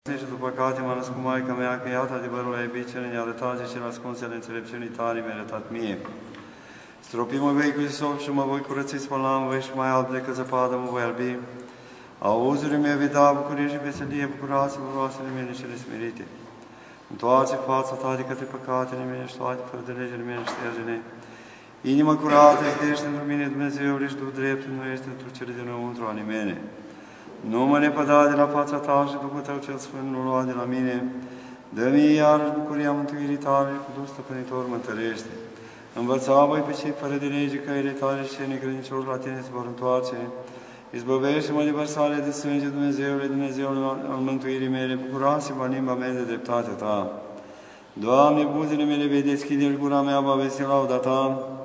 Și după păcate m-a născut Maica mea, că iată adevărul a iubit cele nearătate și cele ascunse ale înțelepciunii tale mi-a arătat mie. Stropi mă voi cu isop și mă voi curăți spălam, voi și mai alb decât zăpadă mă voi albi. Auzurile mele vei da bucurie și veselie, bucurați-vă roasele mele cele smerite. Întoarce fața ta de către păcatele mele și toate fără de legile mele șterge-ne. Inima curată, izdește într mine, Dumnezeule, și tu dreptul nu ești într cele dinăuntru ale mele. Nu mă lepăda de la fața ta și Duhul tău cel Sfânt nu lua de la mine. Dă-mi iarăși bucuria mântuirii tale și cu Duh stăpânitor mă întărește. Învăța voi pe cei fără de lege căile tale și cei negrănicioși la tine se vor întoarce. Izbăvește-mă de vărsare de sânge, Dumnezeule, Dumnezeule al mântuirii mele, bucurați-vă în limba mea de dreptatea ta. Doamne, buzele mele vei deschide și gura mea va vesti lauda ta.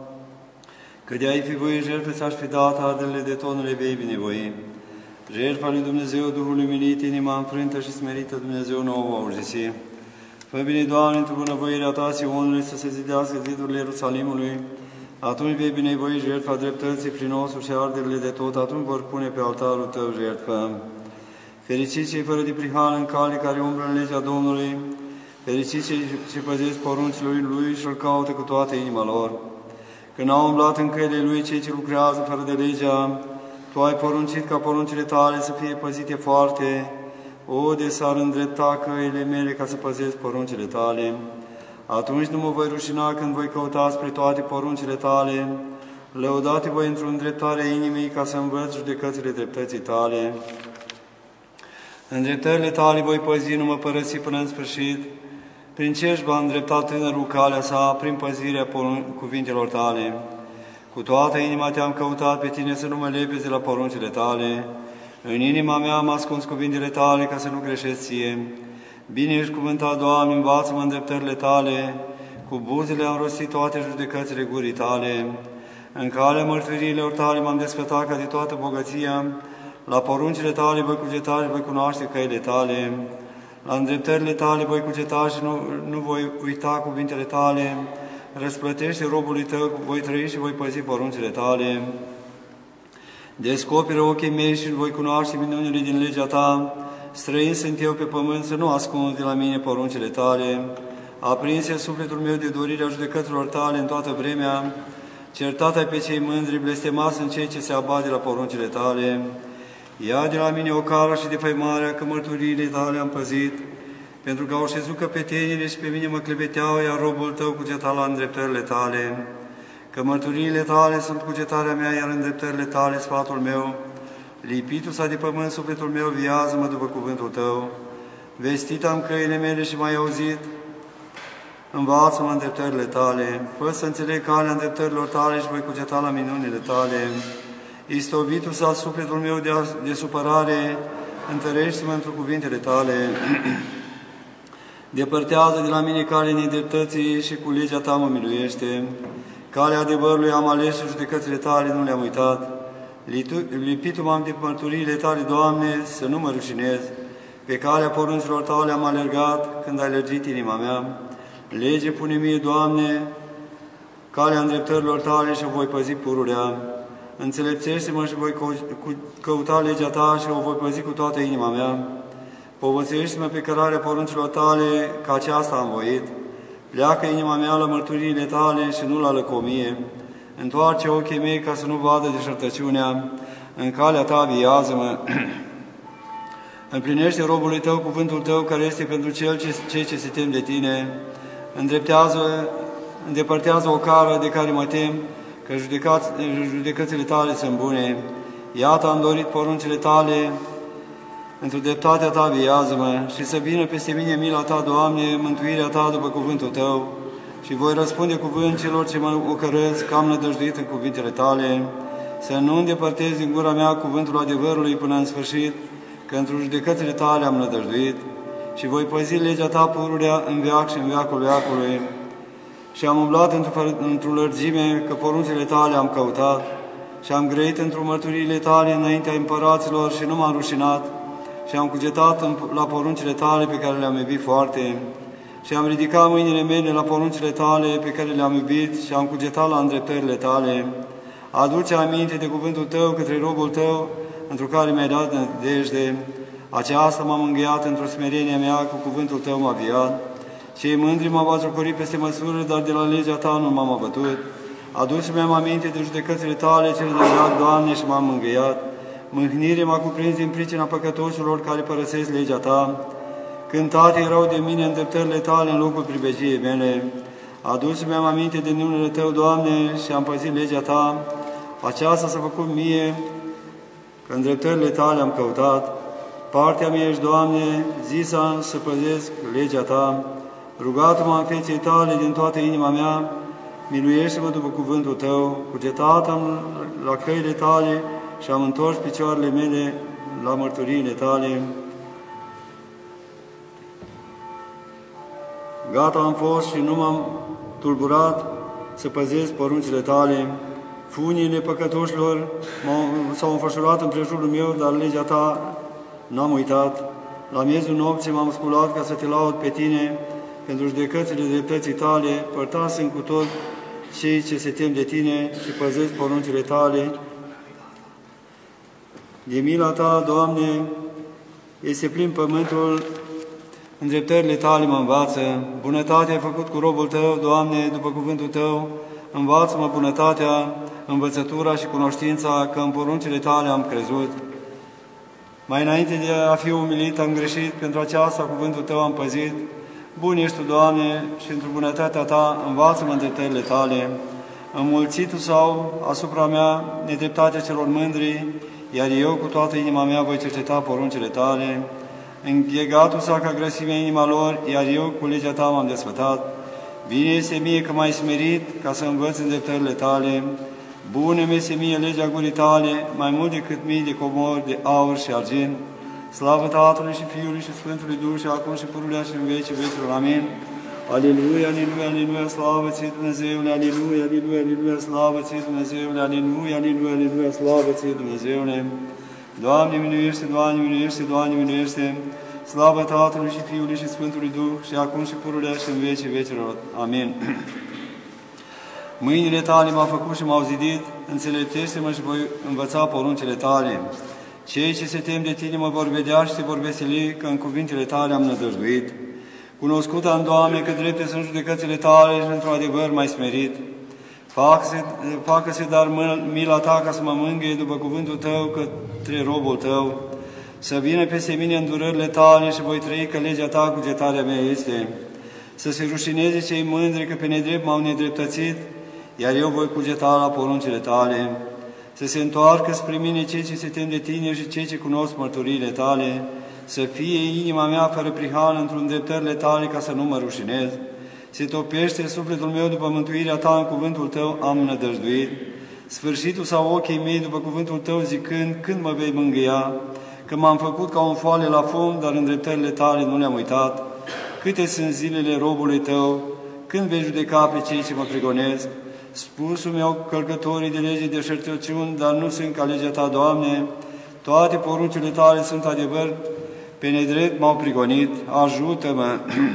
Că de-ai fi voie jertfe ți-aș fi dat, arderile de tonule vei binevoi. Jertfa lui Dumnezeu, Duhul umilit, inima înfrântă și smerită, Dumnezeu nouă va auzi. Fă bine, Doamne, într-o bunăvoirea ta, Sionului, să se zidească zidurile Ierusalimului. Atunci vei binevoi jertfa dreptății prin osul și arderile de tot, atunci vor pune pe altarul tău jertfă. Fericiți cei fără de prihană în cale care umblă în legea Domnului, fericiți cei ce păzesc poruncile lui și îl caută cu toată inima lor. Când au umblat în căile lui cei ce lucrează fără de legea, tu ai poruncit ca poruncile tale să fie păzite foarte. O, de s-ar îndrepta căile mele ca să păzesc poruncile tale. Atunci nu mă voi rușina când voi căuta spre toate poruncile tale. Lăudate voi într-o îndreptare inimii ca să învăț judecățile dreptății tale. Îndreptările tale voi păzi, nu mă părăsi până în sfârșit. Prin ce își va îndrepta tânărul calea sa? Prin păzirea cuvintelor tale. Cu toată inima te-am căutat pe tine să nu mă lepezi de la poruncile tale. În inima mea am ascuns cuvintele tale ca să nu greșesc ție. Bine ești cuvântat, Doamne, învață-mă îndreptările tale. Cu buzele am rostit toate judecățile gurii tale. În calea mărturiilor tale m-am desfătat ca de toată bogăția. La poruncile tale voi cugeta și voi cunoaște căile tale. La îndreptările tale voi cugeta și nu voi uita cuvintele tale. Răsplătește robului tău, voi trăi și voi păzi poruncile tale. Descoperă ochii mei și voi cunoaște minunile din legea ta. Străin sunt eu pe pământ, să nu ascund de la mine poruncile tale. Aprinse sufletul meu de dorirea judecăților tale în toată vremea. Certat ai pe cei mândri, blestemat sunt cei ce se abat de la poruncile tale. Ia de la mine ocala și defăimarea, că mărturiile tale am păzit. Pentru că au șezut căpetenile și pe mine mă cleveteau, iar robul tău cugeta la îndreptările tale. Că mărturiile tale sunt cugetarea mea, iar îndreptările tale sfatul meu. Lipitul s-a de pământ, sufletul meu, viază-mă după cuvântul tău. Vestit am căile mele și m-ai auzit. Învață-mă îndreptările tale. Fă să înțeleg calea îndreptărilor tale și voi cugeta la minunile tale. Istovitul s-a sufletul meu de supărare, întărește-mă într cuvintele tale. Depărtează de la mine calea nedreptății și cu legea ta mă miluiește. Calea adevărului am ales și judecățile tale nu le-am uitat. Lipitul m-am de mărturiile tale, Doamne, să nu mă rușinez. Pe calea poruncilor tale am alergat când ai lărgit inima mea. Lege pune mie, Doamne, calea îndreptărilor tale și o voi păzi pururea. Înțelepțește-mă și voi căuta legea ta și o voi păzi cu toată inima mea. Povățuiește-mă pe cărarea poruncilor tale, că aceasta am voit. Pleacă inima mea la mărturiile tale și nu la lăcomie. Întoarce ochii mei ca să nu vadă deșertăciunea. În calea ta viază-mă. Împlinește robului tău cuvântul tău, care este pentru cei ce se tem de tine. Îndepărtează o cară de care mă tem, că judecățile tale sunt bune. Iată, am dorit poruncile tale, într-o dreptatea ta viază-mă, și să vină peste mine mila ta, Doamne, mântuirea ta după cuvântul tău, și voi răspunde cuvânt celor ce mă ocărăsc, că am nădăjduit în cuvintele tale, să nu îndepărtez din gura mea cuvântul adevărului până în sfârșit, că într-o judecățile tale am nădăjduit, și voi păzi legea ta pururea în veac și în veacul veacului. Și am umblat într-o lărgime, că poruncile tale am căutat, și am grăit într-o mărturiile tale înaintea împăraților și nu m-am rușinat, și am cugetat la poruncile tale pe care le-am iubit foarte, și am ridicat mâinile mele la poruncile tale pe care le-am iubit și am cugetat la îndreptările tale. Adu-ți aminte de cuvântul tău către robul tău, într-o care mi-ai dat nădejde. Aceasta m-a mângâiat într-o smerenie mea, cu cuvântul Tău m-a viat. Cei mândri m-au batjocorit peste măsură, dar de la legea Ta nu m-am abătut. Adus-mi-am aminte de judecățile Tale, cele de veac, Doamne, și m-am mângâiat. Mâhnire m-a cuprins din pricina păcătoșilor care părăsesc legea Ta. Cântate erau de mine îndreptările Tale în locul pribegiei mele. Adus-mi-am aminte de numele Tău, Doamne, și am păzit legea Ta. Aceasta s-a făcut mie, că îndreptările Tale am căutat. Partea mea ești, Doamne, zisa să păzesc legea Ta. Rugat-mă în feței Tale din toată inima mea, miluiește-mă după cuvântul Tău. Cugetat am la căile Tale și am întors picioarele mele la mărturiile Tale. Gata am fost și nu m-am tulburat să păzesc poruncile Tale. Funiile păcătoșilor s-au înfășurat împrejurul meu, dar legea Ta n-am uitat. La miezul nopții m-am sculat ca să Te laud pe Tine, pentru judecățile dreptății Tale, părtați sunt cu tot cei ce se tem de Tine și păzesc poruncile Tale. De mila Ta, Doamne, este plin pământul, îndreptările Tale mă învață. Bunătatea ai făcut cu robul Tău, Doamne, după cuvântul Tău. Învață-mă bunătatea, învățătura și cunoștința, că în poruncile Tale am crezut. Mai înainte de a fi umilit, am greșit, pentru aceasta cuvântul Tău am păzit. Bun ești Tu, Doamne, și într-o bunătatea Ta învață-mă îndreptările Tale. Înmulțit sau asupra mea nedreptatea celor mândri, iar eu cu toată inima mea voi cerceta poruncile Tale. Înghegatul s-a ca grăsimea inima lor, iar eu cu legea Ta m-am desfătat. Bine este mie că m-ai smerit, ca să învăț îndreptările Tale. Bună mi este mie legea gurii Tale, mai mult decât mii de comori de aur și argint. Slavă Tatălui și Fiului și Sfântului Duh și acum și pururea și în vecii vecilor. Amin. Aleluia, aleluia, aleluia, slavă Ție, Dumnezeule, aleluia, aleluia, aleluia, slavă Ție, Dumnezeule, aleluia, aleluia, aleluia, slavă Ție, Dumnezeule. Doamne, miluiește, Doamne, miluiește, Doamne, miluiește. Slavă Tatălui și Fiului și Sfântului Duh și acum și pururea și în vecii vecilor. Amin. Mâinile Tale m-au făcut și m-au zidit, înțeleptește-mă și voi învăța poruncile Tale. Cei ce se tem de Tine mă vor vedea și se vor veseli, că în cuvintele Tale am nădăjduit. Cunoscut am, Doamne, că drepte sunt judecățile Tale și într-un adevăr mai smerit. Facă-se dar mila Ta ca să mă mângâie după cuvântul Tău către robul Tău. Să vină peste mine îndurările Tale și voi trăi că legea Ta cugetarea mea este. Să se rușineze cei mândri că pe nedrept m-au nedreptățit, iar eu voi cugeta la poruncile Tale. Să se întoarcă spre mine cei ce se tem de Tine și cei ce cunosc mărturiile Tale, să fie inima mea fără prihană într-un îndreptările Tale ca să nu mă rușinez. Se topește sufletul meu după mântuirea Ta, în cuvântul Tău am nădăjduit. Sfârșitul sau ochii mei după cuvântul Tău zicând, când mă vei mângâia? Că m-am făcut ca un foale la fum, dar îndreptările Tale nu le-am uitat. Câte sunt zilele robului Tău, când vei judeca pe cei ce mă prigonesc? Spusul meu călcătorii de lege de șertăciuni, dar nu sunt ca legea Ta, Doamne. Toate poruncile Tale sunt adevăr, pe nedrept m-au prigonit, ajută-mă!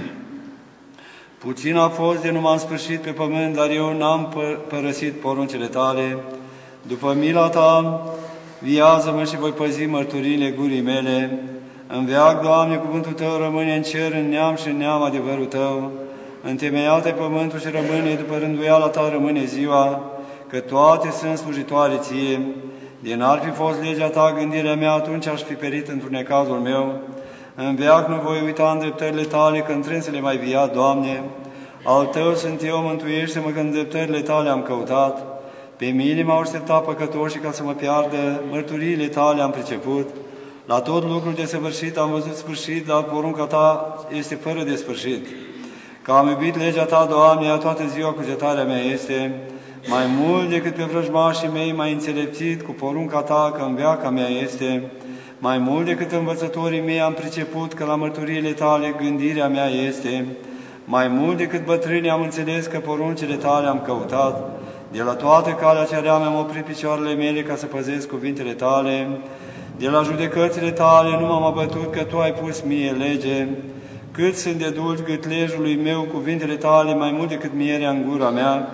Puțin a fost de nu m-am sfârșit pe pământ, dar eu n-am părăsit poruncile Tale. După mila Ta, viază-mă și voi păzi mărturiile gurii mele. În veac, Doamne, cuvântul Tău rămâne în cer, în neam și în neam adevărul Tău. Întemeiat-ai pământul și rămâne, după rânduiala Ta rămâne ziua, că toate sunt slujitoare Ție. De n-ar fi fost legea Ta gândirea mea, atunci aș fi perit într-un necazul meu. În veac nu voi uita îndreptările Tale, că întrânsele mai viat, Doamne. Al Tău sunt eu, mântuiește-mă, că îndreptările Tale am căutat. Pe mine m-au așteptat păcătoșii ca să mă piardă, mărturiile Tale am priceput. La tot lucrul de săvârșit am văzut sfârșit, dar porunca Ta este fără de sfârșit. Că am iubit legea Ta, Doamne, a toată ziua cugetarea mea este. Mai mult decât pe vrăjmașii mei m-ai înțelepțit cu porunca Ta, că în veaca mea este. Mai mult decât învățătorii mei am priceput că la mărturiile Tale gândirea mea este. Mai mult decât bătrânii am înțeles că poruncile Tale am căutat. De la toată calea cea rea mi-am oprit picioarele mele ca să păzesc cuvintele Tale. De la judecățile Tale nu m-am abătut, că Tu ai pus mie lege. Cât sunt de dulci gâtlejului meu cuvintele Tale, mai mult decât mierea în gura mea.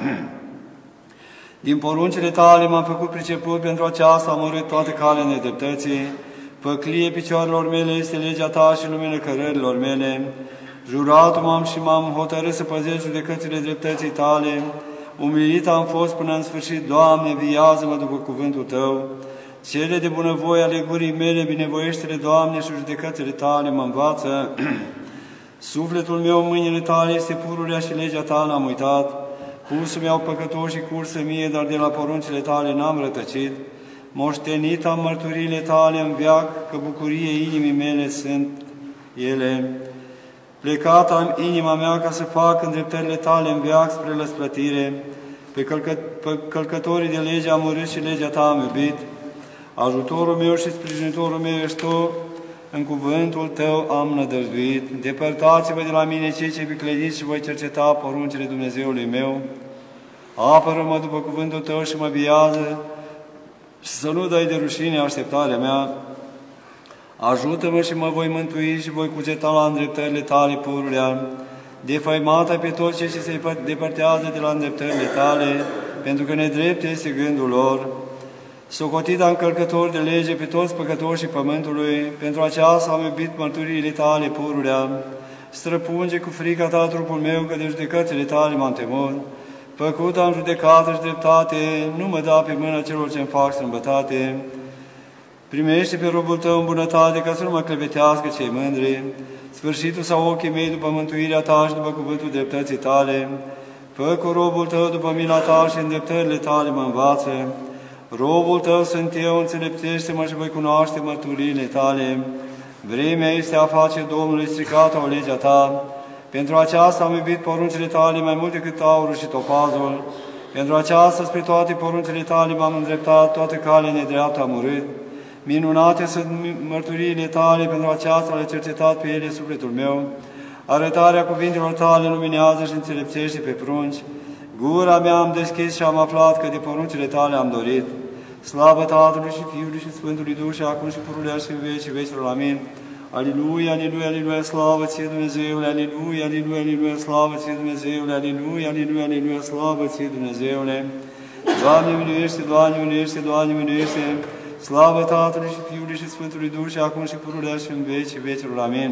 Din poruncile Tale m-am făcut priceput, pentru aceasta am urât toată calea nedreptății. Păclie picioarelor mele este legea Ta și lumină cărărilor mele. Jurat m-am și m-am hotărât să păzesc judecățile dreptății Tale. Umilit am fost până în sfârșit, Doamne, viază-mă după cuvântul Tău. Cele de bunăvoie ale gurii mele, binevoiește-le, Doamne, și judecățile Tale mă învață. Sufletul meu în mâinile Tale este pururea și legea Ta n-am uitat. Pusul mi-au păcătoși cursă mie, dar de la poruncile Tale n-am rătăcit. Moștenit am mărturiile Tale în veac, că bucurie inimii mele sunt ele. Plecat am inima mea ca să fac îndreptările Tale în veac spre răsplătire. Pe călcătorii de lege am urât și legea Ta am iubit. Ajutorul meu și sprijinitorul meu ești Tu, în cuvântul Tău am nădăjduit. Depărtați-vă de la mine cei ce vicleniți și voi cerceta poruncile Dumnezeului meu. Apără-mă după cuvântul Tău și mă biază și să nu dai de rușine așteptarea mea. Ajută-mă și mă voi mântui și voi cugeta la îndreptările Tale pururea. Defăimată pe toți cei ce se depărtează de la îndreptările Tale, pentru că nedrept este gândul lor. Socotit am călcători de lege pe toți păcătoșii pământului, pentru aceasta am iubit mărturiile Tale pururea. Străpunge cu frica Ta trupul meu, că de judecățile Tale m-am temut. Făcut am judecată și dreptate, nu mă da pe mâna celor ce-mi fac strâmbătate. Primește pe robul Tău în bunătate, ca să nu mă clevetească cei mândri. Sfârșitul sau ochii mei după mântuirea Ta și după cuvântul dreptății Tale. Fă cu robul Tău după mila Ta și îndreptările Tale mă învață. Robul Tău sunt eu, înțelepțește-mă și voi cunoaște mărturiile Tale. Vremea este a face Domnului stricată o legea Ta. Pentru aceasta am iubit poruncile Tale mai mult decât aurul și topazul. Pentru aceasta spre toate poruncile Tale m-am îndreptat, toată calea nedreaptă am urât. Minunate sunt mărturiile Tale, pentru aceasta le-a cercetat pe ele sufletul meu. Arătarea cuvintelor Tale luminează și înțelepțește pe prunci. Gura mea am deschis și am aflat că de poruncile Tale am dorit. Slavă Tatălui și Fiului și Sfântului Duh și acum și pururea și în vecii vecilor. Amin. Aliluia, aliluia, aliluia, slavă Ție Dumnezeule, aliluia, aliluia, aliluia, slavă Ție Dumnezeule, aliluia, aliluia, aliluia, slavă Ție Dumnezeule. Doamne miluiește, Doamne miluiește, Doamne miluiește. Slavă Tatălui și Fiului și Sfântului Duh și acum și pururea și în vecii vecilor. Amin.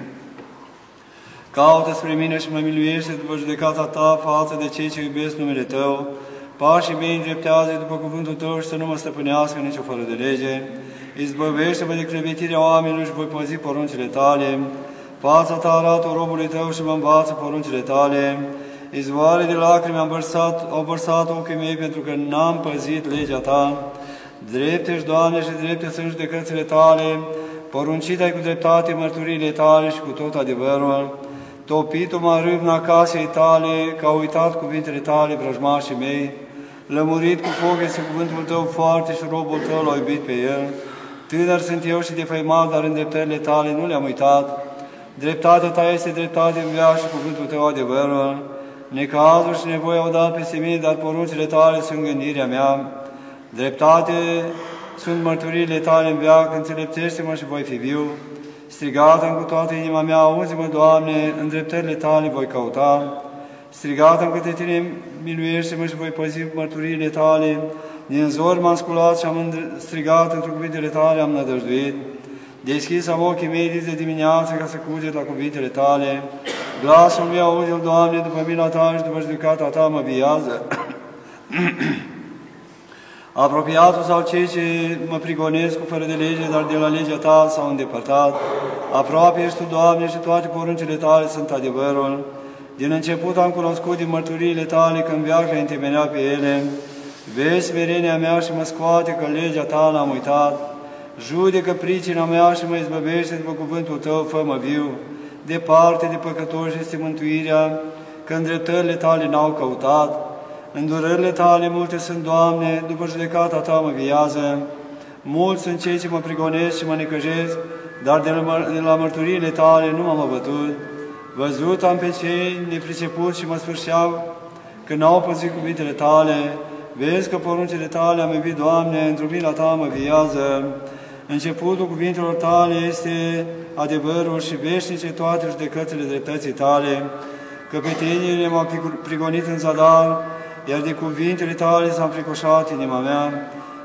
Caută spre mine și mă miluiește după judecata Ta față de cei ce iubesc numele Tău. Pașii mei îndreptează după cuvântul Tău și să nu mă stăpânească nicio fără de lege. Izbăvește-mă de clevetirea oamenilor și voi păzi poruncile Tale. Fața Ta arată robului Tău și mă învață poruncile Tale. Izvoare de lacrimi au vărsat ochii mei, pentru că n-am păzit legea Ta. Drept ești, Doamne, și drepte sunt judecățile Tale. Poruncit ai cu dreptate mărturiile Tale și cu tot adevărul. Topit-o mă râvna casei Tale, că au uitat cuvintele Tale vrăjmașii mei. Lămurit cu foc este cuvântul Tău foarte și robul Tău l-a iubit pe el. Tânăr sunt eu și defăimat, dar îndreptările Tale nu le-am uitat. Dreptatea Ta este dreptate în viață și cuvântul Tău adevărul. Necazul și nevoia au dat peste mine, dar poruncile Tale sunt gândirea mea. Dreptate sunt mărturiile Tale în veac, înțelepțește-mă și voi fi viu. Strigată-mi cu toată inima mea, auzi-mă, Doamne, îndreptările Tale voi căuta. Strigată-mi către Tine, miluiește-mă și voi păzi mărturiile Tale. Din zor m-am sculat și am strigat, într-o cuvintele Tale am nădăjduit. Deschis am ochii mei de dimineață ca să cuget la cuvintele Tale. Glasul meu auzi-l, Doamne, după mila Ta și după judecata Ta mă biază. Apropiatul sau cei ce mă prigonesc cu fără de lege, dar de la legea Ta s-au îndepărtat. Aproape ești Tu, Doamne, și toate poruncile Tale sunt adevărul. Din început am cunoscut din mărturiile Tale că în veac le întemenea pe ele. Vezi smerenia mea și mă scoate că legea Ta n-am uitat. Judecă pricina mea și mă izbăvește după cuvântul Tău, fă-mă viu. Departe de păcătoși este mântuirea, că îndreptările Tale n-au căutat. Îndurările Tale multe sunt, Doamne, după judecata Ta mă viază. Mulți sunt cei ce mă prigonesc și mă necăjesc, dar de la mărturiile Tale nu m-am abătut. Văzut am pe cei nepricepuți și mă sfârșeau, că n-au păzit cuvintele Tale. Vezi că poruncile Tale am iubit, Doamne, într-o mila Ta mă viază. Începutul cuvintelor Tale este adevărul și veșnice toate judecățile dreptății Tale. Căpetenile m-au prigonit în zadar, iar de cuvintele Tale s-a înfricoșat inima mea.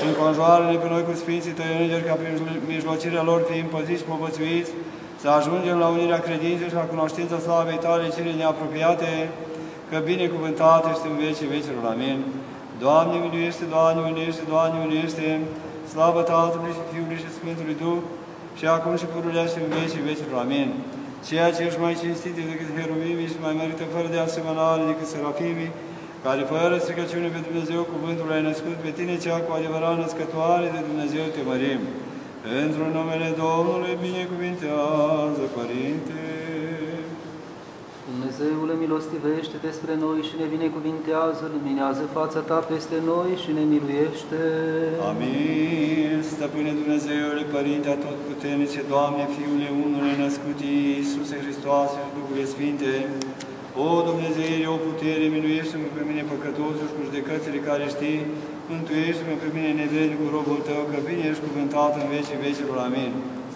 Înconjoară-ne pe noi cu Sfinții Tăi Îngeri, ca prin mijlocirea lor fiind păziți și povățuiți, să ajungem la unirea credinței și la cunoștința slavei Tale cele neapropiate, că binecuvântat ești în vecii vecilor. Amin. Doamne miluiește, Doamne miluiește, Doamne miluiește, slavă Tatălui și Fiului și Sfântului Duh, și acum și pururea și în vecii vecilor. Amin. Ceea ce ești mai cinstit decât heruvimii și mai merită fără de asemănare decât serafimii, care fără stricăciune pe Dumnezeu cuvântul ai născut, pe Tine cea cu adevărat născătoare de Dumnezeu te mărim. Pentru numele Domnului binecuvintează, Părinte. Dumnezeule, milostivește-te spre noi și ne binecuvintează, luminează fața Ta peste noi și ne miluiește. Amin. Stăpâne Dumnezeule, Părinte atotputernice, Doamne, Fiule unului născut Iisuse Hristoase și Duhul Sfinte, o Dumnezeire, o putere, miluiește-mă pe mine păcătosul și cu judecățile care știi, mântuiește-mă pe mine nevrednicul robul Tău, că bine ești cuvântat în vecii vecilor. Amin.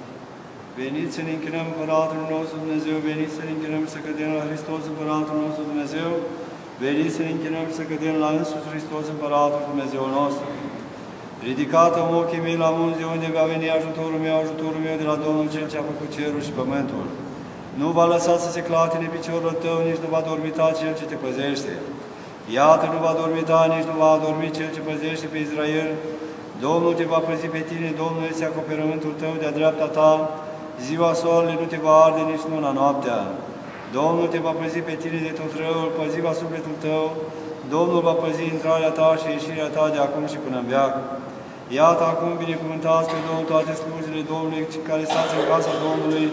Veniți să ne închinăm Împăratul nostru Dumnezeu, veniți să ne închinăm să cădem la Hristos Împăratul nostru Dumnezeu, veniți să ne închinăm să cădem la însuși Hristos Împăratul Dumnezeu nostru. Ridicată-mi ochii mei la munți, de unde va veni ajutorul meu de la Domnul Cel ce a făcut cerul și pământul. Nu va lăsa să se clatine piciorul tău, nici nu va dormita Cel ce te păzește. Iată, nu va dormita, nici nu va adormi Cel ce păzește pe Israel. Domnul te va păzi pe tine, Domnul este acoperământul tău de-a dreapta ta. Ziua soarele nu te va arde, nici luna noaptea. Domnul te va păzi pe tine de tot răul, păzi va sufletul tău. Domnul va păzi intrarea ta și ieșirea ta de acum și până în veac. Iată acum binecuvântați pe Domnul toate slujile Domnului care stați în casa Domnului,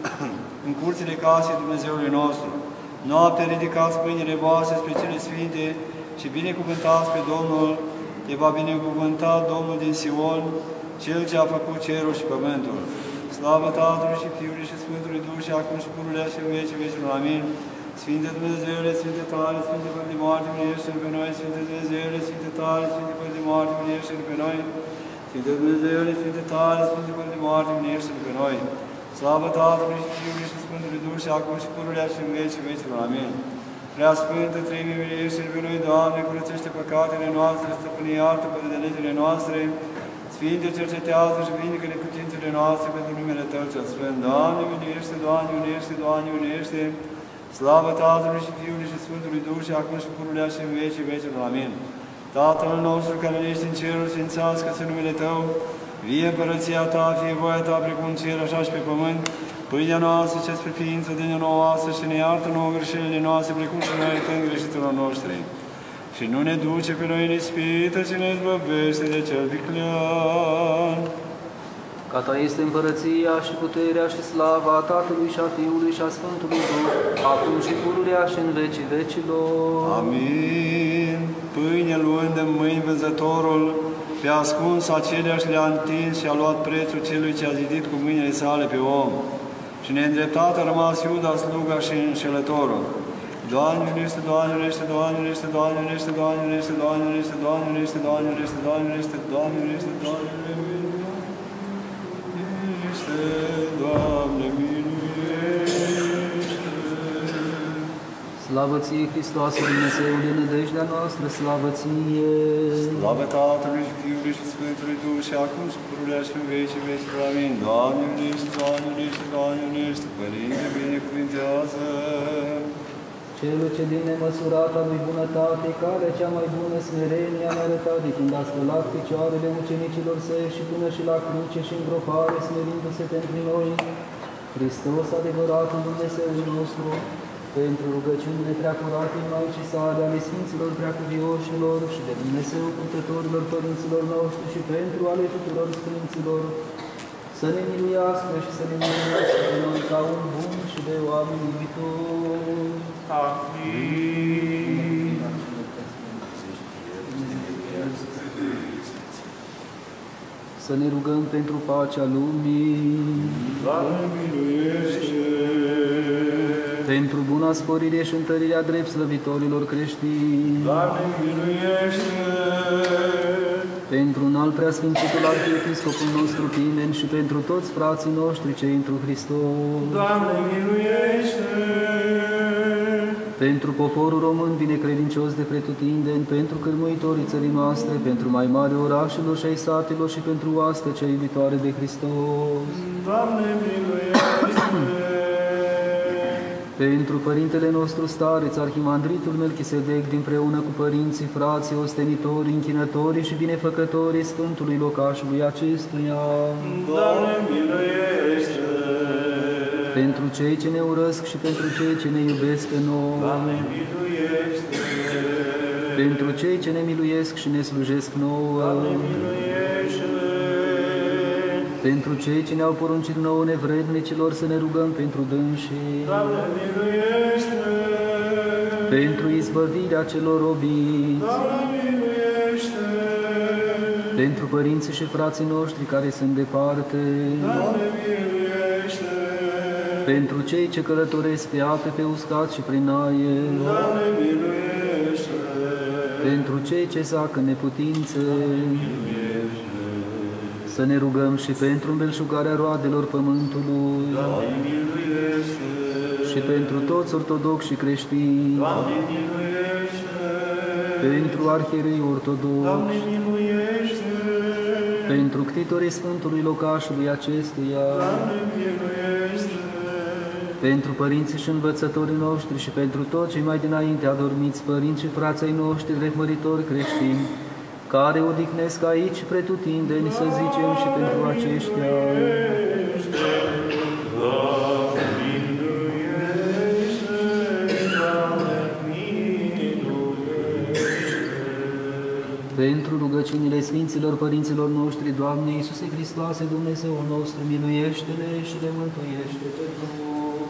în curțile casei Dumnezeului nostru. Noapte ridicați mâinile voastre spre cele sfinte și binecuvântați pe Domnul. Te va binecuvânta Domnul din Sion, Cel ce a făcut cerul și pământul. Slavă Tatălui și Fiului și Sfântului Duh și acum și pururea și în vecii vecilor. Amin. Sfinte Dumnezeule, Sfinte tare, Sfinte fără de moarte, miluiește-ne pe noi. Sfinte Dumnezeule, Sfinte tare, Sfinte fără de moarte, miluiește-ne pe noi. Sfinte Dumnezeule, Sfinte tare, Sfinte fără de moarte, miluiește-ne pe noi. Slavă Tatălui și Fiului și Sfântului Duh și acum și pururea și în vecii vecilor. Amin. Prea Sfântă Treime, miluiește-ne pe noi, Doamne, curățește păcatele noastre, stăpâne, iartă fără de legile noastre. Sfinte, cercetează și vindecă neputințele noastre pentru numele Tău cel Sfânt. Doamne, miluiește, Doamne, miluiește, Doamne, miluiește. Slavă Tatălui și Fiului și Sfântului Duh și acum și pururea și în vecii vecilor. Amin. Tatăl nostru care ești în cerul, sfințească-se numele Tău. Vie împărăția Ta, fie voia Ta precum în cer, așa și pe pământ. Pâinea noastră, ce spre ființă, dă-ne nouă astăzi și ne iartă nouă greșelile noastre, precum și noi iertăm greșitelor noștri. Și nu ne duce pe noi în ispită, ci ne izbăvește de cel viclean. Ca Ta este împărăția și puterea și slava Tatălui și a Fiului și a Sfântului Duh, acum și pururea și în vecii vecilor. Amin. Pâine luând în mâini vânzătorul, pe ascuns aceleași le-a întins și a luat prețul celui ce a zidit cu mâinile sale pe om. Și neîndreptat a rămas Iuda, sluga și înșelătorul. Doamne, miluiește, Doamne, miluiește, Doamne, miluiește, Doamne, miluiește, Doamne, miluiește, Doamne, miluiește, Doamne, miluiește, Doamne, miluiește, Doamne, miluiește, Doamne, miluiește, Doamne, miluiește, Doamne, miluiește. Slavă Ție, Hristoase, Dumnezeule, nădejdea noastră, slavă Ție! Slavă Tatălui și Fiului și Sfântului Duh și acum și pururea și în vecii vecilor. Amin. Doamne, miluiește, Doamne, miluiește, Doamne, miluiește, Părinte, binecuvintează! Celul ce din nemăsurata lui bunătate, calea cea mai bună, smerenia ne-a arătat de când a spălat picioarele ucenicilor Săi și până și la cruce și îngropare, smerindu-se pentru noi, Hristos adevăratul Dumnezeul nostru, pentru rugăciunile preacurate Maicii sale, ale Sfinților Preacuvioșilor și de Dumnezeu purtătorilor părinților noștri și pentru ale tuturor Sfinților, să ne miluiască și să ne miluiască pe noi ca un bun și de oameni iubitori. Amin. Să ne rugăm pentru pacea lumii. Doamne, miluiește! Pentru buna sporire și întărirea drept slăvitorilor creștini. Doamne, miluiește! Pentru un alt preasfințitul arhiepiscopul nostru Pimen și pentru toți frații noștri cei întru Hristos. Doamne, miluiește! pentru poporul român binecredincios de pretutindeni, pentru cârmuitorii țării noastre, pentru mai mari orașelor și ai satelor și pentru oaste cea iubitoare de Hristos. Doamne, miluiește! Pentru Părintele nostru Stareț, Arhimandritul Melchisedec, dinpreună cu părinții, frații, ostenitorii, închinătorii și binefăcătorii Sfântului locașului acestuia. Doamne, miluiește! Pentru cei ce ne urăsc și pentru cei ce ne iubesc pe noi. Doamne, miluiește! Pentru cei ce ne miluiesc și ne slujesc nouă. Doamne, miluiește! Pentru cei ce ne-au poruncit nouă nevrednicilor să ne rugăm pentru dânsii. Doamne, miluiește! Pentru izbăvirea celor robiți. Doamne, miluiește! Pentru părinții și frații noștri care sunt departe. Doamne, miluiește! Pentru cei ce călătoresc pe ape, pe uscat și prin aer. Doamne, miluiește! Pentru cei ce zac în neputințe. Să ne rugăm și pentru îmbelșugarea roadelor pământului. Doamne, miluiește! Și pentru toți ortodoxi și creștini. Doamne, miluiește! Pentru arhierei ortodoxi. Doamne, miluiește! Pentru ctitorii Sfântului locașului acestuia. Doamne, miluiește! Pentru părinții și învățătorii noștri și pentru toți cei mai dinainte adormiți părinți și frații noștri rehmăritori creștini, care odihnesc aici pretutindeni, să zicem și pentru aceștia. Pentru rugăciunile Sfinților Părinților noștri, Doamne Iisuse Hristoase, Dumnezeul nostru, miluiește-ne și ne mântuiește pe toți.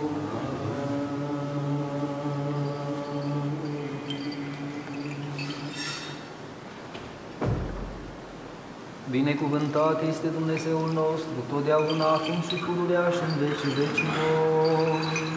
Binecuvântat este Dumnezeul nostru, totdeauna, acum și pururea și în vecii vecilor.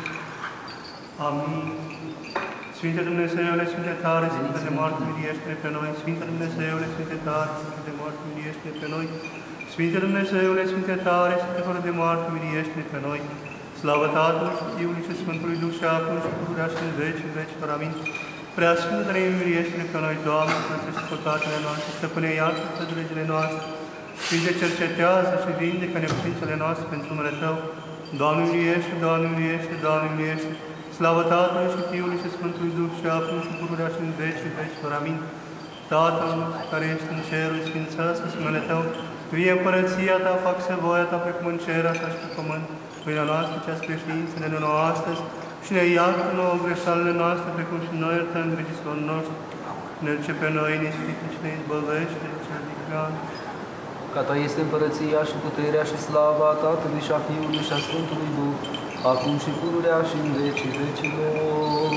Amin. Sfinte Dumnezeule, Sfinte tare, Sfinte de moarte, miliește-ne pe noi. Sfinte Dumnezeule, Sfinte tare, Sfinte de moarte, miliește-ne pe noi. Sfinte Dumnezeule, Sfinte tare, Sfinte fără de moarte, miliește-ne pe noi. Slavă Tatălui și Fiului și Sfântului Duh și acum și pururea și în vecii vecilor. Amin. Prea Sfântă Trăim, miliește-ne pe noi, Doamne, curățește păcatele noastre, stăpâne, iartă toate legile noastre. Sfinte, cercetează și vindecă neputințele noastre pentru numele Tău. Doamne, miliește, Doamne, miliește, Doamne, miliește. Slavă Tatălui și Fiului și Sfântului Duh și acum și pururea și în vecii vecilor. Amin. Tatăl nostru care ești în cerul, sfințească-se numele Tău. Vie împărăția Ta, facă-se voia Ta precum în cer, așa și pe pământ. Pâinea noastră, cea spre știință, ne nouă astăzi și ne iartă nouă greșalele noastre, precum și noi iertăm greșiților noștri. Ne duce pe noi în ispită și ne izbăvește de cel viclean. Ca Ta este împărăția și puterea și slava a Tatălui și a Fiului și a Sfântului Duh, acum și pururea și în vecii vecilor.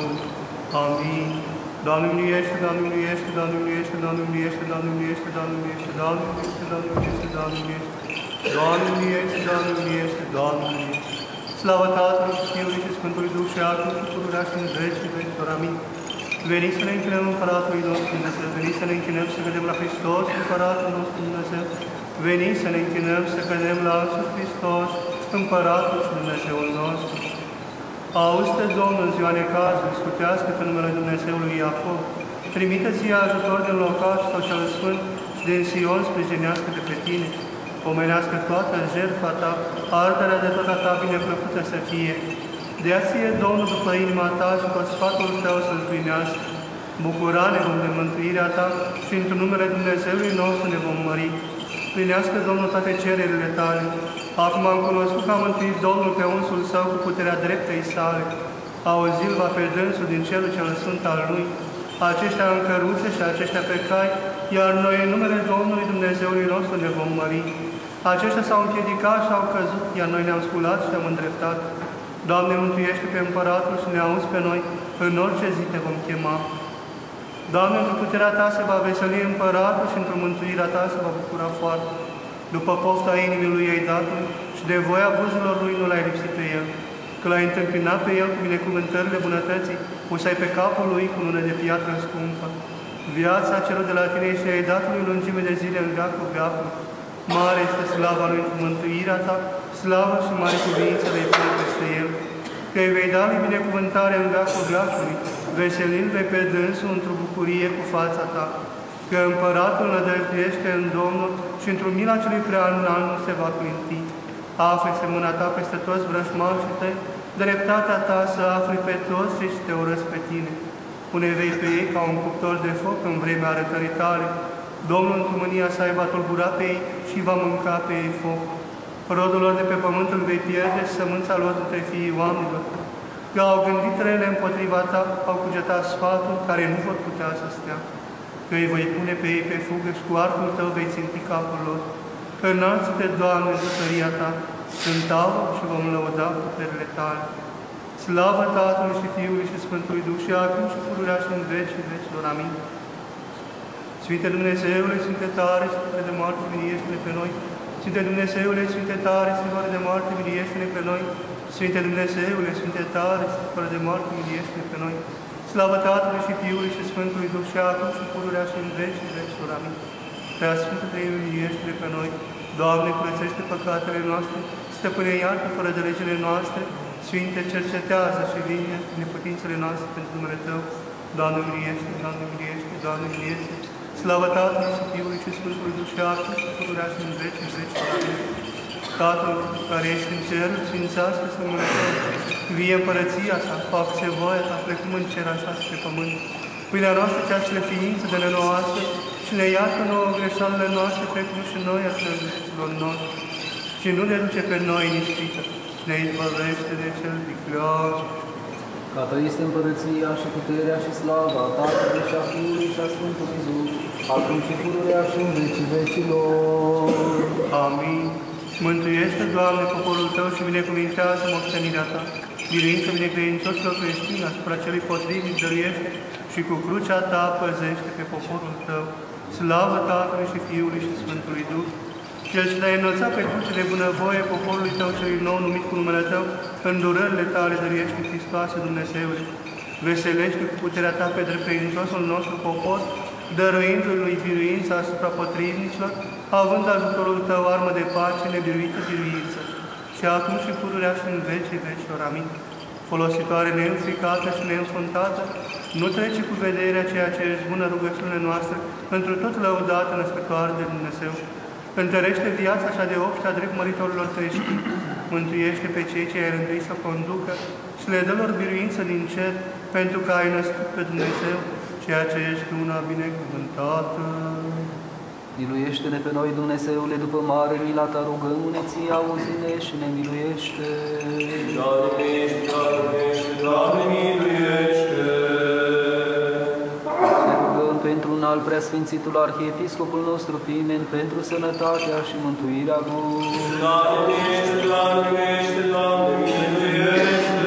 Amin. Doamne miliește, Doamne miliește, Doamne miliește, Doamne miliește, Doamne miliește, Doamne miliește, Doamne miliește, Doamne miliește, Doamne miliește, Doamne miliește, Doamne miliește, Doamne miliește. Slavă Tatălui și Fiului și Sfântului Duh și acum și pururea și în vecii vecilor. Amin. Veniți să ne închinăm Împăratului nostru Dumnezeu, veniți să ne închinăm să cădem la Hristos, Împăratul nostru Dumnezeu. Veniți să ne închinăm să cădem la însuși Hristos, Împăratul și Dumnezeul nostru. Auzi-te, Domnul, în ziua necazului, scutească pe numele Dumnezeului Iacov. Trimite-ți ajutor din locaș sau cel sfânt și din Sion sprijinească-te pe tine. Pomenească toată jertfa ta, arderea de toată ta bineplăcută să fie. De-a ție, Domnul, după inima ta și cu sfatul tău să-l primească. Bucura-ne, Domnul, de mântuirea ta și într-un numele Dumnezeului nostru ne vom mări. Plinească, Domnul, toate cererile tale. Acum am cunoscut că am mântuit Domnul pe unsul său cu puterea dreptei sale. Auzi-l va pe dânsul din cerul cel sfânt al lui. Aceștia în căruțe și aceștia pe cai, iar noi în numele Domnului Dumnezeului nostru ne vom mări. Aceștia s-au împiedicat și au căzut, iar noi ne-am sculat și ne-am îndreptat. Doamne, mântuiește pe Împăratul și ne auzi pe noi, în orice zi te vom chema. Doamne, într-o puterea Ta se va veseli Împăratul și într-o mântuirea Ta se va bucura foarte. După pofta inimii lui ei datului și de voia buzilor lui nu l-ai lipsit pe el, că l-ai întâmpinat pe el cu binecuvântările bunătății, pusai pe capul lui cu lună de piatră scumpă. Viața celor de la Tine și ai dat lui lungime de zile în veacul veacului. Mare este slava lui cu mântuirea Ta, slavă și mare cuvință vei pune peste el, că îi vei da lui binecuvântare în veacul veacului, veselind vei pe dânsul într-o bucurie cu fața ta, că împăratul nădăjduiește în Domnul și într-o mila celui prea înalt nu se va clinti. Afli-se mâna ta peste toți vrăjmașii tăi, dreptatea ta să afli pe toți ce te urăsc pe tine. Pune vei pe ei ca un cuptor de foc în vremea arătării tale. Domnul într-o mânia sa îi va tulbura pe ei și va mânca pe ei foc. Rodul lor de pe pământ îl vei pierde și sămânța lor între fiii oamenilor. Că au gândit rele împotriva ta, au cugetat sfatul care nu vor putea să stea. Că îi voi pune pe ei pe fugă și cu arcul tău vei ținti capul lor. Că înalți-te, Doamne, de tăria ta, cântau și vom lăuda puterile tale. Slavă Tatălui și Fiului și Sfântului Duh și acum și pururea și în vecii vecilor. Amin. Sfinte Dumnezeule, Sfinte tare, Sfinte de moarte, miliește-ne pe noi. Sfinte Dumnezeule, Sfinte tare, Sfinte de moarte, miliește-ne pe noi. Sfinte Dumnezeule, Sfinte tare, Sfinte de moarte, miliește-ne pe noi. Slavă Tatălui și Fiului și Sfântului Duh și acum și pururea și în vecii vecilor. Amin. Prea Sfântă Treime, miliește-ne pe noi. Doamne, curățește păcatele noastre, Stăpâne, iartă fără de legile noastre, Sfinte, cercetează și vine neputințele noastre pentru numele Tău. Doamne, miliește, Doamne, miliește, Doamne, miliește. Slavă Tatălui și Fiului și Sfântului Duh și acum și pururea și în vecii vecilor. Amin. Tatăl care ești în cer, sfințească-se numele Tău, vie împărăția Ta, facă-se voia Ta, precum în cer, așa și pe pământ. Pâinea noastră, cea ce ființă de ne noastră, și ne iartă nouă greșalele noastre, precum și noi iertăm greșelilor noștri. Și nu ne duce pe noi în ispită, ne izbăvește de cel viclean. Ca Ta este împărăția și puterea și slava Tatălui și a Fiului și a Sfântului Duh, acum și pururea și în vecii vecilor. Amin. Mântuiește, Doamne, poporul Tău și binecuvintează moștenirea Ta. Biruință binecredincioșilor creștini asupra celui potrivnic dăruiește și cu crucea Ta păzește pe poporul Tău. Slavă Tatălui și Fiului și Sfântului Duh. Cel ce Te-ai înălțat pe cruce de bunăvoie poporului Tău celui nou numit cu numele Tău, îndurările Tale dăruiește, Hristoase Dumnezeule. Veselește cu puterea Ta pe dreptăinciosul nostru popor, dăruindu-i lui biruința asupra potrivnicilor, având ajutorul Tău armă de pace, nebiruită biruință, și acum și pururea și în vecii vecilor. Amin. Folositoare neînfricată și neînfruntată, nu trece cu vederea ceea ce ești bună rugăciunile noastre, întru tot lăudată născătoare de Dumnezeu. Întărește viața așa de opt și a drept măritorilor creștini, mântuiește pe cei ce ai rânduit să conducă și le dă lor biruință din cer, pentru că ai născut pe Dumnezeu, ceea ce ești una binecuvântată. Miluiește-ne pe noi, Dumnezeule, după mare mila Ta rugăm-ne Ție, auzi-ne și ne miluiește. Doamne, miluiește, Doamne, miluiește, Doamne, miluiește. Ne rugăm pentru un al preasfințitul Arhiepiscopul nostru Pimen, pentru sănătatea și mântuirea lui. Doamne, miluiește, Doamne, miluiește, Doamne, miluiește.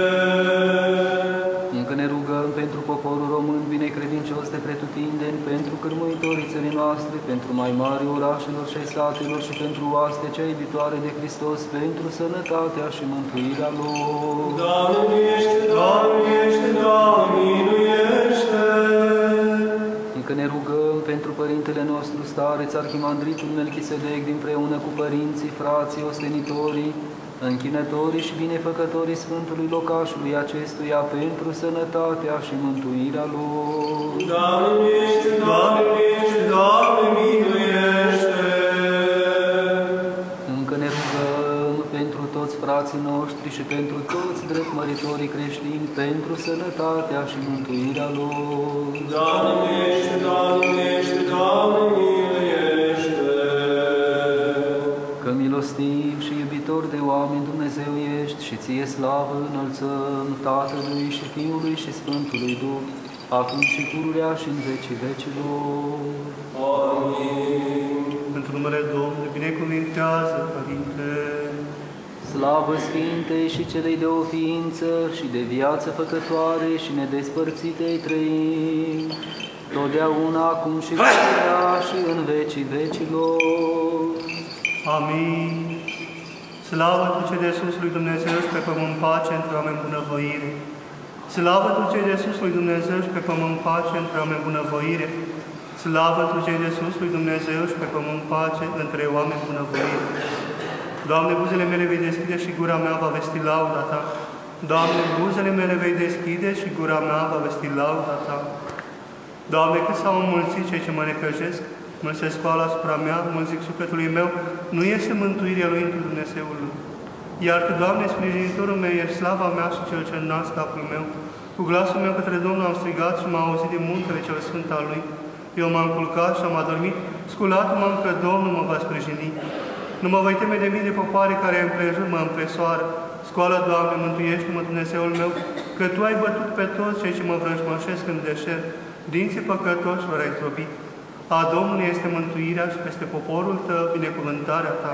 Încă ne rugăm pentru poporul român binecredincios de pretutindeni, pentru cârmuitorii țării noastre, pentru mai mari orașelor și satelor și pentru oaste cea iubitoare de Hristos, pentru sănătatea și mântuirea lor. Doamne, miluiește, Doamne, miluiește, Doamne, miluiește. Încă ne rugăm pentru Părintele nostru stareț, Arhimandritul Melchisedec, dinpreună cu părinții, frații, ostenitorii, închinătorii și binefăcătorii Sfântului locașului acestuia, pentru sănătatea și mântuirea lor. Doamne, miluiește, Doamne, miluiește, Doamne, miluiește. Încă ne rugăm pentru toți frații noștri și pentru toți dreptmăritorii creștini, pentru sănătatea și mântuirea lor. Doamne, miluiește, Doamne, miluiește, Doamne, miluiește. Că milostiv și iubitor de oameni Dumnezeu ești și Ție slavă înălțăm Tatălui și Fiului și Sfântului Duh, acum și pururea și în vecii vecilor. Amin. Pentru numele Domnului, binecuvintează, Părinte. Slavă Sfintei și celei de o ființă și de viață făcătoare și nedespărțitei trăim, totdeauna, acum și pururea și în vecii vecilor. Amin. Slavă Tu cei de sus lui Dumnezeu și pe pământ pace între oameni bunăvoire. Slavă Tu cei de sus lui Dumnezeu și pe pământ pace între oameni bunăvoire. Slavă Tu cei de sus lui Dumnezeu și pe pământ pace între oameni bunăvoire. Doamne, buzele mele vei deschide și gura mea va vesti lauda Ta. Doamne, buzele mele vei deschide și gura mea va vesti lauda Ta. Doamne, cât s-au înmulțit cei ce mă necăjesc, mă se scoală asupra mea, mă zic sufletului meu, nu este mântuirea lui întru Dumnezeul lui. Iar Tu, Doamne, sprijinitorul meu, ești slava mea și cel ce înalți capul meu. Cu glasul meu către Domnul am strigat și m-a auzit din muntele cel sfânt al Lui. Eu m-am culcat și am adormit, sculat m-am că Domnul mă va sprijini. Nu mă voi teme de mii de popoare care împrejur mă împresoară. Scoală, Doamne, mântuiește-mă, Dumnezeul meu, că Tu ai bătut pe toți cei ce mă vrăjmășesc în deșert, dinții păcătoșilor ai zdrobit. A Domnului este mântuirea și peste poporul Tău binecuvântarea Ta.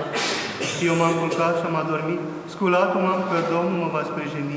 Eu m-am culcat și am adormit, sculat m-am că Domnul mă va sprijini.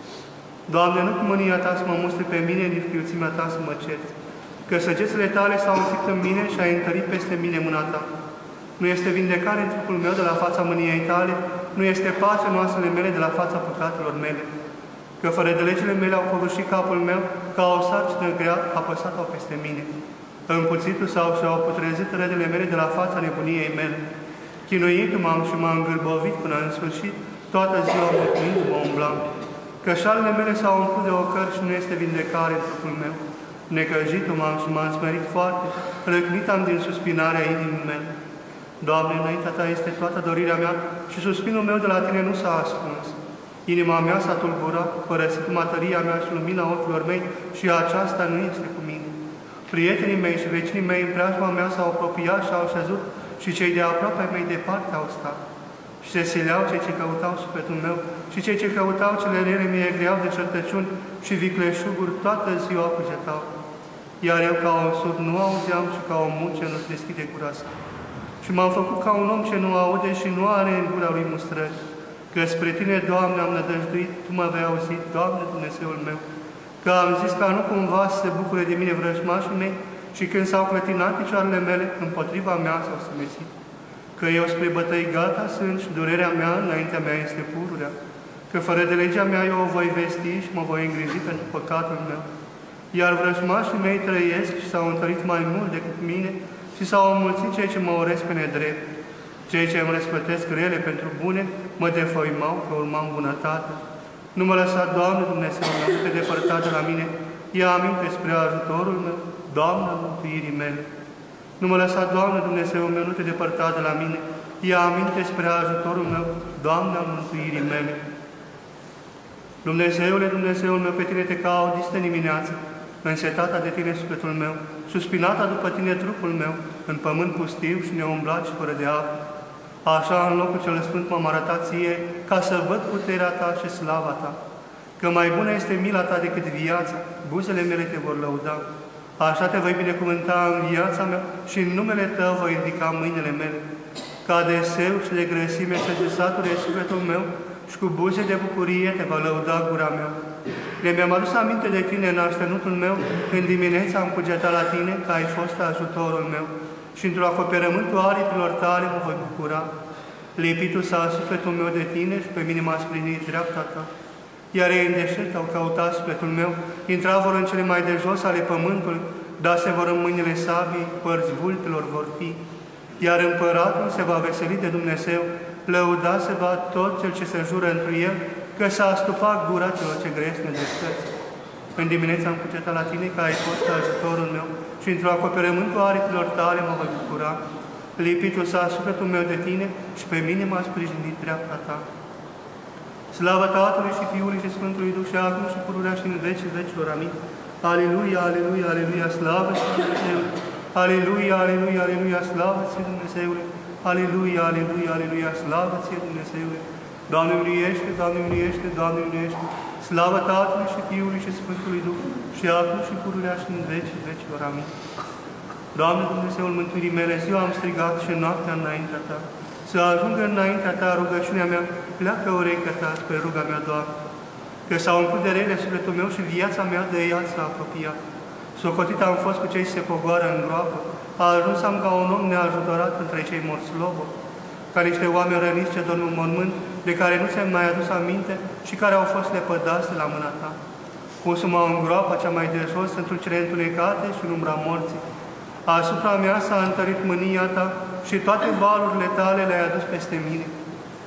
Doamne, nu cu mânia Ta să mă mustri pe mine, nici fiuțimea Ta să mă cerți, că săgețile Tale s-au înfipt în mine și ai întărit peste mine mâna Ta. Nu este vindecare în trupul meu de la fața mâniei Tale, nu este pace în oasele mele de la fața păcatelor mele. Că fără de legile mele au covârșit capul meu, ca o sarcină grea apăsat-o peste mine. Împuțitul sau și-au putrezit rădele mele de la fața nebuniei mele. Chinuit m-am și m-am îngârbovit până în sfârșit, toată ziua mă umblam. Că șalele mele s-au umplut de ocări și nu este vindecare în trupul meu. Necăjit m-am și m-am smerit foarte, răcnit am din suspinarea inimii mele. Doamne, înaintea Ta este toată dorirea mea și suspinul meu de la Tine nu s-a ascuns. Inima mea s-a tulburat, părăsit matăria mea și lumina ochilor mei și aceasta nu este cu mine. Prietenii mei și vecinii mei în preajma mea s-au apropiat și au șezut și cei de aproape mei departe au stat. Și se sileau cei ce căutau sufletul meu și cei ce căutau cele rele mie greau de certăciuni și vicleșuguri toată ziua cugetau. Iar eu ca un surd nu auzeam și ca un mut ce nu-și deschide gura sa. Și m-am făcut ca un om ce nu aude și nu are în gura lui mustrări. Că spre Tine, Doamne, am nădăjduit, Tu mă vei auzi, Doamne, Dumnezeul meu. Că am zis ca nu cumva să se bucure de mine vrăjmașii mei și când s-au clătinat picioarele mele, împotriva mea s-au semețit. Că eu spre bătăi gata sunt și durerea mea înaintea mea este pururea. Că fără de legea mea eu o voi vesti și mă voi îngriji pentru păcatul meu. Iar vrăjmașii mei trăiesc și s-au întărit mai mult decât mine și s-au înmulțit cei ce mă oresc pe nedrept. Cei ce îmi răsplătesc rele pentru bune, mă defăimau că urmam bunătate. Nu mă lăsa, Doamne Dumnezeu meu, nu Te depărta de la mine, ia aminte spre ajutorul meu, Doamne, mântuirii mele. Nu mă lăsa, Doamne Dumnezeu meu, nu Te depărta de la mine, ia aminte spre ajutorul meu, Doamne, mântuirii mele. Dumnezeule, Dumnezeul meu, pe Tine Te caut distă dimineață, însetata de Tine sufletul meu, suspinata după Tine trupul meu, în pământ pustiu și neumblat și fără de apă. Așa, în locul cel sfânt m-am arătat Ție, ca să văd puterea Ta și slava Ta. Că mai bună este mila Ta decât viața, buzele mele Te vor lăuda. Așa Te voi binecuvânta în viața mea și în numele Tău voi ridica mâinile mele. Ca de seu și de grăsime să se sature sufletul meu și cu buze de bucurie Te va lăuda gura mea. De mi-am adus aminte de Tine în așternutul meu, când dimineața am cugetat la Tine, că ai fost ajutorul meu. Și într-o acoperământul aripilor Tale mă voi bucura. Lipitul s-a sufletul meu de Tine și pe mine m-a sprijinit dreapta Ta. Iar ei în deșert au căutat sufletul meu, intra vor în cele mai de jos ale pământului, dar se vor în mâinile sabii, părți vulpilor vor fi. Iar împăratul se va veseli de Dumnezeu, lăuda se va tot cel ce se jură întru el, că s-a astupat gura celor ce grăiesc nedreptăți. În dimineața am cugetat la Tine că ai fost ajutorul meu și într-o acoperământul aripilor Tale mă voi bucura. Lipitul s-a sufletul meu de Tine și pe mine m-a sprijinit dreapta Ta. Slavă Tatălui și Fiului și Sfântului Duh și acum și pururea și în vecii vecilor. Amin. Aleluia, aleluia, aleluia, slavă ție Dumnezeule! Aleluia, aleluia, aleluia, slavă ție Dumnezeule! Aleluia, aleluia, aleluia, slavă ție Dumnezeule! Doamne miliește, Doamne miliește, Doamne miliește! Slavă Tatălui și Fiului și Sfântului Duh și acum și pururea și în vecii vecilor. Amin. Doamne Dumnezeul mântuirii mele, ziua am strigat și noaptea înaintea Ta. Să ajungă înaintea Ta rugăciunea mea, pleacă urechea Ta spre ruga mea, Doamne. Că s-au umplut de rele sufletul meu și viața mea de ea s-a apropiat. Socotit am fost cu cei ce se pogoară în groapă, a ajuns am ca un om neajutorat între cei morți slobă, ca niște oameni răniți ce dorm în mormânt, de care nu se mai adus aminte și care au fost lepădați de la mâna Ta. Pus-mă în groapa cea mai de jos, într-un cele întunecate și în umbra morții. Asupra mea s-a întărit mânia Ta și toate valurile Tale le-ai adus peste mine.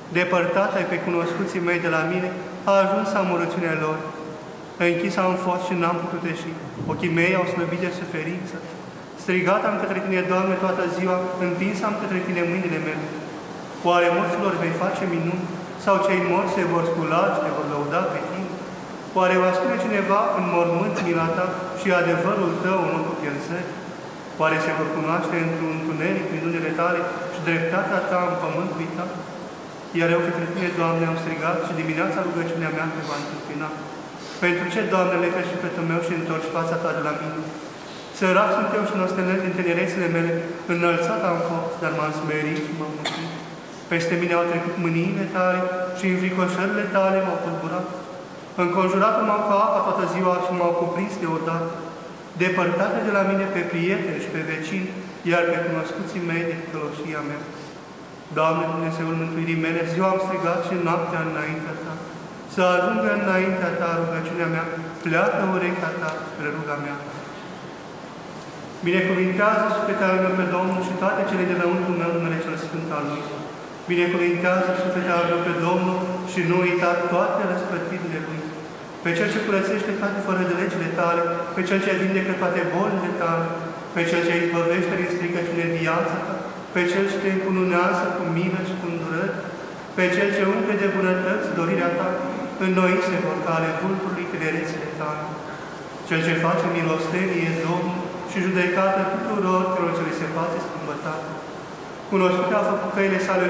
Depărtat ai pe cunoscuții mei de la mine, a ajuns amărăciunea lor. Închis am fost și n-am putut ieși. Ochii mei au slăbit de suferință. Strigat am către Tine, Doamne, toată ziua, împins am către Tine mâinile mele. Oare morților vei face minuni? Sau cei morți se vor scula și te vor lăuda pe Tine? Oare va spune cineva în mormânt mila Ta și adevărul Tău în locul pierzării? Oare se vor cunoaște într-un întuneric minunile Tale și dreptatea Ta în pământul uitat? Iar eu către Tine, Doamne, am strigat și dimineața rugăciunea mea Te va întâmpina. Pentru ce, Doamne, lepești sufletul meu și întorci fața Ta de la mine? Sărac sunt eu și nostănesc din tinerețile mele, înălțat am fost, dar m-am smerit și m-am mântuit. Peste mine au trecut mâniile Tale și înfricoșările Tale m-au tulburat. Înconjurat m-au ca apa toată ziua și m-au cuprins deodată. Depărtate de la mine pe prieteni și pe vecini, iar pe cunoscuții mei de ticăloșia mea. Doamne, Dumnezeul mântuirii mele, ziua am strigat și noaptea înaintea Ta. Să ajungă înaintea Ta rugăciunea mea, pleacă urechea Ta spre ruga mea. Binecuvintează sufletul meu pe Domnul și toate cele de lăuntru meu numele cel sfânt al Lui. Binecuvintează sufletul meu pe Domnul și nu uita toate răsplătirile Lui. Pe Cel ce curățește toate fără de legile Tale, pe Cel ce vindecă toate bolile Tale, pe Cel ce izbăvește din stricăciune viața Ta, pe Cel ce te încununează cu milă și cu îndurări, pe Cel ce umple de bunătăți dorirea Ta, înnoise vor ca ale vulturului tinerețile Tale. Cel ce face milostenie, Domnul, și judecată tuturor celor ce li se face scumbătate. Cunoscut a făcut căile sale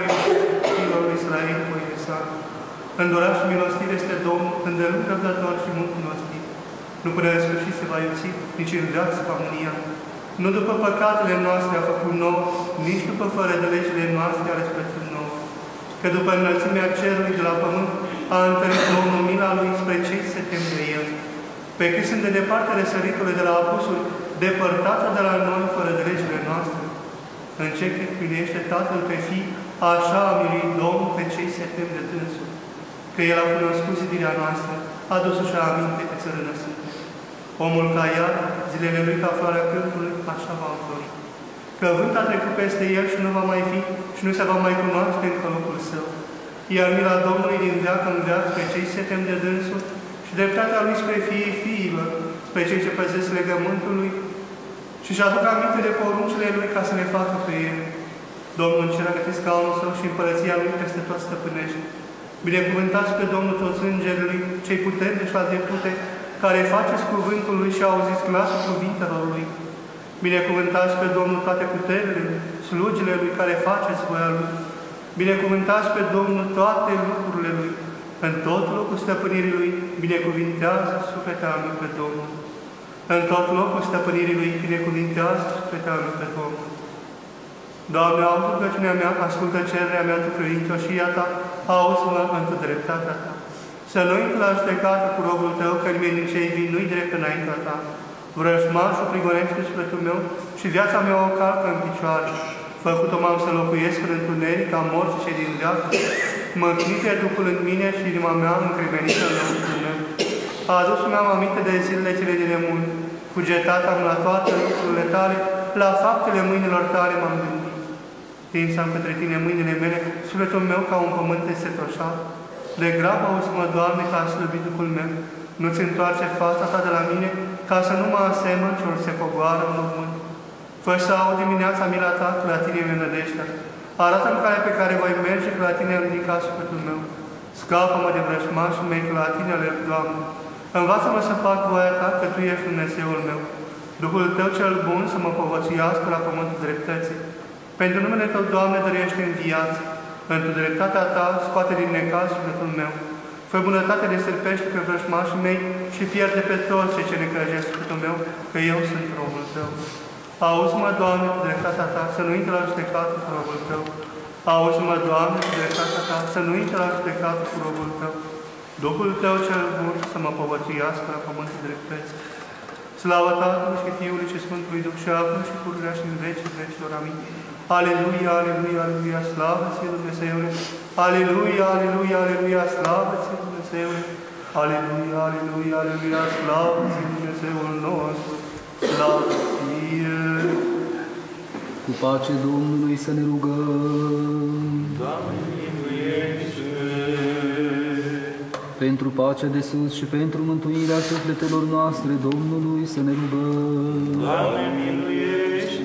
lui Israel cu oile sale. Îndurat și milostiv este Domnul, îndelung răbdător și mult milostiv. Nu până în sfârșit se va iuți, nici în viață va mânia. Nu după păcatele noastre a făcut nou, nici după fără de legile noastre a răsplătit nou. Că după înălțimea cerului de la pământ a întărit Domnul mila Lui spre cei ce se tem de El. Pe cât sunt de departe răsăritule de la apusuri, depărtați de la noi fără de legile noastre. În ce cât primește Tatăl pe Fii, așa a miluit Domnul pe cei se tem de dânsul. Că El a cunoscut zidirea noastră, a dus-și aminte că țărână sunt. Omul ca iar, zilele lui ca floarea câmpului, așa va înflori. Că vânt a trecut peste el și nu va mai fi și nu se va mai cunoaște încă locul său. Iar mila Domnului din veac în veac spre cei se tem de dânsul și dreptatea Lui spre fiii fiilor, spre cei ce păzesc legământul Lui și-și aduc aminte de poruncile Lui ca să le facă pe El. Domnul în cer a gătit scaunul Său și împărăția Lui peste tot stăpânește. Binecuvântați pe Domnul toți îngerii Lui, cei puternici la dreptute, care faceți cuvântul Lui și auziți glasul cuvintelor Lui. Binecuvântați pe Domnul toate puterile Lui, slugile Lui care faceți voia Lui. Binecuvântați pe Domnul toate lucrurile Lui. În tot locul stăpânirii Lui, binecuvintează sufletul meu pe Domnul. În tot locul stăpânirii Lui, binecuvintează sufletul meu pe Domnul. Doamne, auzi rugăciunea mea, ascultă cererea mea cu credincioșia Ta, auzi-mă într dreptatea Ta. Să nu intri la judecată cu robul Tău, că nimeni din cei vii nu-i drept înaintea Ta. Vrăjmașul prigonește sufletul meu și viața mea o calcă în picioare. Făcut-o m-am să locuiesc în întuneric, ca morți cei din viață. Mă închide Duhul în mine și inima mea încremenită în lăuntrul meu. A adus mi-am aminte de zilele cele de nemult. Cugetat am la toate lucrurile Tale, la faptele mâinilor Tale m-am gândit. Tinsam către Tine mâinile mele, sufletul meu ca un pământ desetoșat. De grabă auzi-mă, Doamne, că a slăbit Duhul meu. Nu-ți întoarce fața Ta de la mine, ca să nu mă asemăn celor se coboară în mormânt. Fă să aud dimineața mila Ta, că la Tine mi-e nădejdea. Arată-mi calea pe care voi merge, că la Tine am ridicat sufletul meu. Scapă-mă de vrăjmașii mei, că la Tine alerg, Doamne. Învață-mă să fac voia Ta, că Tu ești Dumnezeul meu. Duhul Tău cel bun să mă povățuiască la pământul dreptății. Pentru numele Tău, Doamne, dăruiește în viață. Pentru dreptatea Ta, scoate din necaz sufletul meu. Fă bunătate de stârpește pe vrăjmașii mei și pierde pe toți cei ce necăjesc sufletul meu, că eu sunt robul Tău. Auzi-mă, Doamne, cu dreptatea Ta, să nu intri la judecată cu robul Tău. Auzi-mă, Doamne, cu dreptatea Ta, să nu intri la judecată cu robul Tău. Duhul Tău cel bun să mă povățuiască la pământul dreptății. Slavă Tatălui și Fiului și Sfântului Duh și acum și pururea și în vecii vecilor. Amin. Aleluia, aleluia, aleluia, slavă Ție, Dumnezeule! Aleluia, aleluia, aleluia, slavă Ție, Dumnezeule! Aleluia, aleluia, aleluia, slavă Ție, Dumnezeul nostru! Slavă Ție! Cu pace Domnului să ne rugăm! Doamne, miluiește! Pentru pacea de sus și pentru mântuirea sufletelor noastre, Domnului să ne rugăm. Doamne, miluiește!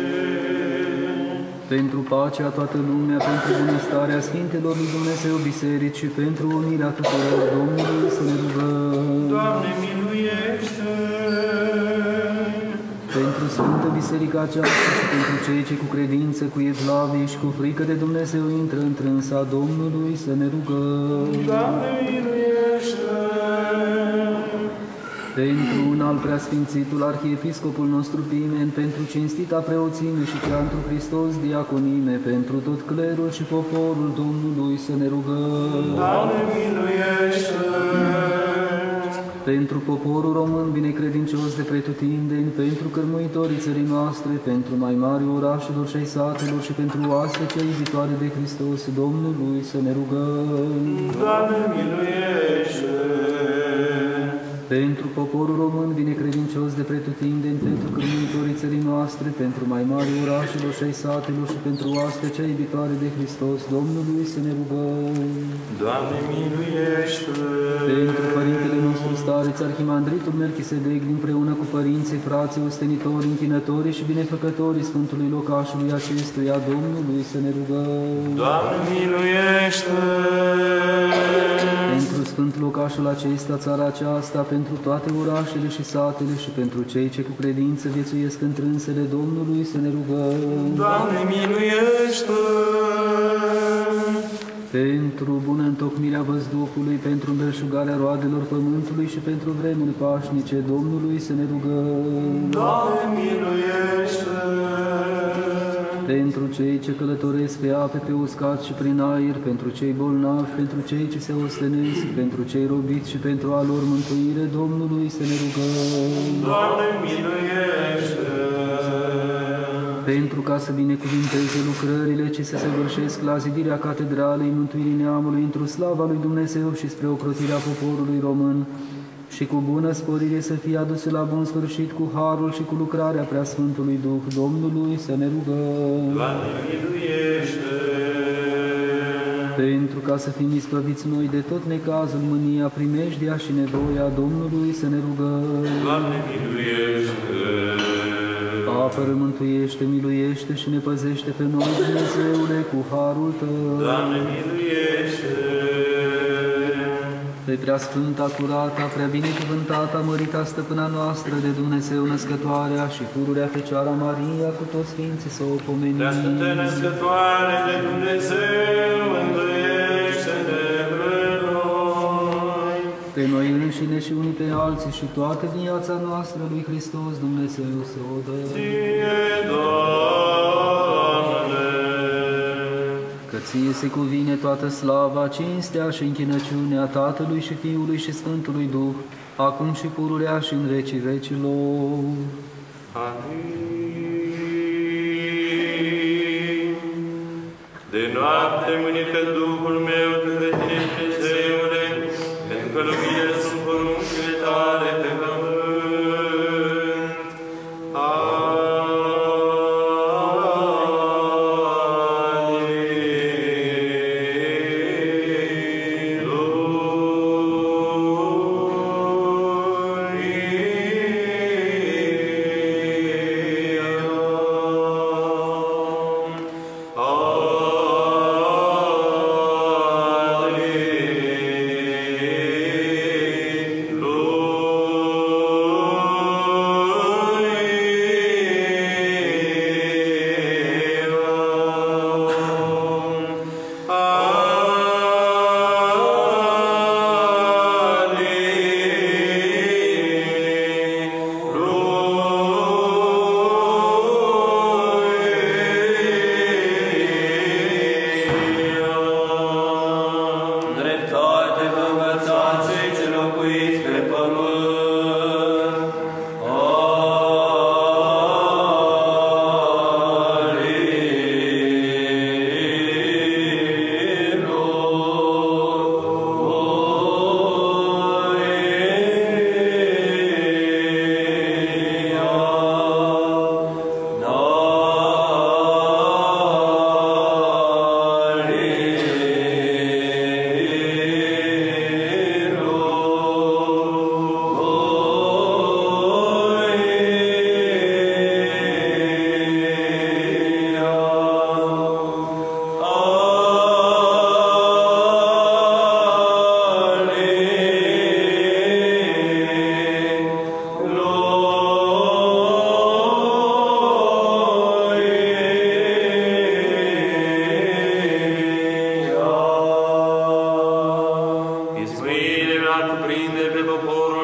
Pentru pacea toată lumea, pentru bunăstarea Sfintelor lui Dumnezeu Biserici și pentru unirea tuturor, Domnului să ne rugăm. Doamne, miluiește! Pentru Sfântă Biserica aceasta și pentru cei ce cu credință, cu evlavie și cu frică de Dumnezeu intră întrânsa Domnului să ne rugăm. Doamne, miluiește! Pentru un al preasfințitul Arhiepiscopul nostru Pimen, pentru cinstita preoțime și cea întru Hristos diaconime, pentru tot clerul și poporul Domnului să ne rugăm. Doamne, miluiește! Pentru poporul român binecredincios de pretutindeni, pentru cărmuitorii țării noastre, pentru mai mari orașelor și ai satelor și pentru oastea cea iubitoare de Hristos, Domnului să ne rugăm. Doamne, miluiește! Pentru poporul român binecredincios de pretutindeni, pentru cărmuitorii țării noastre, pentru mai mari orașelor și ai satelor și pentru oastea cea iubitoare de Hristos, Domnului să ne rugăm. Doamne, miluiește! Pentru Părintele nostru Stareț, Arhimandritul Melchisedec, împreună cu părinții, frații, ostenitori, închinătorii și binefăcătorii Sfântului locașului acestuia, Domnului să ne rugăm. Doamne, miluiește! Pentru Sfânt locașul acesta, țara aceasta, pentru toate orașele și satele și pentru cei ce cu credință viețuiesc întrânsele Domnului să ne rugăm. Doamne, miluiește! Pentru bună întocmirea văzduhului, pentru îmbelșugarea roadelor pământului și pentru vremuri pașnice, Domnului să ne rugăm. Doamne, miluiește! Pentru cei ce călătoresc pe ape, pe uscat și prin aer, pentru cei bolnavi, pentru cei ce se ostenesc, pentru cei robiți și pentru a lor mântuire, Domnului să ne rugăm. Doamne, miluiește! Pentru ca să binecuvinteze lucrările ce se săvârșesc la zidirea Catedralei Mântuirii Neamului într-o slava lui Dumnezeu și spre ocrotirea poporului român, și cu bună sporire să fie aduse la bun sfârșit cu harul și cu lucrarea Preasfântului Duh, Domnului să ne rugăm. Doamne, miluiește! Pentru ca să fim ispăviți noi de tot necazul, mânia, primejdia și nevoia, Domnului să ne rugăm. Doamne, miluiește! Apără, mântuiește, miluiește și ne păzește pe noi, Dumnezeule, cu harul Tău. Doamne, miluiește! Pe preasfânta, curata, prea binecuvântata, mărita stăpâna noastră de Dumnezeu născătoarea și pururea Fecioara Maria cu toți sfinții să o pomenim. Prea Sfântă Născătoare de Dumnezeu, mântuiește-ne pe noi! Pe noi înșine și unii pe alții și toată viața noastră lui Hristos Dumnezeu să o dă. Ție, Doamne! Că Ție se cuvine toată slava, cinstea și închinăciunea Tatălui și Fiului și Sfântului Duh, acum și pururea și în vecii vecilor. Amin. De noapte mânică Duhul meu către Tine, Dumnezeule, pentru că lumine sunt poruncile Tale pe pământ.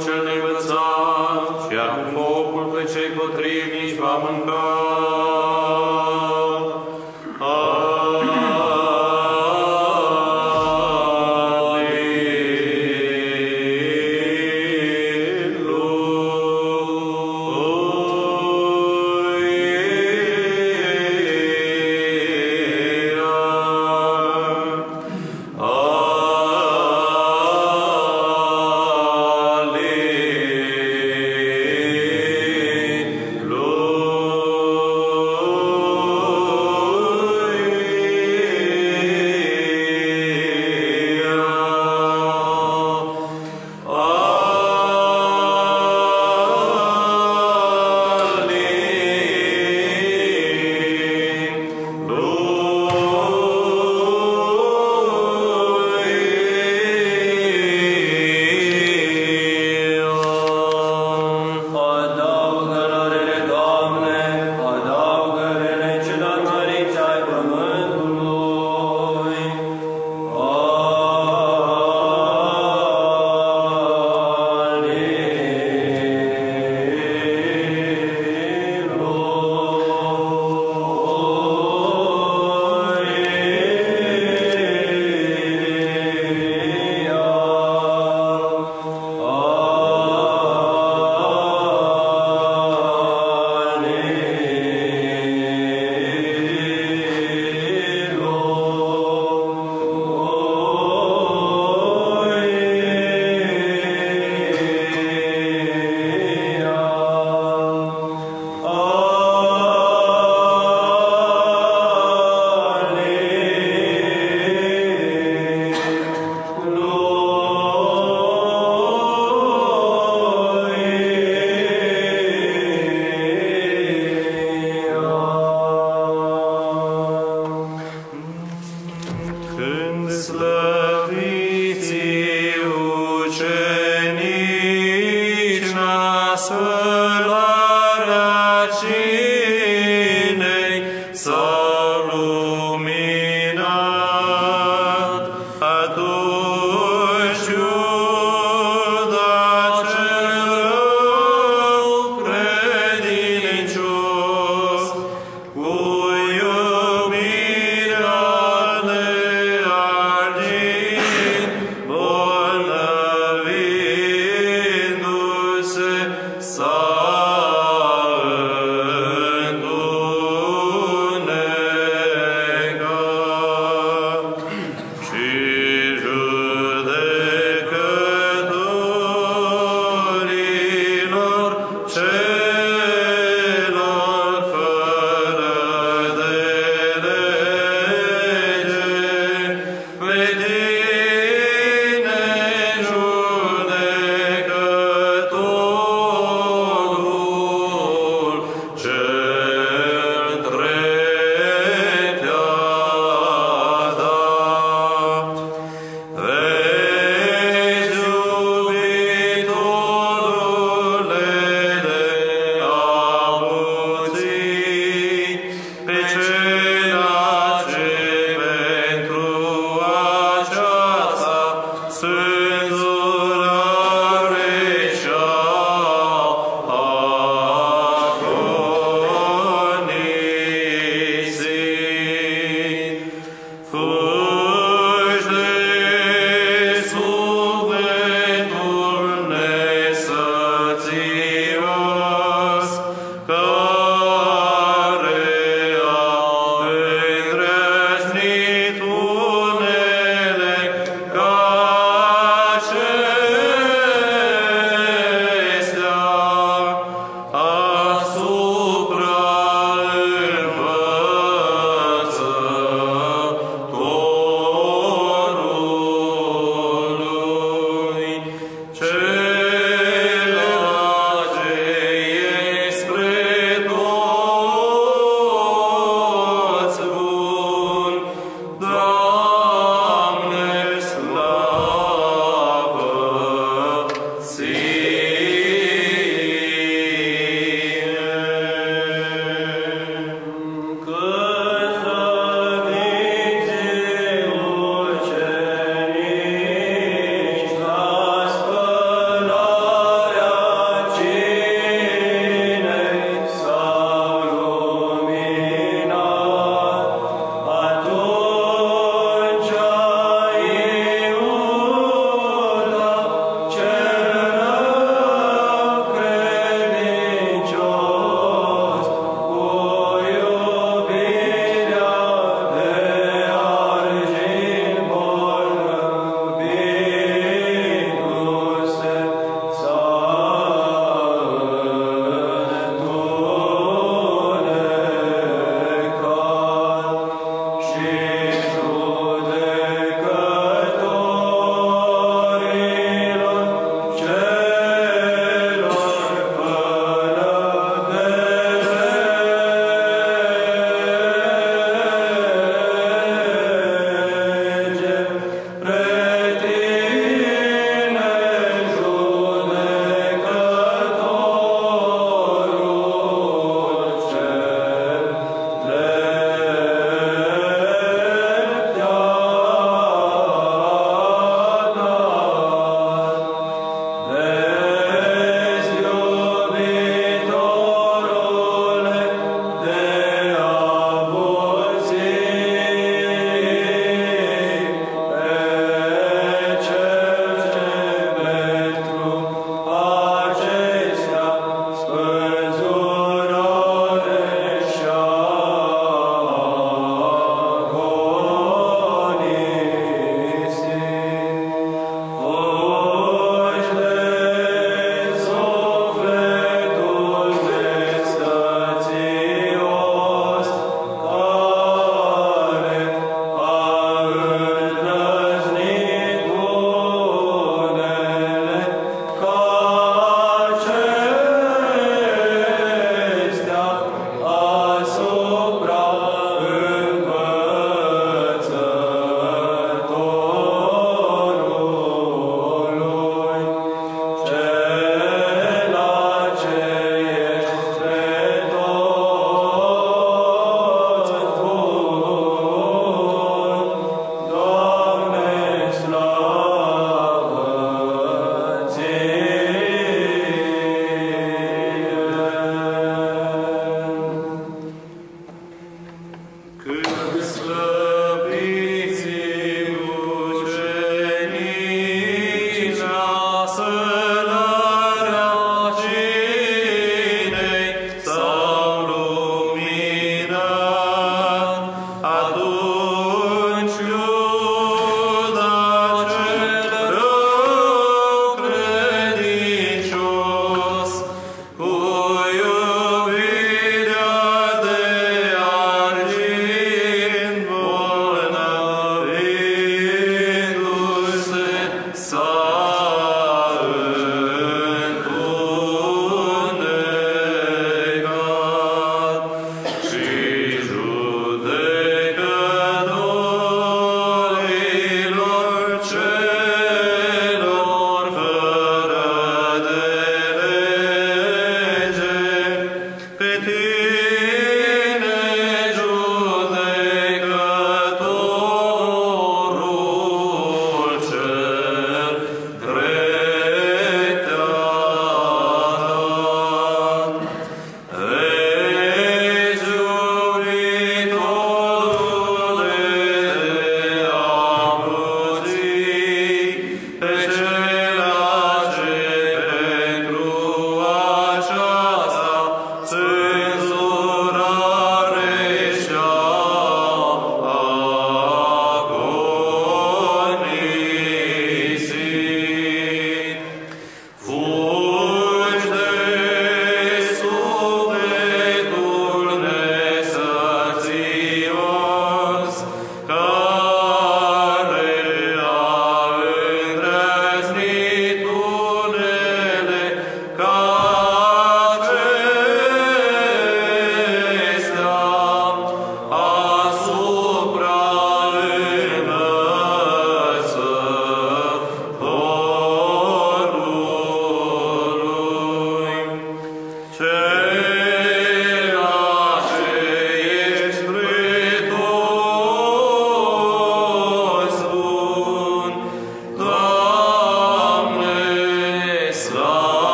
cel neînvățat, și iar în focul pe cei potrivnici va mânca.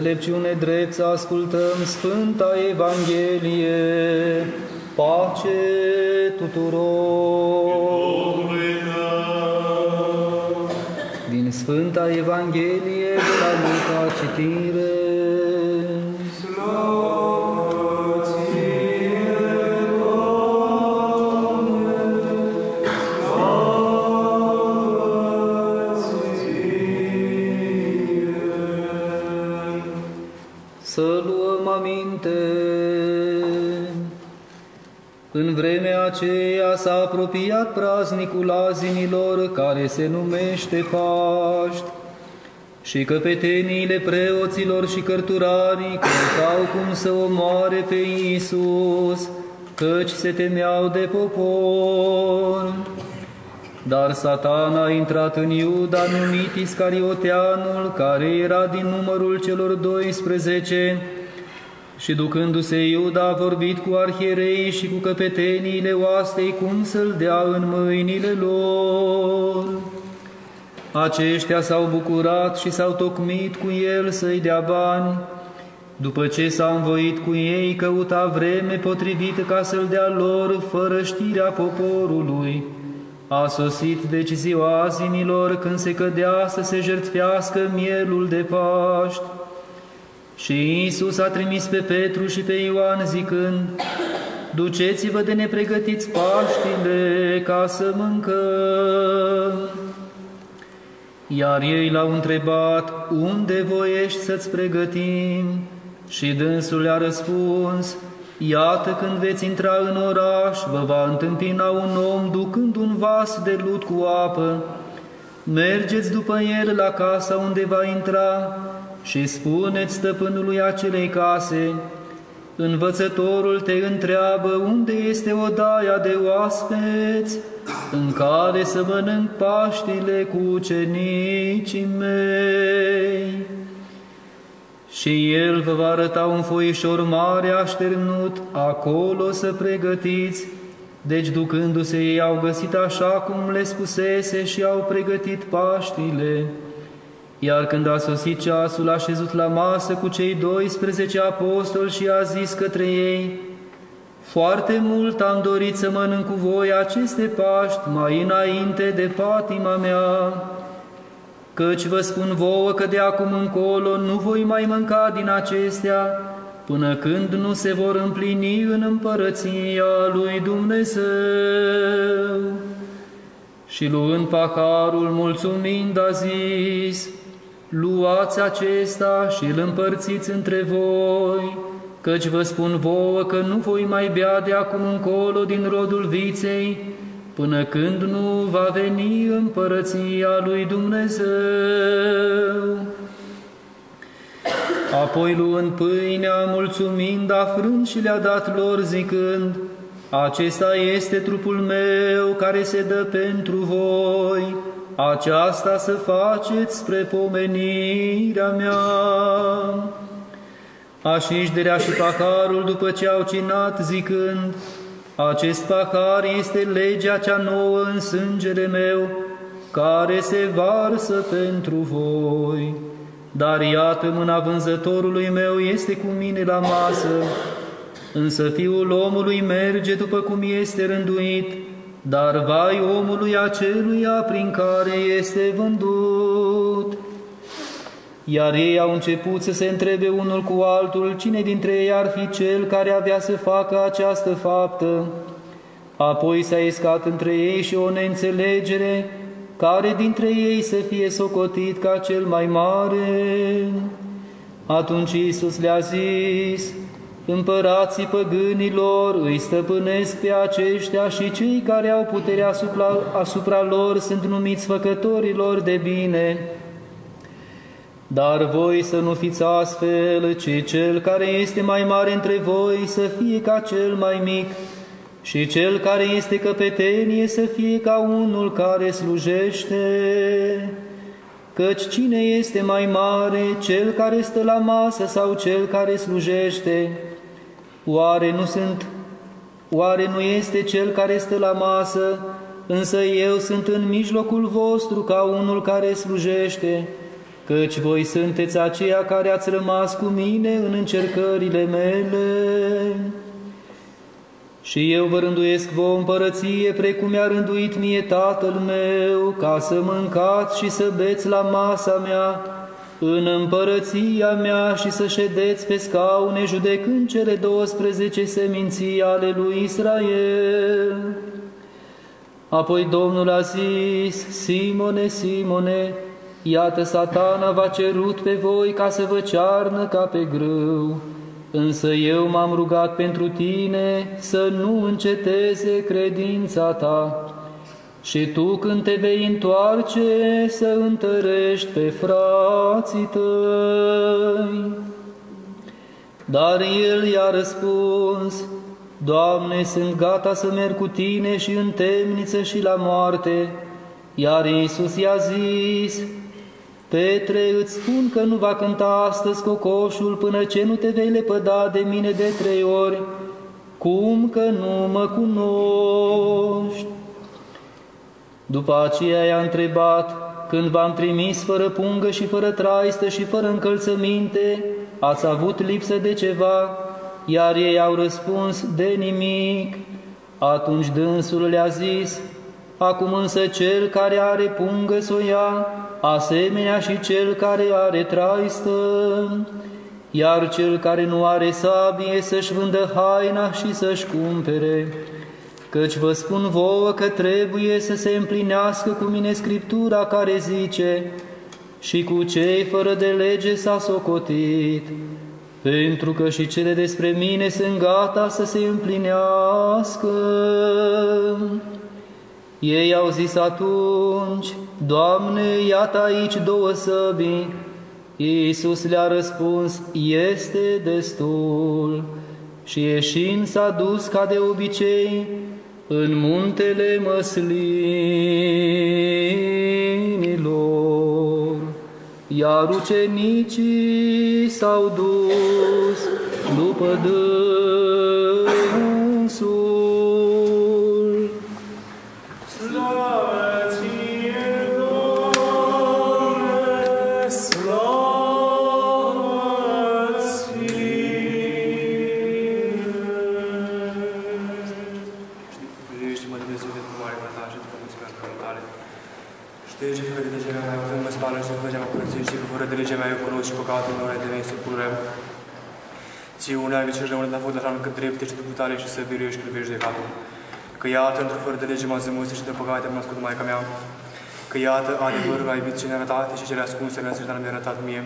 înțelepciune drept să ascultăm Sfânta Evanghelie. Pace tuturor! Din Sfânta Evanghelie de la Luca citire. Să luăm aminte. În vremea aceea s-a apropiat praznicul azinilor, care se numește Paști, și căpeteniile preoților și cărturarii căutau cum să omoare pe Iisus, căci se temeau de popor. Dar Satana a intrat în Iuda, numit Iscarioteanul, care era din numărul celor 12, și ducându-se Iuda a vorbit cu arhierei și cu căpeteniile oastei cum să-l dea în mâinile lor. Aceștia s-au bucurat și s-au tocmit cu el să-i dea bani. După ce s-a învoit cu ei, căuta vreme potrivită ca să-l dea lor fără știrea poporului. A sosit deci ziua azinilor, când se cădea să se jertfească mielul de Paști. Și Iisus a trimis pe Petru și pe Ioan zicând: duceți-vă de nepregătiți Paștile ca să mâncăm. Iar ei l-au întrebat: unde voiești să-ți pregătim? Și dânsul le-a răspuns: iată, când veți intra în oraș, vă va întâmpina un om ducând un vas de lut cu apă. Mergeți după el la casa unde va intra și spuneți stăpânului acelei case: învățătorul te întreabă unde este odaia de oaspeți, în care să mănânc Paștile cu ucenicii mei. Și el vă va arăta un foișor mare așternut, acolo să pregătiți. Deci, ducându-se, ei au găsit așa cum le spusese și au pregătit Paștile. Iar când a sosit ceasul, a șezut la masă cu cei 12 apostoli și a zis către ei: foarte mult am dorit să mănânc cu voi aceste Paști mai înainte de patima mea. Căci vă spun vouă că de acum încolo nu voi mai mânca din acestea, până când nu se vor împlini în împărăția lui Dumnezeu. Și luând paharul, mulțumind, a zis: luați acesta și îl împărțiți între voi, căci vă spun vouă că nu voi mai bea de acum încolo din rodul viței, până când nu va veni împărăția lui Dumnezeu. Apoi, luând pâinea, mulțumind, a frânt și le-a dat lor, zicând: acesta este trupul meu care se dă pentru voi, aceasta să faceți spre pomenirea mea. Așa-și dărea și paharul după ce au cinat, zicând: acest pahar este legea cea nouă în sângele meu, care se varsă pentru voi. Dar iată, mâna vânzătorului meu este cu mine la masă, însă Fiul omului merge după cum este rânduit, dar vai omului aceluia prin care este vândut. Iar ei au început să se întrebe unul cu altul cine dintre ei ar fi cel care avea să facă această faptă. Apoi s-a iscat între ei și o neînțelegere, care dintre ei să fie socotit ca cel mai mare. Atunci Iisus le-a zis: împărații păgânilor îi stăpânesc pe aceștia și cei care au puterea asupra lor sunt numiți făcătorilor de bine. Dar voi să nu fiți astfel, ci cel care este mai mare între voi să fie ca cel mai mic, și cel care este căpetenie să fie ca unul care slujește. Căci cine este mai mare, cel care stă la masă sau cel care slujește? Oare nu este cel care stă la masă? Însă eu sunt în mijlocul vostru ca unul care slujește. căci voi sunteți aceia care ați rămas cu mine în încercările mele. Și eu vă rânduiesc vouă împărăție, precum mi-a rânduit mie Tatăl meu, ca să mâncați și să beți la masa mea, în împărăția mea și să ședeți pe scaune, judecând cele 12 seminții ale lui Israel. Apoi Domnul a zis: Simone, Simone, iată Satana v-a cerut pe voi ca să vă cearnă ca pe grâu, însă eu m-am rugat pentru tine să nu înceteze credința ta. Și tu, când te vei întoarce, să întărești pe frații tăi. Dar el i-a răspuns: Doamne, sunt gata să merg cu tine și în temniță și la moarte. Iar Iisus i-a zis: Petre, îți spun că nu va cânta astăzi cocoșul până ce nu te vei lepăda de mine de 3 ori. Cum că nu mă cunoști? După aceea i-a întrebat: Când v-am trimis fără pungă și fără traistă și fără încălțăminte, ați avut lipsă de ceva? Iar ei au răspuns: De nimic. Atunci dânsul le-a zis: Acum însă cel care are pungă să o ia, asemenea și cel care are traistă, iar cel care nu are sabie să-și vândă haina și să-și cumpere. Căci vă spun vouă că trebuie să se împlinească cu mine Scriptura care zice: Și cu cei fără de lege s-a socotit, pentru că și cele despre mine sunt gata să se împlinească. Ei au zis atunci: Doamne, iată aici 2 săbii. Iisus le-a răspuns: Este destul. Și ieșind s-a dus ca de obicei în muntele măslinilor, iar ucenicii s-au dus după dânsul. Și păcatul nu de mei supură. Ție una ai vecii rămâne a fost așa încât drepte și după tale și să biruiești când vei judecatul. Că iată, într-o fără de lege m-a zămuse și de păcate am născut Maica mea. Că iată, adevărul a iubit și nearătate și cele ascunse ne-a mi-a arătat mie.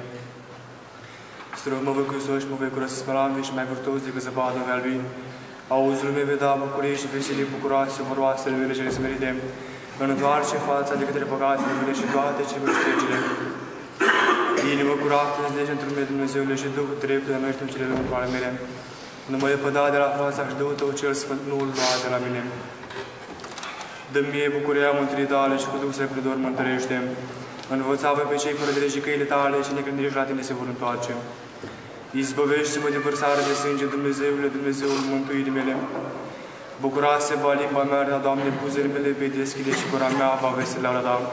Străv mă voi cu Iisus și mă voi curăți spălambe și mai vârtos decât zăpadă în lui. Auzul meu vei da bucurie și veselie bucuroase și voroasele mele cele smerite. Întoarce fața de către păcatele mele și toate ce vă ștergele. Inimă curată, îți într-un mine, Dumnezeule, și Duhul drept, de noi știm cele lucruri ale mele. Nu mă lepăda de la fața și Duhul Tău cel Sfânt nu-l lua de la mine. Dă-mi mie bucuria mântuirii Tale și cu Duhul Sfânt mă întărește. Învăța-vă pe cei fără de lege căile Tale și necredincioși la Tine se vor întoarce. Izbăvește-mă de vărsare de sânge, Dumnezeule, Dumnezeul mântuirii mele. Bucura-se va limba mea, dar, Doamne, buzele mele vei deschide și gura mea va vesela la Ta.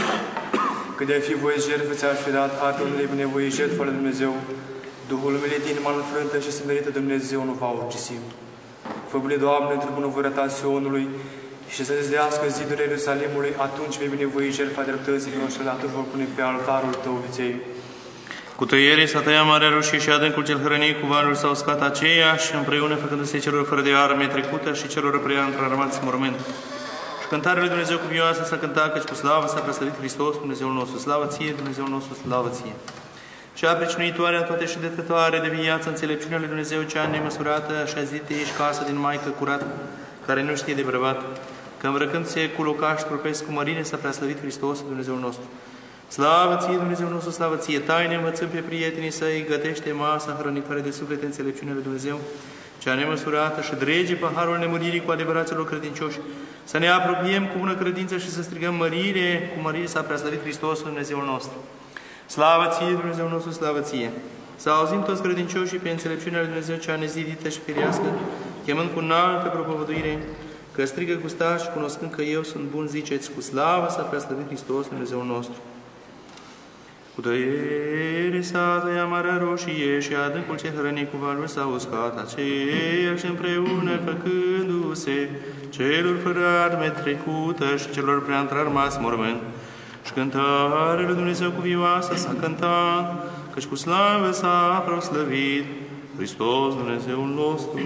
Că de-ai fi voie jertfă ți-aș fi dat, artul unei nevoie jertfă la Dumnezeu. Duhul meu de inima înfrântă și smerită Dumnezeu nu va urgisi. Fă-bune, Doamne, într-o bunăvoie Ta Sionului și să dezlească zidurile Ierusalimului, atunci vei binevoi jertfa dreptății, că înșelatul vor pune pe altarul Tău viței. Cu tăierii s-a tăiat Marea Roșie și adâncul cel hrănit cu valul s-au uscat aceeași, împreună făcându-se celor fără de arme trecută și celor prea într-armați mormânt. Și cântarea lui Dumnezeu cuvioasă s-a cântat, căci cu slavă s-a preslăvit Hristos, Dumnezeul nostru. Slavă Ție, Dumnezeul nostru, slavă Ție! Cea pricinuitoare toate și dătătoare de viață, înțelepciunea lui Dumnezeu cea nemăsurată, așa zi te ești casă din maică curată, care nu știe de bărbat, că îmbrăcându-se cu locaș trupesc cu mărine s-a preslăvit Hristos, Dumnezeul nostru. Slavă Ție, Dumnezeul nostru, slavă Ție! Taine învățăm pe prietenii Săi, gătește masa hrănitoare de suflete, înțelepciunea lui Dumnezeu, cea nemăsurată, și drege paharul nemuririi cu adevăraților credincioși, să ne apropiem cu bună credință și să strigăm mărire, cu mărire s-a preaslăvit Hristos, Dumnezeul nostru. Slavă Ție, Dumnezeul nostru, slavă Ție! Să auzim toți credincioșii pe înțelepciunea lui Dumnezeu cea nezidită și firească, chemând cu înaltă propovăduire, că strigă cu staș și cunoscând că eu sunt bun, ziceți, cu slavă s-a preaslăvit Hristos, Dumnezeul nostru. Cu tăierii sa tăia marea roșie și adâncul ce hrăni cu valuri s-a uscat, aceeași împreună făcându-se celor fără arme trecută și celor prea întrarmați mormânt. Și cântarea lui Dumnezeu cuvioasă s-a cântat, căci cu slavă s-a proslăvit Hristos Dumnezeul nostru.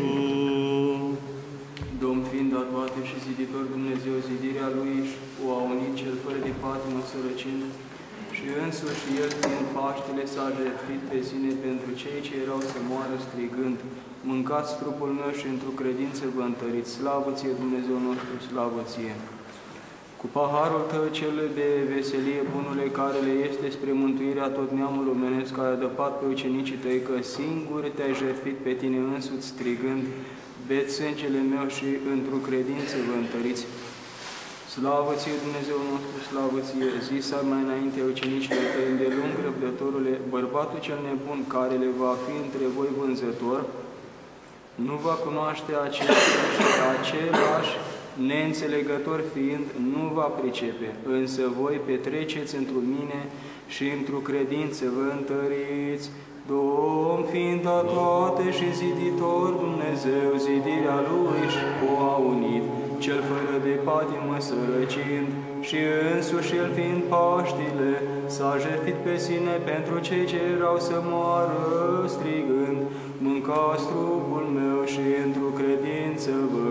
Domn fiind dat toate și ziditor Dumnezeu, zidirea Lui o a unit cel fără de patimă sărăcind, și însuși El din Paștele s-a jertfit pe sine pentru cei ce erau să moară strigând, mâncați trupul meu și într-o credință vă întăriți, slavă ție Dumnezeu nostru, slavă ție. Cu paharul tău cel de veselie, bunule, care le este spre mântuirea tot neamul omenesc, ai adăpat pe ucenicii tăi, că singur te-ai jertfit pe tine însuți strigând, beți sângele meu și într-o credință vă întăriți. Slavă ție, Dumnezeu nostru, slavă ție, zisa mai înainte ucenicilor tăi, îndelung răbdătorule, bărbatul cel nebun care le va fi între voi vânzător, nu va cunoaște același neînțelegător fiind, nu va pricepe, însă voi petreceți într-o mine și într-o credință vă întăriți. Domn fiind dat toate și ziditor Dumnezeu, zidirea Lui și o a unit, cel fără de patimă sărăcind, și însuși El fiind Paștile, s-a jertfit pe sine pentru cei ce erau să moară, strigând, mâncați trupul meu și într-o credință vă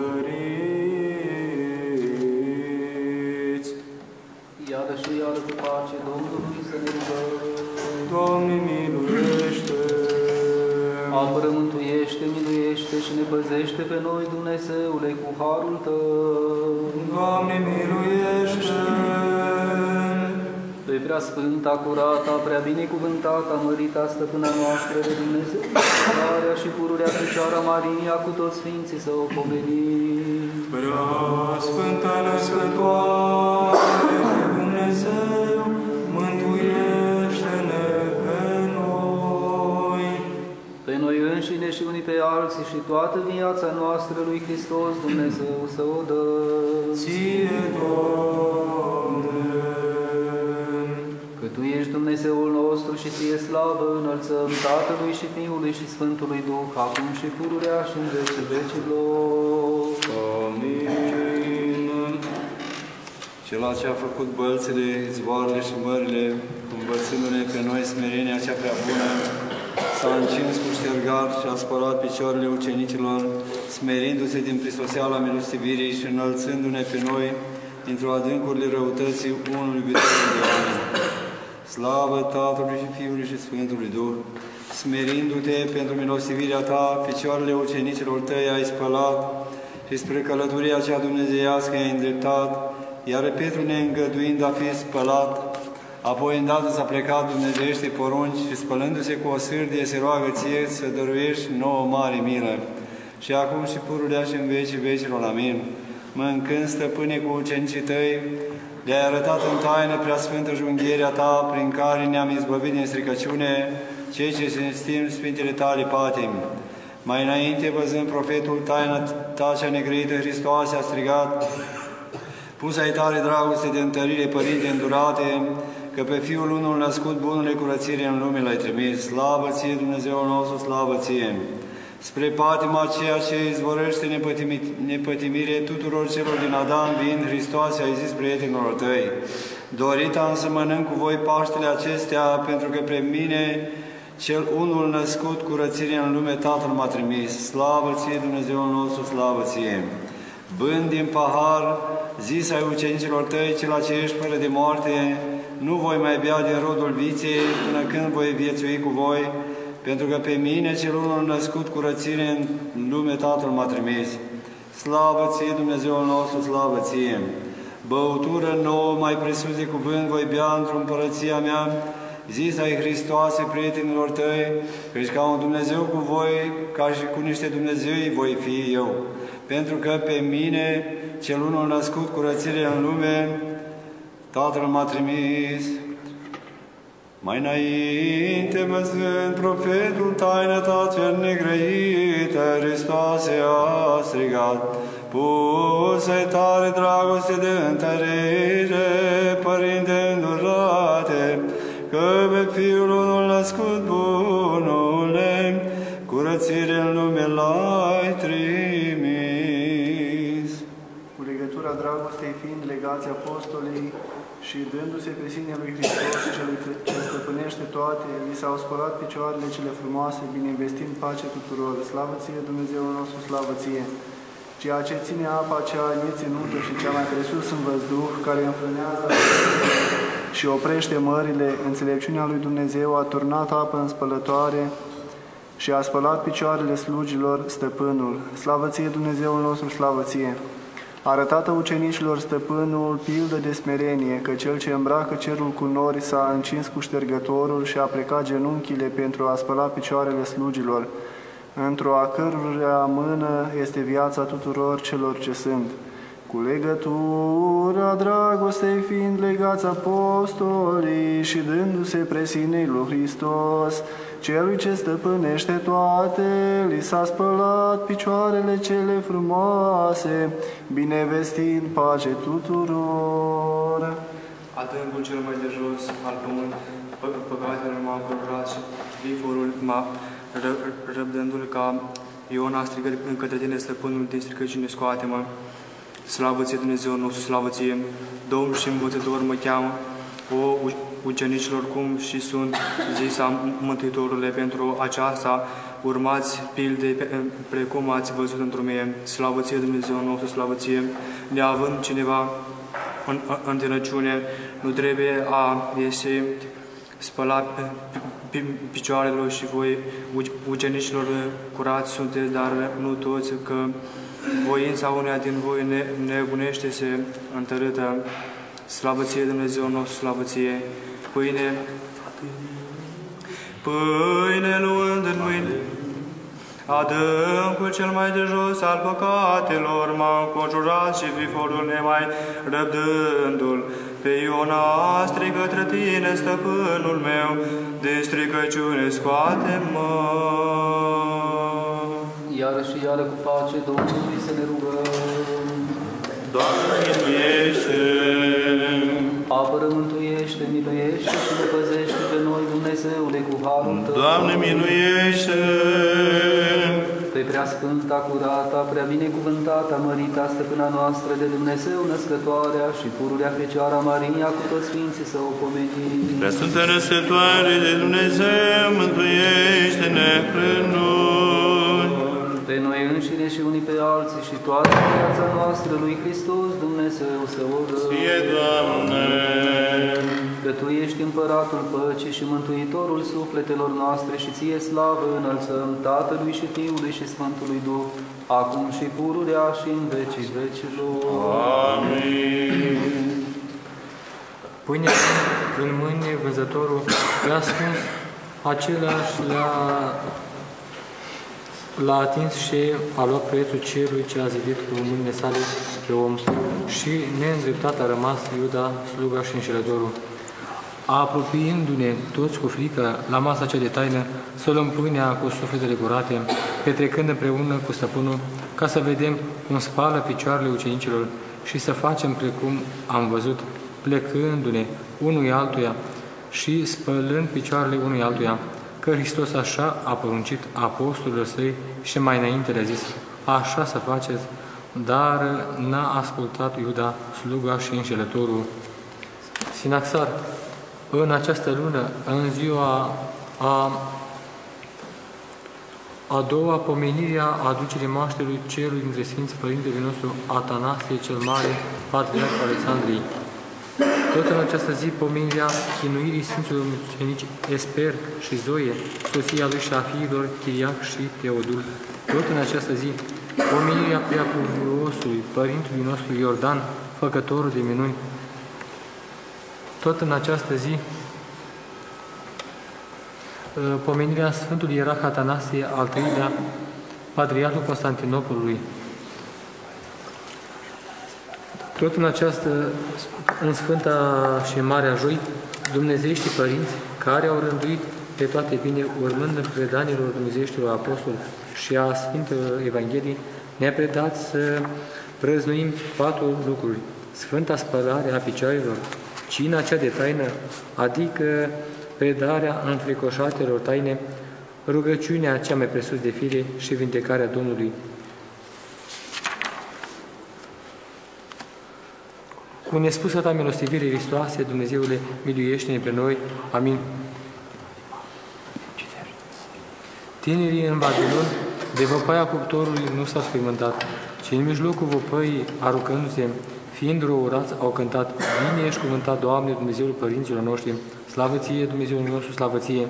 întăriți. Iară și iară cu pace Domnului să ne rugăm. Doamne, miluiește! Apără, mântuiește, miluiește și ne păzește pe noi, Dumnezeule, cu harul Tău. Doamne, miluiește! Pe prea sfânta, curata, prea binecuvântata, mărita stăpâna noastră de Dumnezeu, Marea și pururea Fecioara Maria, cu toți Sfinții să o pomenim. Prea Sfânta Născătoare de Dumnezeu, mântuiește-ne pe noi. Pe noi înșine și unii pe alții și toată viața noastră lui Hristos Dumnezeu să o dă. Ție, Doamne! Că Tu ești Dumnezeul nostru și Ție slavă înălțăm Tatălui și Fiului și Sfântului Duh, acum și pururea și în vecii vecilor. Amin. Cela ce a făcut bălțile, izvoarele și mările, învățându-ne pe noi smerenia cea prea bună, s-a încins cu ștergar și a spălat picioarele ucenicilor, smerindu-se din prisoseala milostivirii și înălțându-ne pe noi dintr-o adâncurile răutății unul iubitorul de oameni. Slavă Tatălui și Fiului și Sfântului Duh! Smerindu-te pentru milostivirea Ta, picioarele ucenicilor Tăi ai spălat și spre călătoria cea dumnezeiască i-ai îndreptat, iar Petru neîngăduind a fi spălat, apoi îndată s-a plecat dumnezeiește porunci și spălându-se cu o sârdie se roagă Ție să dăruiești nouă mare milă. Și acum și pururea și în vecii vecilor. Amin. Mâncând, Stăpâne, cu ucenicii Tăi, le-ai arătat în taină preasfântă junghierea Ta, prin care ne-am izbăvit din stricăciune, cei ce se stim Sfintele Tale patimi. Mai înainte, văzând profetul, taina Ta cea negrăită, Hristoase, a strigat, pus ai Tale dragoste de întărire, Părinte îndurate, că pe Fiul unul născut, bunule curățire în lume l-ai trimis. Slavă Ție, Dumnezeul nostru, slavă Ție! Spre patima aceea ce izvorăște nepătimire tuturor celor din Adam, vin, Hristoase, ai zis prietenilor Tăi, dorita însă mănânc cu voi Paștele acestea, pentru că pe mine, cel unul născut, curățire în lume, Tatăl m-a trimis. Slavă Ție, Dumnezeul nostru, slavă Ție! Bând din pahar, zis ai ucenicilor Tăi, cela ce ești fără de moarte, nu voi mai bea din rodul viței, până când voi viețui cu voi, pentru că pe mine, cel unul născut, curățire în lume, Tatăl m-a trimis. Slavă Ție, Dumnezeul nostru, slavă Ție! Băutură nouă, mai presus de cuvânt, voi bea într-o împărăția mea, zis ai Hristoase, prietenilor Tăi, căci ca un Dumnezeu cu voi, ca și cu niște Dumnezei voi fi eu. Pentru că pe mine, cel unul născut, curățire în lume, Tatăl m-a trimis. Mai înainte, văzând profetul, taina Ta cel negrăită, Hristoase a strigat, pus-ai tare dragoste de întărire, Părinte îndurate, că ei fiind legați apostolii și dându-se pe sine lui Hristos, celui ce stăpânește toate, li s-au spălat picioarele cele frumoase, binevestind pace tuturor. Slavă ție, Dumnezeul nostru, slavă ție! Ceea ce ține apa cea neținută și cea mai presus în văzduh, care înfrânează și oprește mările, înțelepciunea lui Dumnezeu a turnat apă în spălătoare și a spălat picioarele slugilor stăpânul. Slavă ție, Dumnezeul nostru, slavă ție! Arătată ucenicilor stăpânul pildă de smerenie, că cel ce îmbracă cerul cu nori s-a încins cu ștergătorul și a plecat genunchile pentru a spăla picioarele slugilor, într-o a cărora mână este viața tuturor celor ce sunt. Cu legătura dragostei fiind legați apostolii și dându-se presinei lui Hristos, celui ce stăpânește toate, li s-a spălat picioarele cele frumoase, binevestind pace tuturor. Adâncul cel mai de jos al pământului, păcatelor m-a înconjurat și viforul m-a răbdându-l ca Iona strigă către tine, stăpânul din stricăciune, scoate-mă. Slavă ție, Dumnezeu nostru, slavă ție! Domn și învățător mă cheamă, o ucenicilor cum și sunt, zisa Mântuitorule, pentru aceasta urmați pilde precum ați văzut într-o mie. Slavă ție, Dumnezeu nostru, slavă ție! Neavând cineva în tânăciune, nu trebuie a ieși spăla picioarelor și voi, ucenicilor curați sunteți, dar nu toți, că voința uneia din voi nebunește-se întărâtă. Slavă ție, Dumnezeu nostru, slavă ție! Pâine luând în mâini, adâncul cel mai de jos al păcatelor m-a înconjurat și viforul nemai răbdându-l. Pe Iona strigă către tine, stăpânul meu, din stricăciune scoate-mă. Iară și iară cu pace Domnului să ne rugăm. Doamne, miluiește! Apără, mântuiește, miluiește și ne păzește pe noi, Dumnezeule, cu harul Tău. Doamne, miluiește! Pe preasfânta, curata, prea binecuvântata, mărita, stăpâna noastră de Dumnezeu, născătoarea și pururea Fecioara Maria, cu toți Sfinții să o pomenim. Preasfântă născătoare de Dumnezeu, mântuiește-ne pe noi! Pe noi înșine și unii pe alții și toată viața noastră lui Hristos, Dumnezeu să o dă. Ție, Doamne! Că Tu ești Împăratul Păcii și Mântuitorul sufletelor noastre și Ție slavă înălțăm Tatălui și Fiului și Sfântului Duh, acum și pururea și în vecii vecilor. Amin. Pâinea în mâine, vânzătorul le-a spus, același l-a atins și a luat prețul celui ce a zidit cu mâinile sale pe om și neîndreptat a rămas Iuda, sluga și înșelătorul. Apropiindu-ne toți cu frică la masa cea de taină, să luăm pâinea cu sufletele curate, petrecând împreună cu stăpânul, ca să vedem cum spală picioarele ucenicilor și să facem precum am văzut, plecându-ne unui altuia și spălând picioarele unui altuia, că Hristos așa a poruncit apostolilor săi și mai înainte le-a zis, așa să faceți, dar n-a ascultat Iuda, sluga și înșelătorul. Sinaxar, în această lună, în ziua a doua, pomenirea aducerii moaștelui celui dintre Sfinți Părintele nostru Atanasie cel Mare, Patriarhul Alexandriei. Tot în această zi, pomenirea chinuirii Sfinților Mucenici Esper și Zoe, soția lui și a fiilor Chiriac și Teodul. Tot în această zi, pomenirea preacuviosului Părintului nostru Iordan, făcătorul de minuni. Tot în această zi, pomenirea Sfântului Ierarh Atanasie al III-lea, Patriarhul Constantinopolului. Tot în Sfânta și Marea Joi, dumnezeiești părinți care au rânduit pe toate bine, urmând în predanilor dumnezeieștilor apostoli și a Sfintelor Evangheliei, ne-a predat să prăznuim 4 lucruri. Sfânta spălare a picioarelor, cina cea de taină, adică predarea înfricoșatelor taine, rugăciunea cea mai presus de fire și vindecarea Domnului. Cu nespusă ta milostivire, Hristoase, Dumnezeule, miluiește-ne pe noi. Amin. Tinerii în Babilon, de văpaia cuptorului nu s-au spăimântat, ci în mijlocul văpăii, aruncându-se, fiind răurați, au cântat: Bine ești cuvântat, Doamne, Dumnezeul părinților noștri, slavă ție, Dumnezeul nostru, slavă ție.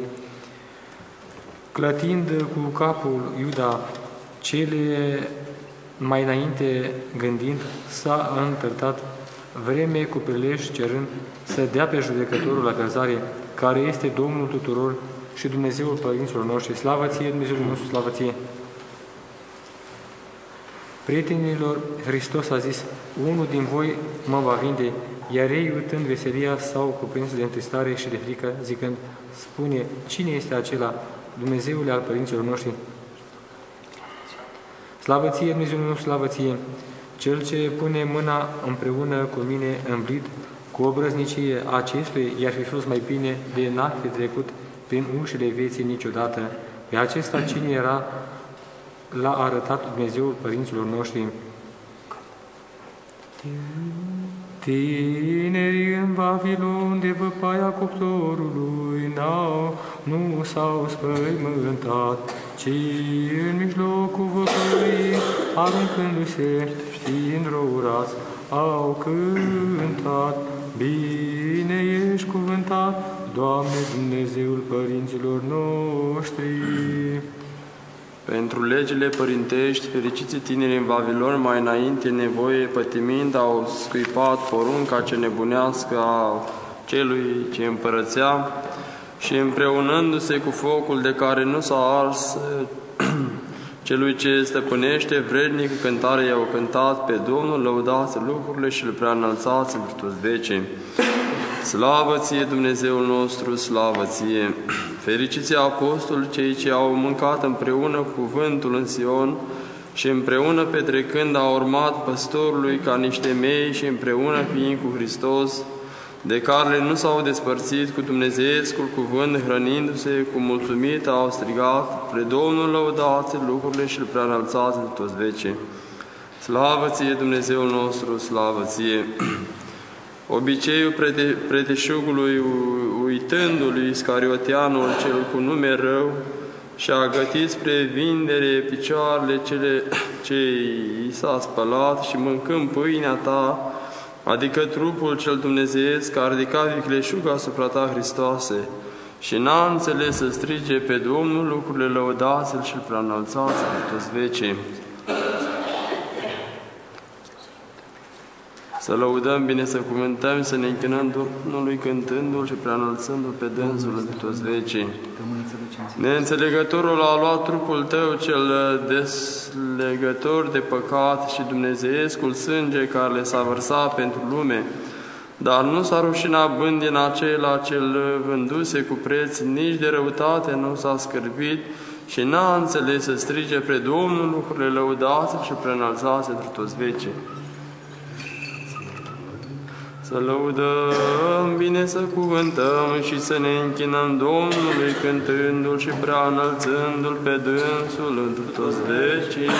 Clătind cu capul Iuda, cele mai înainte gândind, s-a întărtat vreme cu prilej cerând să dea pe judecătorul la căzare, care este Domnul tuturor și Dumnezeul părinților noștri. Slavă ție, Dumnezeul nostru, slavă ție! Prietenilor, Hristos a zis: unul din voi mă va vinde, iar ei, uitând veselia, s-au cuprins de întristare și de frică, zicând: spune, cine este acela, Dumnezeul al părinților noștri? Slavă ție, Dumnezeul nostru, slavă ție! Cel ce pune mâna împreună cu mine în blid, cu obrăznicie acestuia, i-ar fi fost mai bine de n-ar fi trecut prin ușile vieții niciodată. Pe acesta cine era, l-a arătat Dumnezeul părinților noștri. Tinerii în Babilon de văpaia cuptorului nu s-au spăimântat, ci în mijlocul văpăii, aruncându-se, fiind răurați, au cântat: Bine ești cuvântat, Doamne, Dumnezeul părinților noștri. Pentru legile părintești, fericiții tineri în Babilon, mai înainte nevoie pătimind, au scuipat porunca ce nebunească a celui ce împărățea și împreunându-se cu focul de care nu s-a ars, celui ce stăpânește, vrednic cu cântare i-au cântat pe Domnul, lăudați lucrurile și îl preanălțați într toți vecii. Slavă ție, Dumnezeul nostru, slavă ție! Fericiții apostoli, cei ce au mâncat împreună cuvântul în Sion și împreună petrecând au urmat păstorului ca niște mei și împreună fiind cu Hristos, de care nu s-au despărțit cu dumnezeiescul cuvânt, hrănindu-se cu mulțumită, au strigat: Pre Domnul lăudați lucrurile și îl preanălțați în toți vecii. Slavă ție, Dumnezeul nostru, slavă ție! Obiceiul preteșugului, uitându-lui Iscarioteanul cel cu nume rău, și-a gătit spre vindere picioarele cele ce i s-a spălat și mâncând pâinea ta, adică trupul cel dumnezeiesc, a ridicat vicleșug asupra ta, Hristoase, și n-a înțeles să strige pe Domnul lucrurile, lăudați-l și-l preanălțați în toți vecii. Să lăudăm, bine să cuvântăm, să ne închinăm Domnului cântându-L și preanălțându-L pe dânsul în toți vecii. Neînțelegătorul a luat trupul tău cel deslegător de păcat și dumnezeiescul sânge care le s-a vărsat pentru lume, dar nu s-a rușinat bând din acela cel vânduse cu preț, nici de răutate nu s-a scârbit și n-a înțeles să strige pre Domnul lucrurile, lăudați și preînălțați într toți vecii. Să lăudăm, bine să cuvântăm și să ne închinăm Domnului cântându-L și preanălțându-L pe dânsul într toți vecii.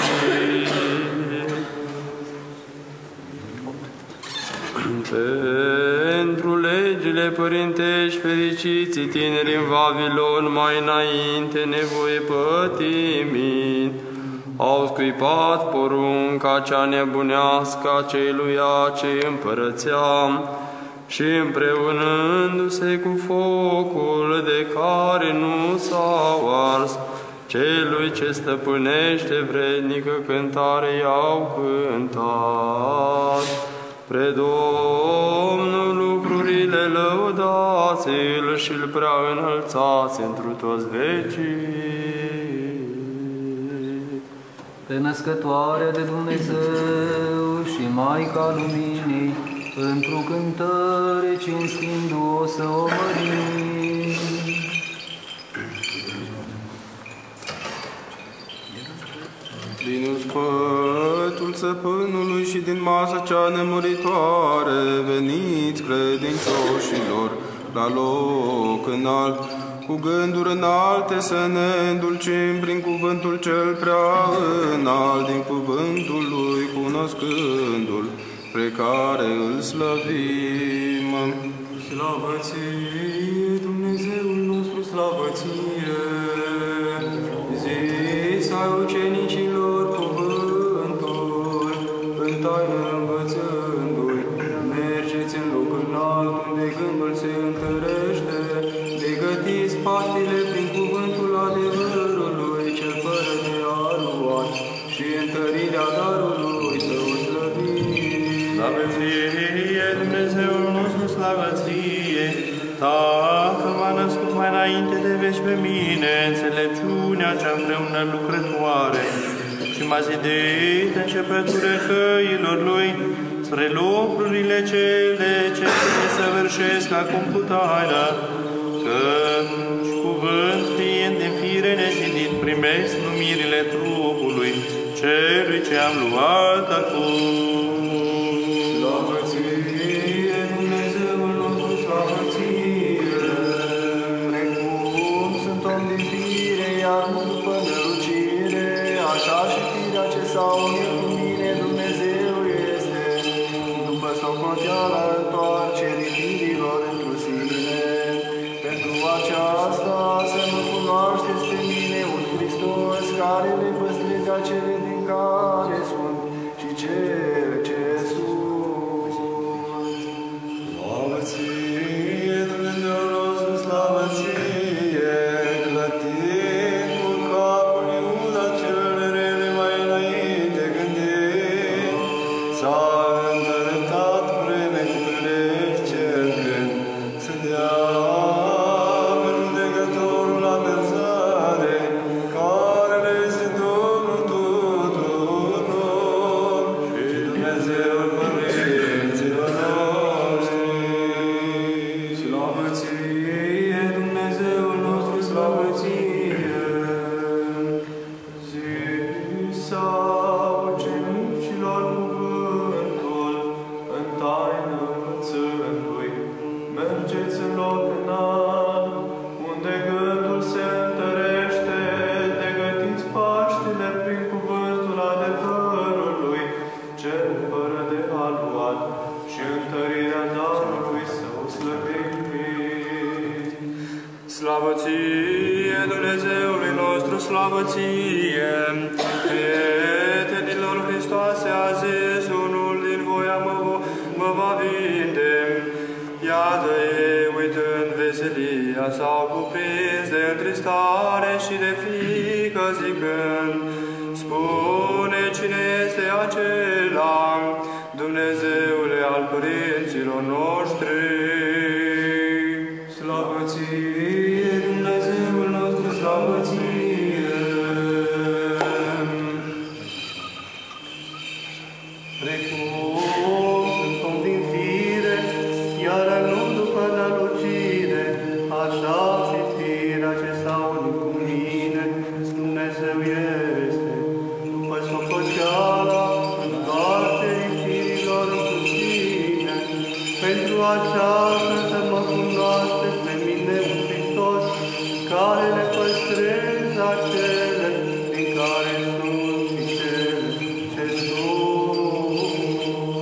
Pentru legile părintești, fericiții tineri în Babilon, mai înainte nevoie pătimind, au scuipat porunca cea nebunească a celuia ce împărățea și împreunându-se cu focul de care nu s-au ars, celui ce stăpânește vrednică cântare i-au cântat. Pre Domnul lucrurile lăudați-L și-L prea înălțați întru toți vecii. Pe născătoarea de Dumnezeu și Maica Luminii, într-o cântare cinstindu-o să o mărim. Din uspătul săpânului și din masa cea nemuritoare, veniți credincioșilor la loc înalt, cu gânduri înalte să ne îndulcim prin cuvântul cel prea înalt, din cuvântul lui cunoscându-l, spre care îl slăvim. Slavă ție, Dumnezeul nostru, slavă ție! Zis ai ucenicilor cuvântul, în taină învățându-i, mergeți în loc înalt, unde gândul se întărește, pregătiți paștile prin cuvântul adevărului, cel fără de aluat, și întărirea darului să o slăviți. Slavă ție, Dumnezeul nostru, slavă ție! Tatăl m-a născut mai înainte de veci pe mine, înțelepciunea cea împreună lucrătoare, și m-a zidit începătură căilor lui, spre lucrurile cele ce se săvârșesc acum cu taina, căci cuvânt fiind din fire nezidit, primesc numirile trupului celui ce am luat acum. Slavă ție, Dumnezeul nostru, slavă ție! Precum sunt om din fire, iar nu după nălucire, așa și firea ce s-a unit cu mine, Dumnezeu este, după socoteala întoarcerii firilor întru sine. Pentru aceasta să mă cunoașteți pe mine, un Hristos, care le păstrezi acele din care sunt și cele ce sunt. Slavă ție, Dumnezeul nostru, slavă ție, clătit cu capul Iuda cel rele mai înainte gândit, s-a întărătat vreme cu prilej cel când să dea pe judecătorul la amenințare, care le este Domnul tuturor și Dumnezeul părinților noștri. Slavă ție, Dumnezeul nostru, slavă ție! Zisa ucenicilor cuvântul, în taină învățându-i, mergeți în loc înalt, unde gândul se întărește, pregătiți paștile prin cuvântul adevărului, cel fără de aluat, și întărirea darului să o slăviți. Slavă ție, Dumnezeului nostru, slavă ție! Prietenilor Hristoase, a zis, unul din voia mă va vinde. Iată ei, uitând veselia, s-au cuprins de întristare și de frică, zicând, spune cine este acela, Dumnezeule al părinților noștri. Slavă ție, Dumnezeul nostru, slavă ție! Precum sunt om din fire, iar nu după nălucire, așa și firea ce s-a unit cu mine, Dumnezeu este, după socoteala întoarcerii firilor întru sine. Pentru aceasta să mă cunoașteți pe mine, un Hristos, care le păstrez acele din care sunt și cele ce sunt.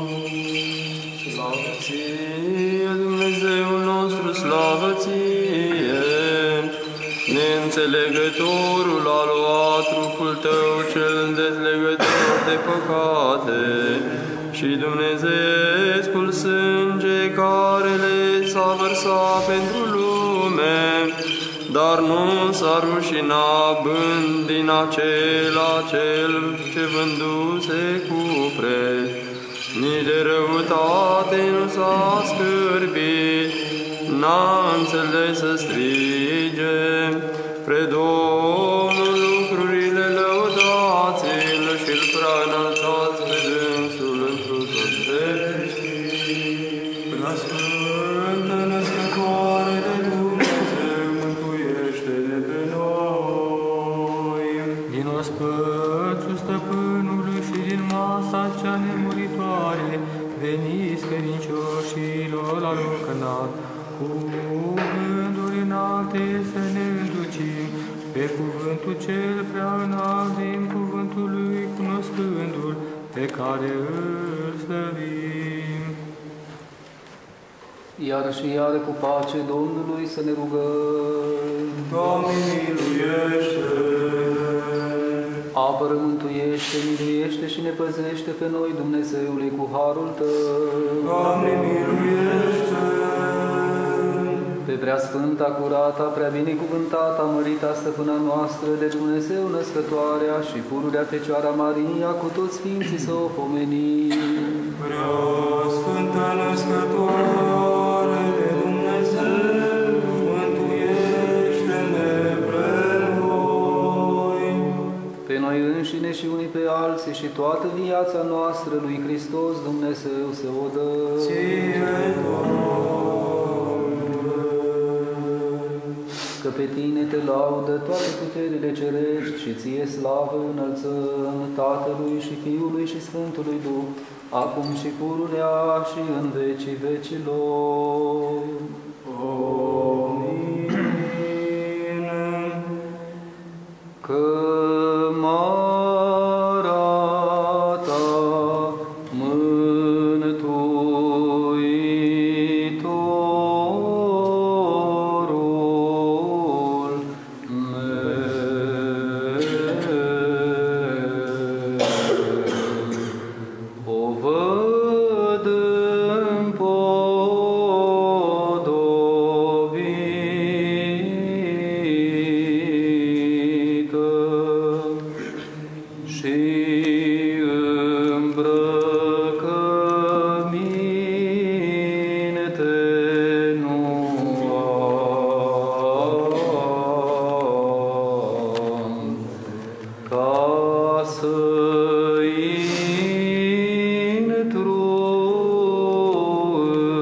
Slavă ție, Dumnezeul nostru, slavă ție! Neînțelegătorul a luat trupul tău cel dezlegător de păcate și dumnezeescul sânge care le s-a vărsat pentru lume, dar nu s-a rușinat bând din acela cel ce vânduse cu preț. Nici de răutate nu s-a scârbit, n-a înțeles să strige, pre Domnul lucrurile lăudați-l și-l prea înălțați pe dânsul într-o tot veșnic. Prea Sfântă Născătoare de Dumnezeu, mântuiește-ne pe noi. Din ospățul stăpânului și din masa cea nemuritoare, veniți credincioșilor la loc înalt, cu gânduri înalte să ne înducim, pe cuvântul cel prea înalt din cuvântul lui, cunoscându-l, pe care îl slăvim. Iar și iar cu pace Domnului să ne rugăm. Doamne, miluiește! Apără, mântuiește, miluiește și ne păzește pe noi, Dumnezeule, cu harul Tău. Doamne, miluiește! Pe preasfânta, curata, prea binecuvântata, mărita stăpâna noastră de Dumnezeu născătoarea și pururea Fecioara Maria, cu toți sfinții să o pomenim. Preasfânta născătoare de Dumnezeu, mântuiește-ne pre noi. Pe noi înșine și unii pe alții și toată viața noastră lui Hristos Dumnezeu să o dă. Ție, Că pe Tine te laudă toate puterile cerești și Ție slavă înălțăm Tatălui și Fiului și Sfântului Duh, acum și pururea și în vecii vecilor. Amin. Că m-arată Mântuitorul meu, o văd împodobită și îmbrăcăminte nu am, ca să intru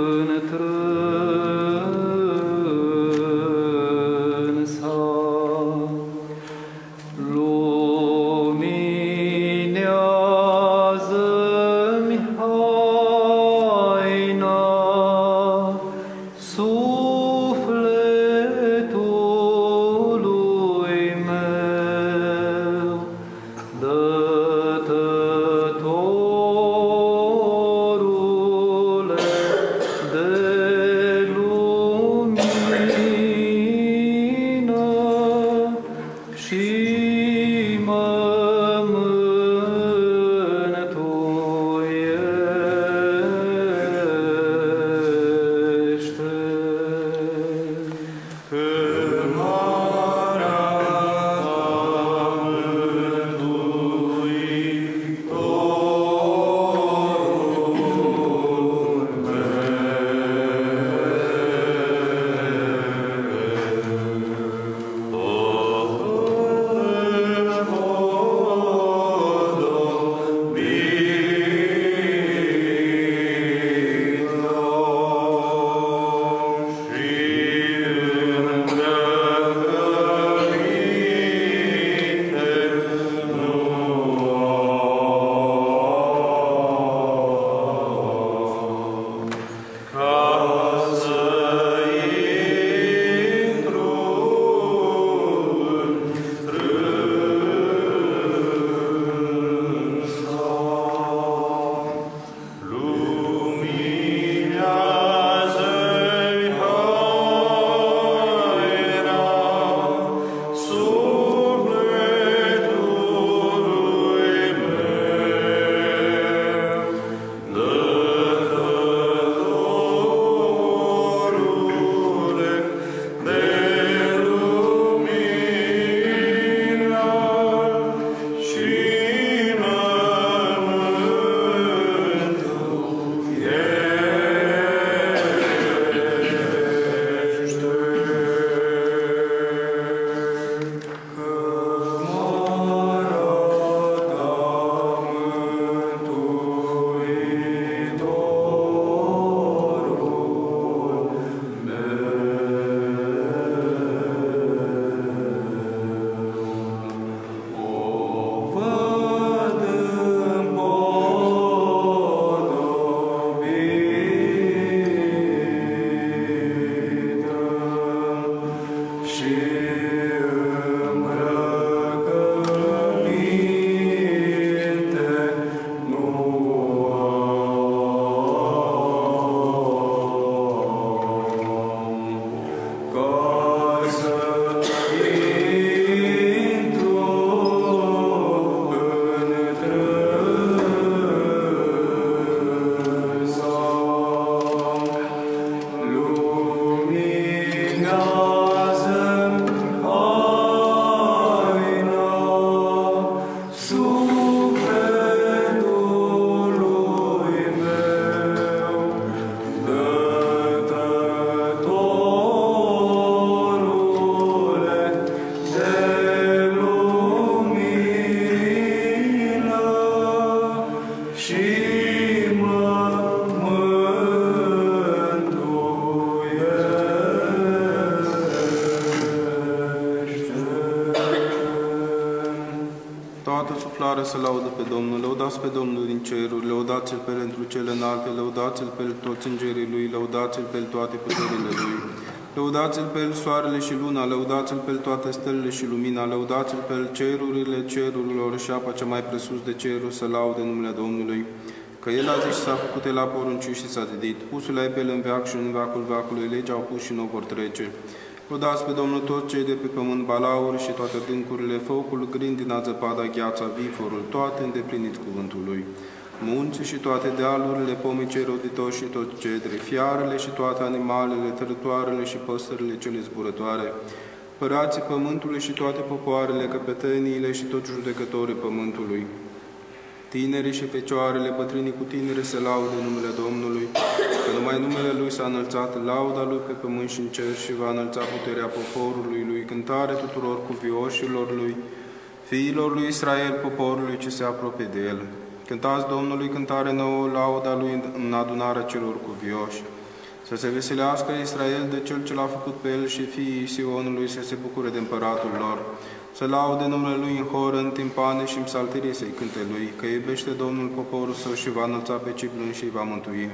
să laudă pe Domnul, lăudați pe Domnul din ceruri, lăudați-L pe El întru cele înalte, lăudați-L pe El toți îngerii Lui, lăudați-L pe El toate puterile Lui. Lăudați-L pe El soarele și luna, lăudați-L pe El toate stelele și lumina, lăudați-L pe El cerurile cerurilor și apa cea mai presus de ceruri să laude numele Domnului. Că El a zis și s-a făcut, El a poruncit și s-a zidit. Pusul ai pe El în veac și în veacul veacului, legea au pus și nu vor trece. Lăudați pe Domnul toți cei de pe pământ, balauri și toate dâncurile, focul, grindina, zăpada, gheața, viforul, toate îndepliniți cuvântul Lui. Munții și toate dealurile, pomii cei roditoși și toți cedri, fiarele și toate animalele, tărătoarele și păsările cele zburătoare, părații pământului și toate popoarele, căpeteniile și toți judecătorii pământului. Tinerii și fecioarele, bătrânii cu tinere se laudă numele Domnului, că numai numele Lui s-a înălțat, lauda Lui pe pământ și în cer și va înălța puterea poporului Lui, cântare tuturor cuvioșilor Lui, fiilor lui Israel, poporului ce se apropie de El. Cântați Domnului cântare nouă, lauda Lui în adunarea celor cuvioși. Să se veselească Israel de Cel ce l-a făcut pe El și fiii Sionului să se bucure de împăratul lor. Să laude numele Lui în horă, în timpane și în psalterie să-i cânte Lui, că iubește Domnul poporul Său și va înălța pe cei plânși și îi va mântui.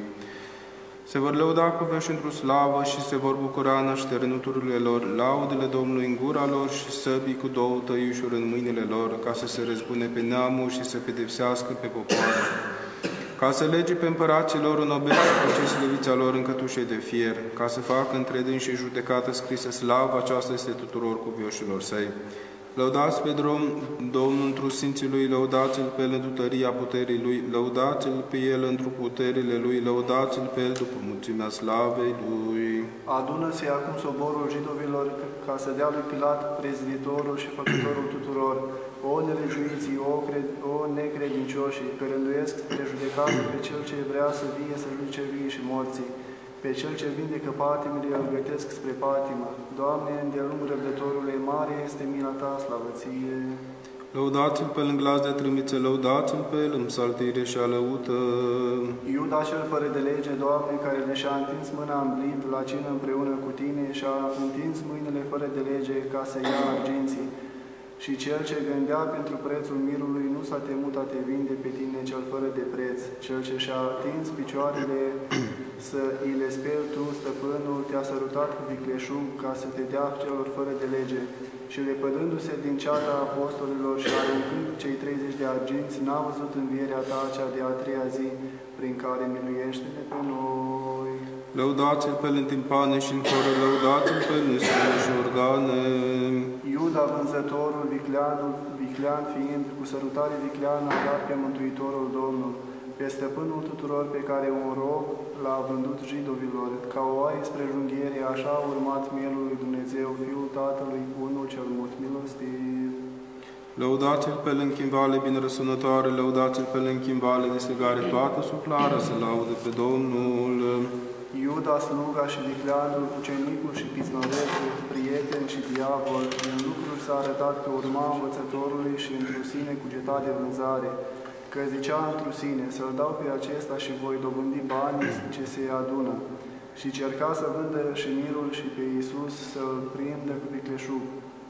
Se vor lăuda cu veși într-o slavă și se vor bucura în așternuturile lor, laudele Domnului în gura lor și săbii cu două tăișuri în mâinile lor, ca să se răzbune pe neamuri și să pedepsească pe popoare. Ca să lege pe împărații lor în obește pe cei slăvița lor în cătușe de fier, ca să facă între dânsi și judecată scrisă slavă, aceasta este tuturor cuvioșilor Săi. Lăudați pe Domnul întru Sfinții Lui, lăudați-L pe El întru tăria puterii Lui, lăudați-L pe El întru puterile Lui, lăudați-L pe El după mulțimea slavei Lui. Adună-se acum soborul jidovilor ca să dea lui Pilat, prezbitorul și făcătorul tuturor, o nelegiuiții, o necredincioșii, că rânduiesc spre judecată pe Cel ce vrea să vie să judice vii și morții, pe Cel ce vindecă patimile, îl gătesc spre patimă. Doamne, de-a lung răbdătorule, mare este mila Ta, slavă Ție. Lăudați-L pe El în glas de trâmbițe, lăudați-L pe El în psaltire și alăută. Iuda cel fără de lege, Doamne, care le-și-a întins mâna în blind la cină împreună cu Tine și-a întins mâinile fără de lege ca să ia arginții. Și cel ce gândea pentru prețul mirului nu s-a temut a Te vinde pe Tine cel fără de preț. Cel ce și-a atins picioarele să îi le speli Tu, stăpânul, Te-a sărutat cu vicleșug ca să Te dea celor fără de lege. Și lepădându-se din ceata apostolilor și aruncând cei 30 de arginți, n-a văzut învierea Ta, cea de a treia zi, prin care miluiește-ne pe noi. Lăudați-L pe El în timpane și în horă, lăudați-L pe El în strune și organe. Iuda, vânzătorul, viclean fiind, cu sărutare vicleană a dat pe Mântuitorul Domnul, pe stăpânul tuturor pe care un rob l-a vândut jidovilor, ca o oaie spre junghiere, așa a urmat mielul lui Dumnezeu, Fiul Tatălui, unul cel mult milostiv. Lăudați-L pe El în chimvale bine răsunătoare, lăudați-L pe El în chimvale de strigare, toată suflarea să laude pe Domnul. Iuda, sluga și vicleanul, ucenicul și pismărețul, prieten și diavol, în lucruri s-a arătat că urma învățătorului și într-o sine cugeta de vânzare, că zicea într-o sine, să-l dau pe acesta și voi dobândi banii ce se adună. Și cerca să vândă și mirul și pe Iisus să-l prindă cu vicleșug.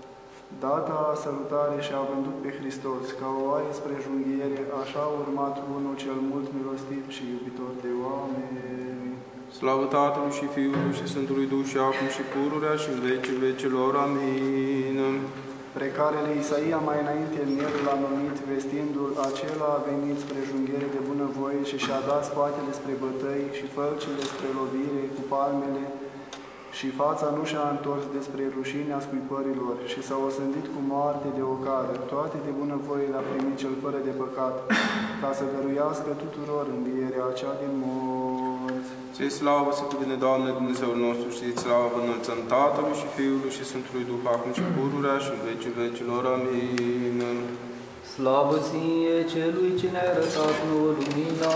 Data sărutare și-a vândut pe Hristos, ca o oaie spre junghiere, așa a urmat unul cel mult milostiv și iubitor de oameni. Slavă Tatălui și Fiului și Sfântului Duh și acum și pururea și în vecii vecilor. Amin. Precarele Isaia mai înainte în el l-a numit, vestindu-l, acela a venit spre junghiere de bunăvoie și și-a dat spatele spre bătăi și fălcile spre lovire cu palmele și fața nu și-a întors despre rușinea scuipărilor și s-a osândit cu moarte de ocară. Toate de bunăvoie le-a primit cel fără de păcat, ca să dăruiască tuturor învierea cea din morți. Ție slavă să cuvine, Doamne, Dumnezeul nostru, și ție slavă înălțăm Tatălui și Fiului și Sfântului Duh, acum și pururea și în vecii vecilor. Amin. Slavă Ție, Celui ce ne-a arătat nouă lumina.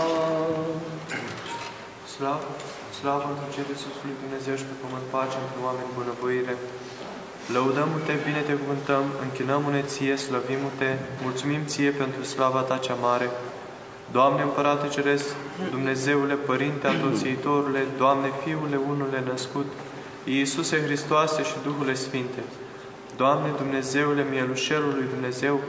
Slavă într-un cer de sus lui Dumnezeu și pe pământ pace între oameni bunăvoire. Lăudăm-te, bine te cuvântăm, închinăm-ne Ție, slăvim-te, mulțumim Ție pentru slava Ta cea mare. Doamne Împărate Ceresc, Dumnezeule, Părinte Atoțiitorule, Doamne Fiule unule născut, Iisuse Hristoase și Duhule Sfinte, Doamne Dumnezeule, Mielușelul lui Dumnezeu,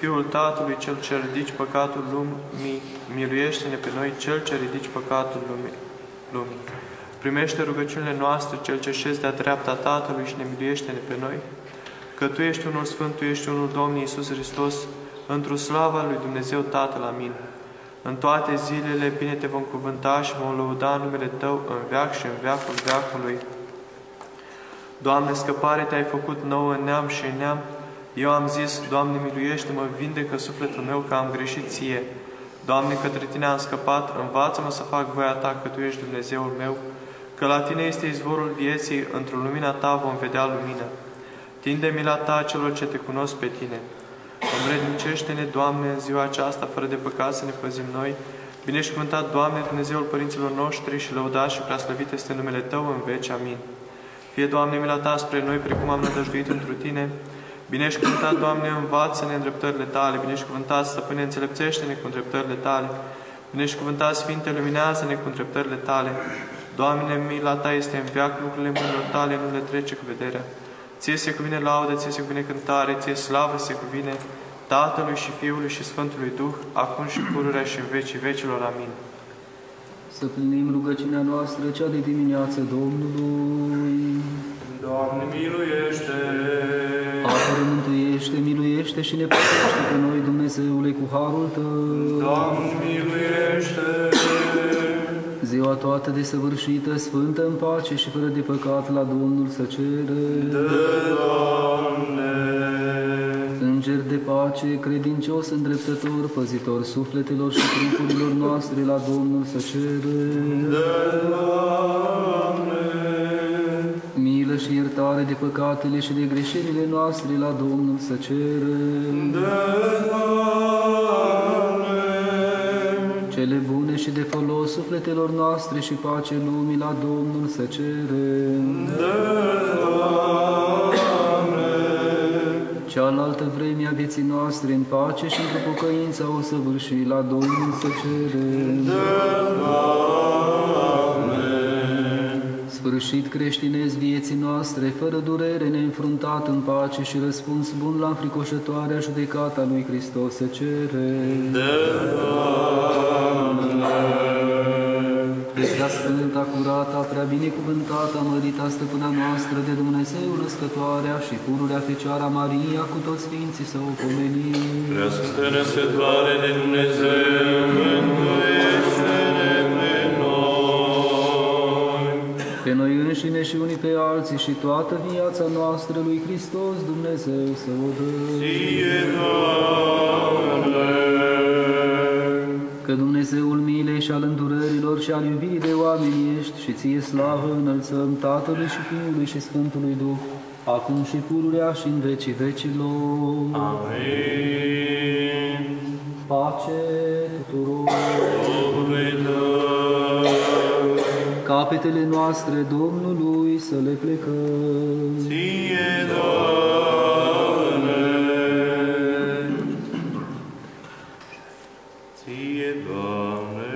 Fiul Tatălui, Cel ce ridici păcatul lumii, miluiește-ne pe noi, Cel ce ridici păcatul lumii. Primește rugăciunile noastre, Cel ce șezi de-a dreapta Tatălui și ne miluiește-ne pe noi, că Tu ești unul Sfânt, Tu ești unul Domnul Iisus Hristos, într-o slava lui Dumnezeu Tatăl. Amin. În toate zilele bine Te vom cuvânta și vom lăuda numele Tău în veac și în veacul veacului. Doamne, scăpare Te-ai făcut nouă în neam și în neam. Eu am zis, Doamne, miluiește-mă, vindecă sufletul meu, că am greșit Ție. Doamne, către Tine am scăpat, învață-mă să fac voia Ta, că Tu ești Dumnezeul meu, că la Tine este izvorul vieții, într-o lumina Ta vom vedea lumină. Tinde mila Ta celor ce Te cunosc pe Tine. Învrednicește-ne, Doamne, în ziua aceasta, fără de păcat să ne păzim noi. Binecuvântat, Doamne, Dumnezeul părinților noștri și lăudat și preaslăvit este numele Tău în veci. Amin. Fie, Doamne, mila Ta spre noi, precum am nădăjduit întru Tine. Binecuvântat, Doamne, învață-ne îndreptările Tale. Binecuvântat, Stăpâne, înțelepțește-ne cu îndreptările Tale. Binecuvântat, Sfinte, luminează-ne cu îndreptările Tale. Doamne, mila Ta este în veac, lucrurile mâinilor Tale nu le trece cu vederea. Ție se cuvine laudă, Ție se cuvine cântare, Ție slavă se cuvine Tatălui și Fiului și Sfântului Duh, acum și pururea și în vecii vecilor. Amin. Să plinim rugăciunea noastră, cea de dimineață Domnului. Doamne, miluiește! Apără, mântuiește, miluiește și ne păzește pe noi, Dumnezeule, cu harul Tău. Doamne, miluiește! Ziua toată desăvârșită, sfântă în pace și fără de păcat, la Domnul să cerem. Doamne! Înger de pace, credincios, îndreptător, păzitor sufletelor și trupurilor noastre, la Domnul să cerem. Doamne! Milă și iertare de păcatele și de greșelile noastre, la Domnul să cerem. Cele bune și de folos sufletelor noastre și pace lumii, la Domnul să cerem. Cealaltă vreme a vieții noastre în pace și într-o pocăință o săvârși, la Domnul să cerem. Sfârșit creștinez vieții noastre, fără durere, neînfruntat în pace și răspuns bun la înfricoșătoarea judecata lui Hristos să cerem. Prea Sfânta, curata, prea binecuvântată, mărita Stăpâna noastră de Dumnezeu, Născătoarea și pururea Fecioara Maria, cu toți Sfinții să o pomenim. Prea Sfântă Născătoare de Dumnezeu, mântuiește-ne pe noi. Pe noi înșine și unii pe alții și toată viața noastră lui Hristos Dumnezeu să o dăm. Ție, Doamne! Că Dumnezeul milei și al îndurărilor și al iubirii de oameni ești și Ție slavă înălțăm Tatălui și Fiului și Sfântului Duh, acum și pururea și în vecii vecilor. Amin. Pace tuturor! Domnului Tău! Capetele noastre Domnului să le plecăm. Ție, Doamne! Ție, Doamne!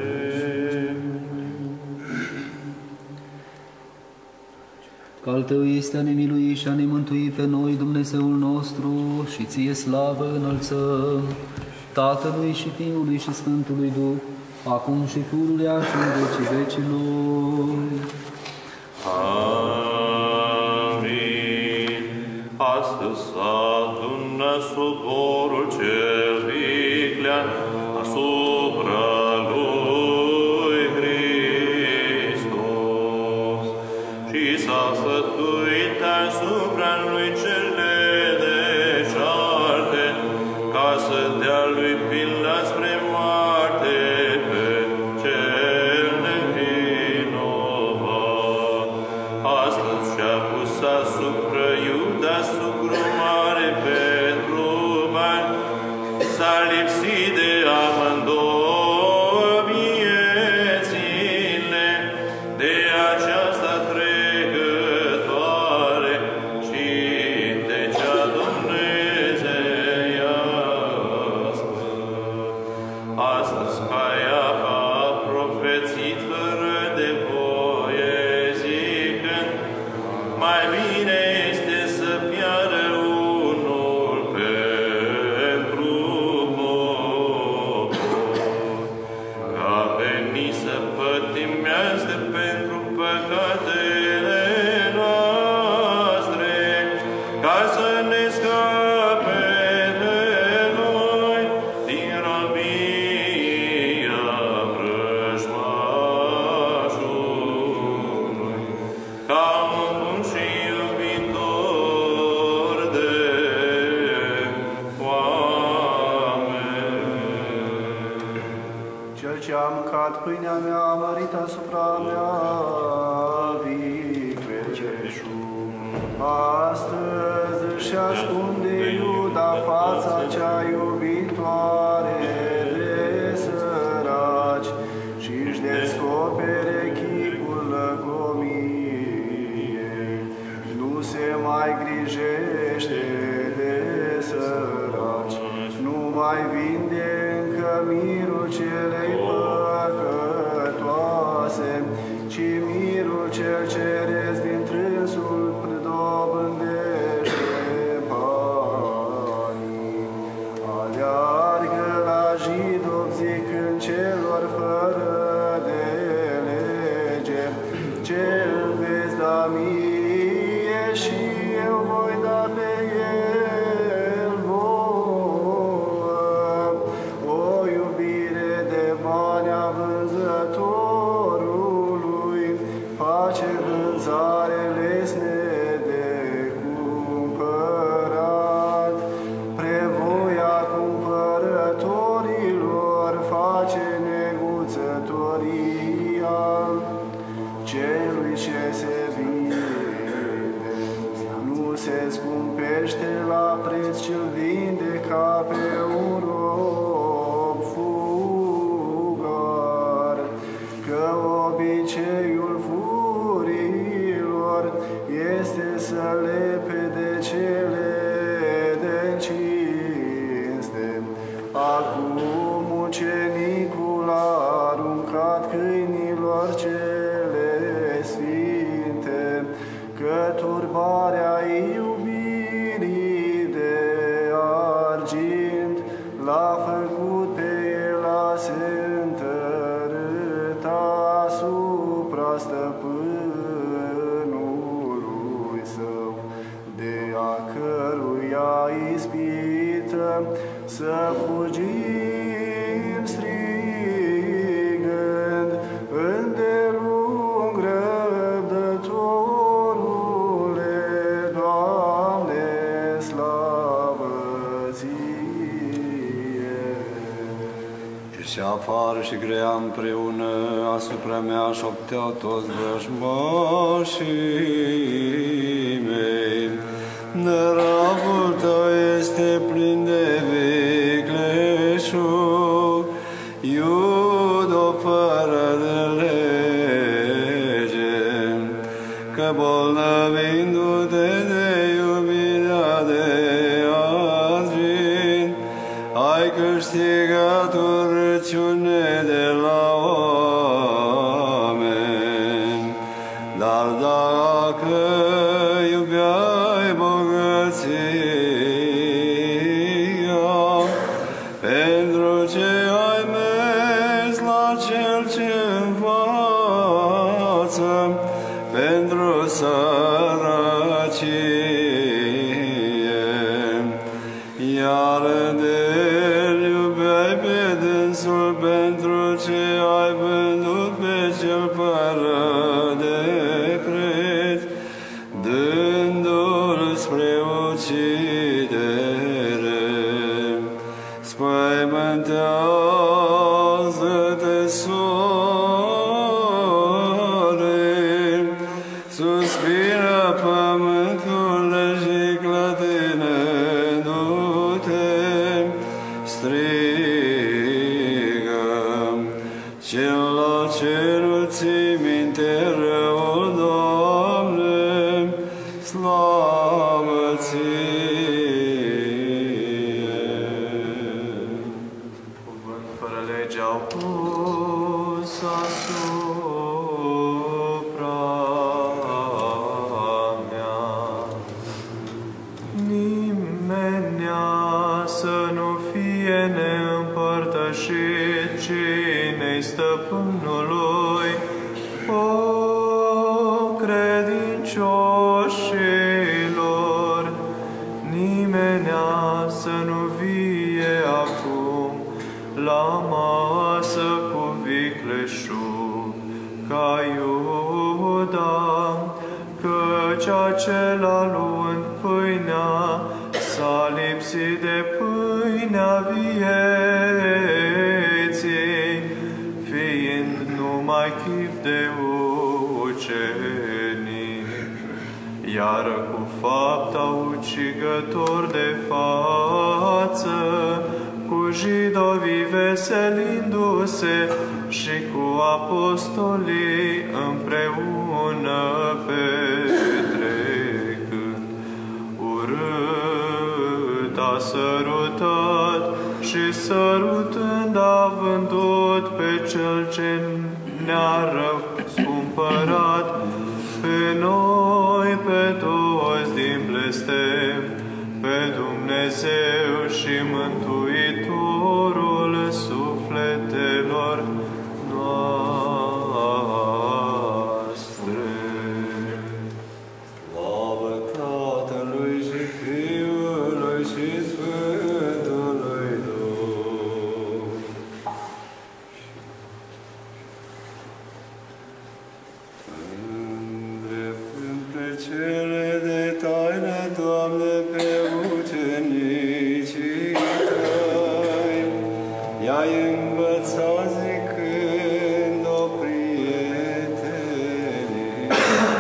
Că al Tău este a ne milui și a ne mântui pe noi, Dumnezeul nostru, și Ție slavă înălțăm Tatălui și Fiului și Sfântului Duh, acum și pururea și în vecii vecilor. Amin. Astăzi s-a adunat soborul cel viclean asupra lui Hristos și s-a sfătuit asupra lui cel nedeșarte, ca să dea lui pildă spre moarte pe cel nevinovat. Astăzi și-a pus asupra Iuda sucru mare pentru bani, s-a lipsit de amândouă viețile, de aceasta trecătoare și de cea dumnezeiască. Astăzi Caiafa a profețit fără de voie, zicând: mai bine ascunde Iuda fața cea iubitoare de săraci și-și descopere chipul lăcomiei. Nu se mai grijește de săraci, nu mai vinde încă mirul celei păcătoase, ci mirul cel ceresc din trânsul dobândește banii. Aleargă la Jidov zicând celor fără de lege, ce îmi veți da mie și eu voi da pe el vouă. O iubire de bani a vânzătorului face vânzare lesne de cumpărat. Prevoia cumpărătorilor face neguțătoria. Celui ce se vinde nu se scumpește la preț, ce-l vinde ca pe un rob fugar. Că obiceiul furilor este să lepe de cele de cinste. Acum ucenicul a aruncat câinilor cele sfinte, că turbarea iubirii de argint l-a făcut pe el a se întărâta asupra stăpânului său, de a căruia ispită să fugim strigând îndelung răbdătorule, Doamne, slavă Ție. Ieși afară și grea împreună, asupra mea șopteau toți vrăjmașii mei. Năravul tău este plin de vicleșug, Iudo fără de lege, că bolnăvindu-te de iubirea de argint, ai câștigat urăciune de la oameni. Dar dacă iubeai bogăția, pentru ce ai mers la cel ce învață, pentru sărăcie, iar de-l iubeai pe dânsul, pentru ce ai vândut pe cel fără de preț, dându-l spre ucidere. Spăimântează-te, sore, suspiră pământul și clătinându-te, strigă, cel la cerul ții minte răul, Doamne, slavă Ție. Cuvânt fără lege au pus asupra mea. Nimenea să nu fie neîmpărtășit cinei stăpânului, o credincioșilor. Nimenea să nu vie acum la masă cu vicleșug, ca Iuda, căci acela luând pâinea s-a lipsit de pâinea vieții, fiind numai chip de ucenic. iar cu fapta ucigător de față, cu jidovii veselindu-se și cu apostolii împreună petrecând. Urât a sărutat și sărutând a vândut pe Cel ce ne-a răscumpărat, pe noi, pe toți din blestem, pe Dumnezeu și Mântuitorul sufletelor noastre. Slavă Tatălui și Fiului și Sfântului Duh. Îndreptând pe cele de taină, Doamne, pe ucenicii Tăi, i-ai învățat zicând-o prietenilor.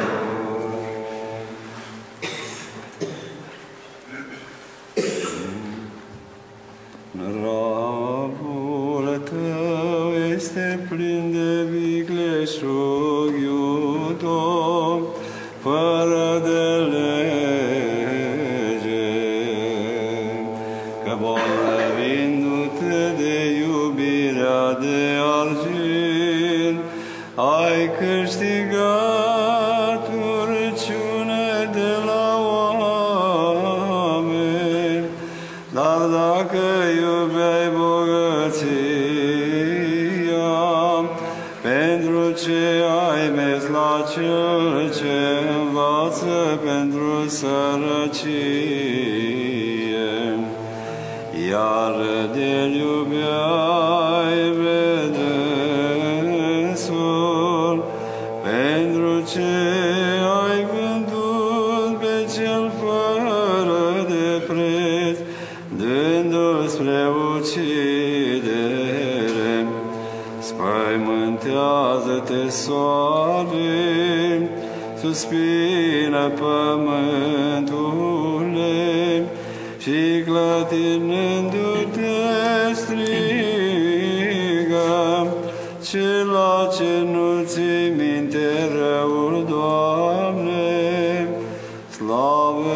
Ravul Tău este plin de vicleșug, iudom, fără de lege, că bolnavindu-te de iubirea de argint, ai câștigat urciune de la oameni, dar dacă iubeai bogăția, pentru ce ai mers la cel ce învață pentru sărăcie, iar de-l iubeai vedesul, pentru ce ai vândut pe cel fără de preț, dându-l spre ucidere. Spăimântează-te, soare, suspină pământule, și clătinându-te strigă, cela ce nu ții minte răul, Doamne, slavă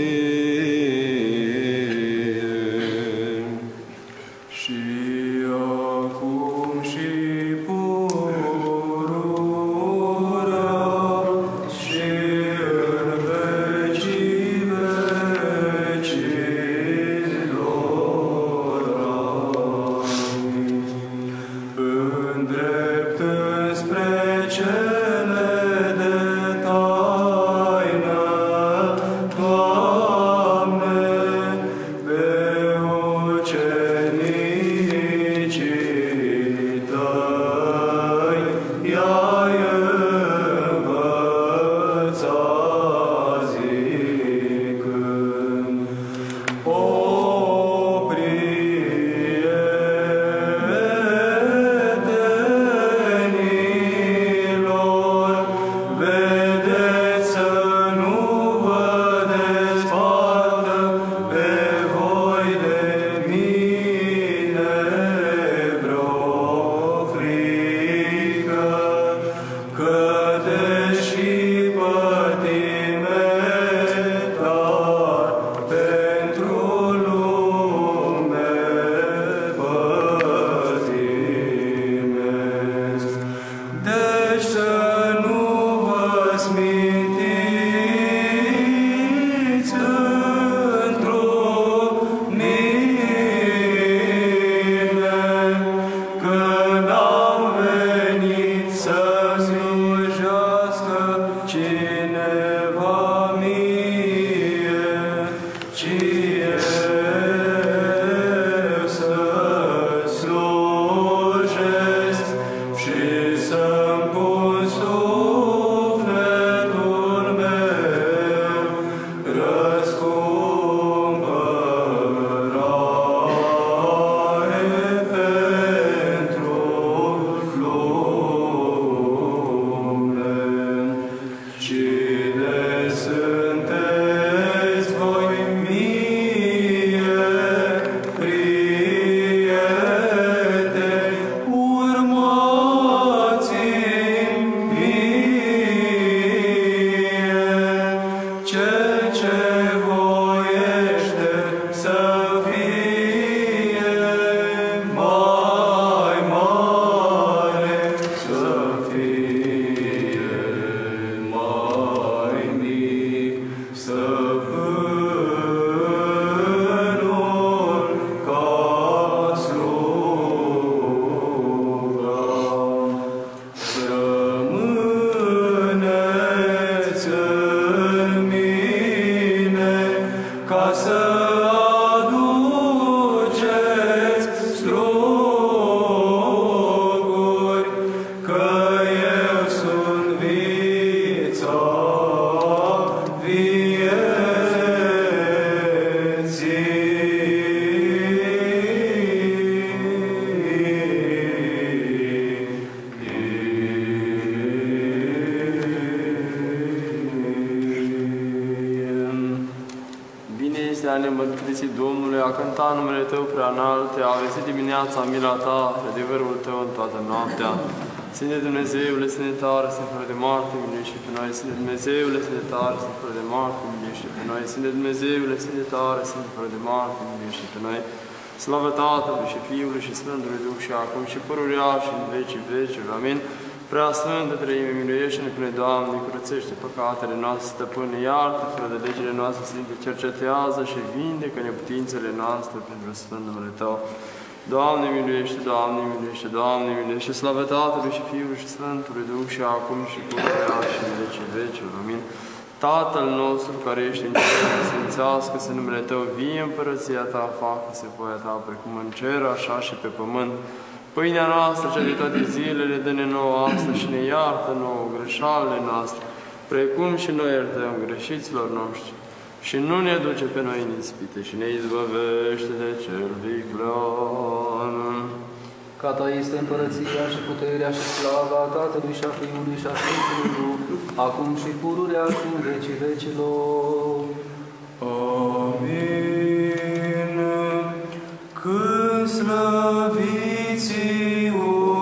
Ție! Și acum și pururea și în vecii vecilor. Amin. Îndreptând spre cele de taină, Doamne, pe ucenicii Tăi, i-ai învățat zicând: O prietenilor, vedeți să nu vă despartă pe voi de mine vreo frică, că deși pătimesc, dar pentru lume pătimesc. Deci să nu vă smintiți într-o mine, că n-am venit să slujească, ci de a ne mărturisi Domnului, a cânta numele Tău prea înalte, a vestit dimineața mila Ta, adevărul Tău în toată noaptea. Sfinte Dumnezeule, Sfinte tare, Sfinte fără de moarte, miluiește pe noi. Sfinte Dumnezeule, Sfinte tare, Sfinte fără de moarte, miluiește pe noi. Sfinte Dumnezeule, Sfinte tare, Sfinte fără de moarte, miluiește pe noi. Slavă Tatălui și Fiului și Sfântului Duh și acum și pururea și în vecii vecilor. Amin. Prea Sfântă Treime, miluiește-ne pe noi, Doamne, curățește păcatele noastre, Stăpâne, iartă fără de legile noastre, Sfinte, cercetează și vindecă neputințele noastre pentru Sfântul numele Tău. Doamne, miluiește, Doamne, miluiește, Doamne, miluiește, slavă Tatălui și Fiului și Sfântului Duh și acum și pururea și în vecii vecilor. Amin. Tatăl nostru care ești în cer, sfințească-se numele Tău, vie împărăția Ta, facă-se voia Ta, precum în cer, așa și pe pământ. Pâinea noastră, cea de toate zilele, dă-ne nouă astăzi și ne iartă nouă greșalele noastre, precum și noi iertăm greșiților noștri. Și nu ne duce pe noi în ispite și ne izbăvește de cel viclean. Ca Ta este împărăția și puterea și slava Tatălui și a Fiului și a Sfântului Duh, acum și pururea și în vecii vecilor. Amin. Când slăviții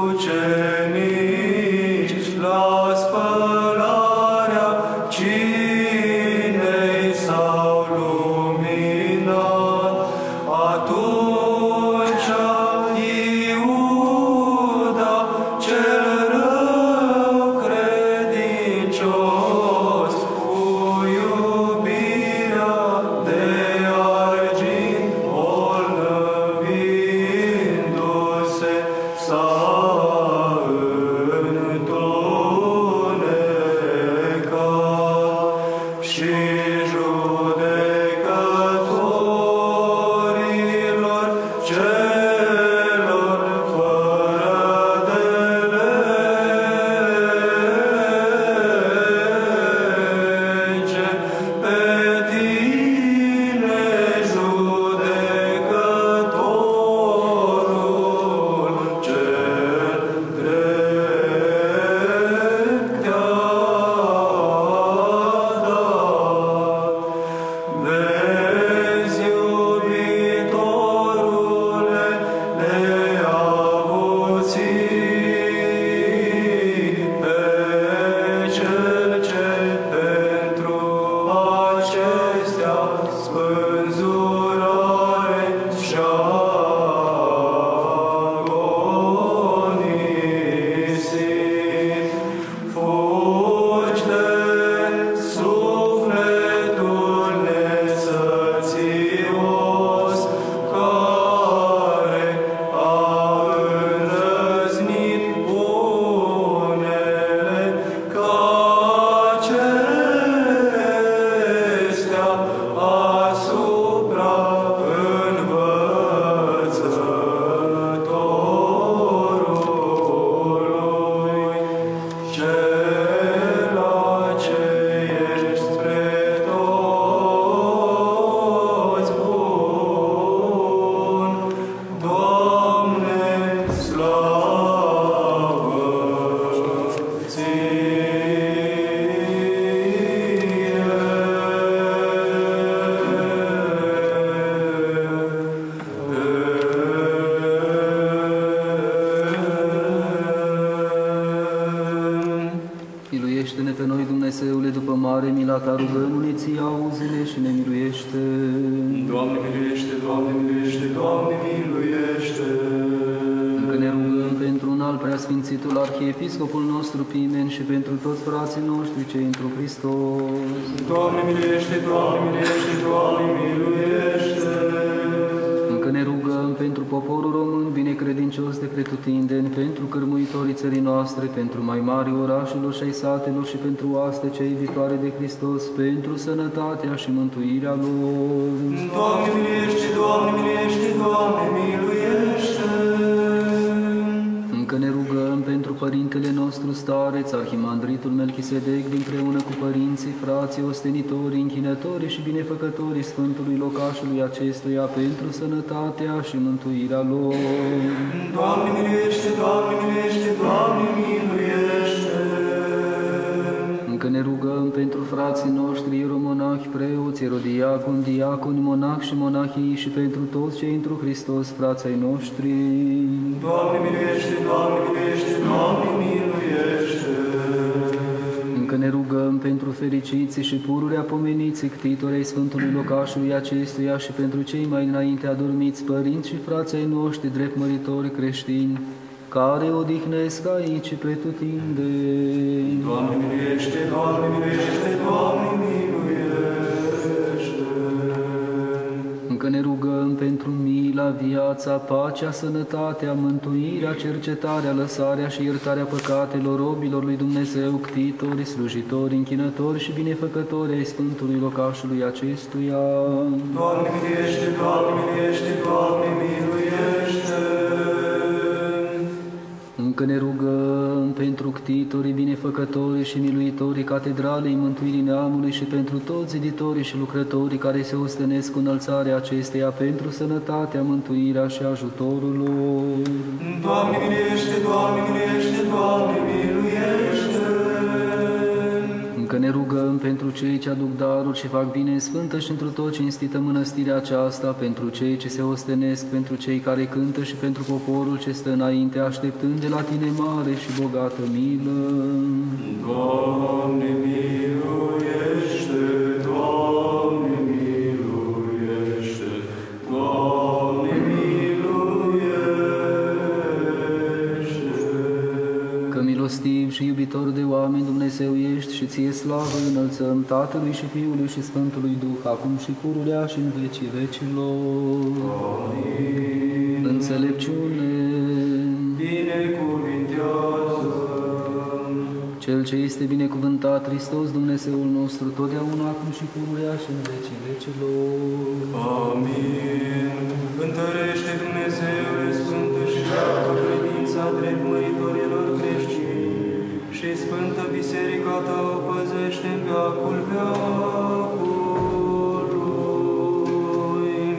ucenici la spălarea cinei s-au luminat, atunci Iuda cel rău credincios, cu iubirea de argint bolnăvindu-se, s-a întunecat și judecătorilor celor fără de lege, pe Tine, judecătorul cel drept te-a dat. Vezi, iubitorule, neavuții, pe cel ce pentru acestea spânzurare și-a agonisit. Fugi de sufletul nesățios, care a îndrăznit bunele ca acestea asupra învățătorului. Cela ce ești spre toți bun, Doamne, slavă Miluiește-ne pe noi, Dumnezeule, după mare mila Ta, rugăm-ne Ție, auzi-ne și ne miluiește. Doamne, miluiește, Doamne, miluiește, Doamne, miluiește. Încă ne rugăm pentru un alt preasfințitul Arhiepiscopul nostru Pimen și pentru toți frații noștri cei întru Hristos. Doamne, miluiește, Doamne, miluiește, Doamne, miluiește. Încă ne rugăm pentru poporul român binecredincios de pretutindeni, pentru cârmuitorii țării noastre, pentru mai mari orașelor și ai satelor și pentru oaste cei viitoare de Hristos, pentru sănătatea și mântuirea lor. Doamne, miluiește, Doamne, miluiește, Doamne, miluiește. Încă ne rugăm pentru Părintele nostru stareț, Arhimandritul Melchisedec, împreună cu părinții, frații, ostenitorii, închinătorii și binefăcătorii Sfântului locașului acestuia, pentru sănătatea și mântuirea lor. Doamne, miluiește, Doamne, miluiește, Doamne, miluiește. Încă ne rugăm pentru frații noștri, ieromonahi, preoți, erodiaconi, diaconi, monahi și monahii și pentru toți cei întru Hristos, frații noștri. Doamne miluiește, Doamne miluiește, Doamne miluiește. Încă ne rugăm pentru fericiții și pururea pomeniții ctitorei Sfântului locașului acestuia și pentru cei mai înainte adormiți părinți și frații noștri drept măritori creștini, care odihnesc aici pretutindeni. Doamne miluiește, Doamne miluiește, Doamne miluiește. Încă ne rugăm pentru mila, viața, pacea, sănătatea, mântuirea, cercetarea, lăsarea și iertarea păcatelor robilor lui Dumnezeu, ctitori, slujitori, închinători și binefăcători ai Sfântului locașului acestuia. Doamne miluiește, Doamne miluiește, Doamne miluiește. Încă ne rugăm pentru ctitorii, binefăcătorii și miluitorii Catedralei Mântuirii Neamului și pentru toți ziditorii și lucrătorii care se ostenesc cu înălțarea acesteia pentru sănătatea, mântuirea și ajutorul lor. Doamne miluiește, Doamne miluiește, Doamne miluiește. Încă ne rugăm pentru cei ce aduc daruri și fac bine în sfântă și întru tot cinstită mănăstirea aceasta, pentru cei ce se ostenesc, pentru cei care cântă și pentru poporul ce stă înainte, așteptând de la Tine mare și bogată milă. Doamne miluiește, Doamne miluiește, Doamne miluiește. Că milostiv și iubitor de oameni Dumnezeu ești și Ție slavă înălțăm Tatălui și Fiului și Sfântului Duh, acum și pururea și în vecii vecilor. Amin. Înțelepciune, binecuvintează. Cel ce este binecuvântat, Hristos Dumnezeul nostru, totdeauna, acum și pururea și în vecii vecilor. Amin. Întărește, Dumnezeule, Sfântă și dreaptă credința drept măritorilor creștini și Sfântă Biserica Ta o păzește în veacul veacului.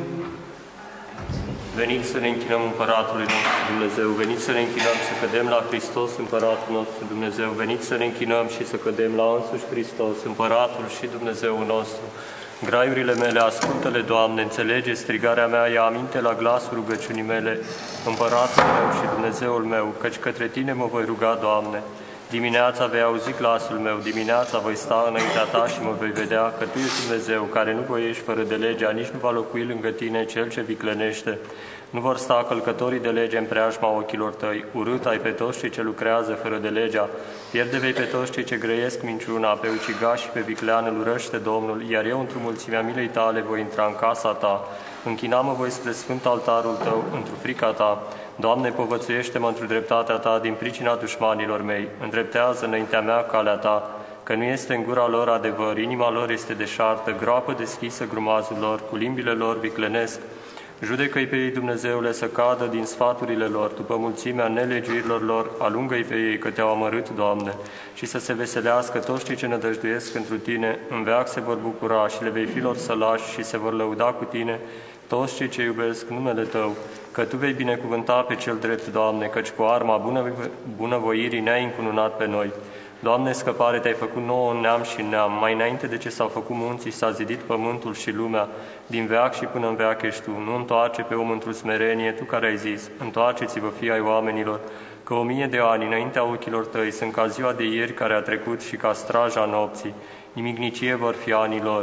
Veniți să ne închinăm Împăratului nostru Dumnezeu, veniți să ne închinăm să cădem la Hristos, Împăratul nostru Dumnezeu, veniți să ne închinăm și să cădem la însuși Hristos, Împăratul și Dumnezeul nostru. Graiurile mele, ascultă-le, Doamne, înțelege strigarea mea, ia aminte la glasul rugăciunii mele, Împăratul meu și Dumnezeul meu, căci către Tine mă voi ruga, Doamne. Dimineața vei auzi glasul meu, dimineața voi sta înaintea Ta și mă vei vedea că Tu ești Dumnezeu, care nu voiești fără de legea, nici nu va locui lângă Tine cel ce viclenește. Nu vor sta călcătorii de lege în preajma ochilor Tăi, urât ai pe toți cei ce lucrează fără de legea, pierde vei pe toți cei ce grăiesc minciuna, pe ucigaș și pe viclean îl urăște Domnul, iar eu într-o mulțimea milei Tale voi intra în casa Ta. Închina-mă voi spre sfânt altarul Tău, într-o frica Ta. Doamne, povățuiește-mă într-o dreptatea Ta din pricina dușmanilor mei, îndreptează înaintea mea calea Ta, că nu este în gura lor adevăr, inima lor este deșartă, groapă deschisă grumazul lor, cu limbile lor viclenesc. Judecă-i pe ei, Dumnezeule, să cadă din sfaturile lor, după mulțimea nelegiuirilor lor, alungă-i pe ei, că Te-au amărât, Doamne, și să se veselească toți cei ce nădăjduiesc întru Tine, în veac se vor bucura și le vei fi lor sălași și se vor lăuda cu Tine, toți cei ce iubesc numele Tău, că Tu vei binecuvânta pe cel drept, Doamne, căci cu arma bunăvoirii ne-ai încununat pe noi. Doamne, scăpare Te-ai făcut nouă în neam și în neam, mai înainte de ce s-au făcut munții și s-a zidit pământul și lumea, din veac și până în veac ești Tu. Nu întoarce pe om într-o smerenie, Tu care ai zis, întoarceți-vă, fii ai oamenilor, că 1000 de ani înaintea ochilor Tăi sunt ca ziua de ieri care a trecut și ca straja nopții. Nimicnicie vor fi anii lor.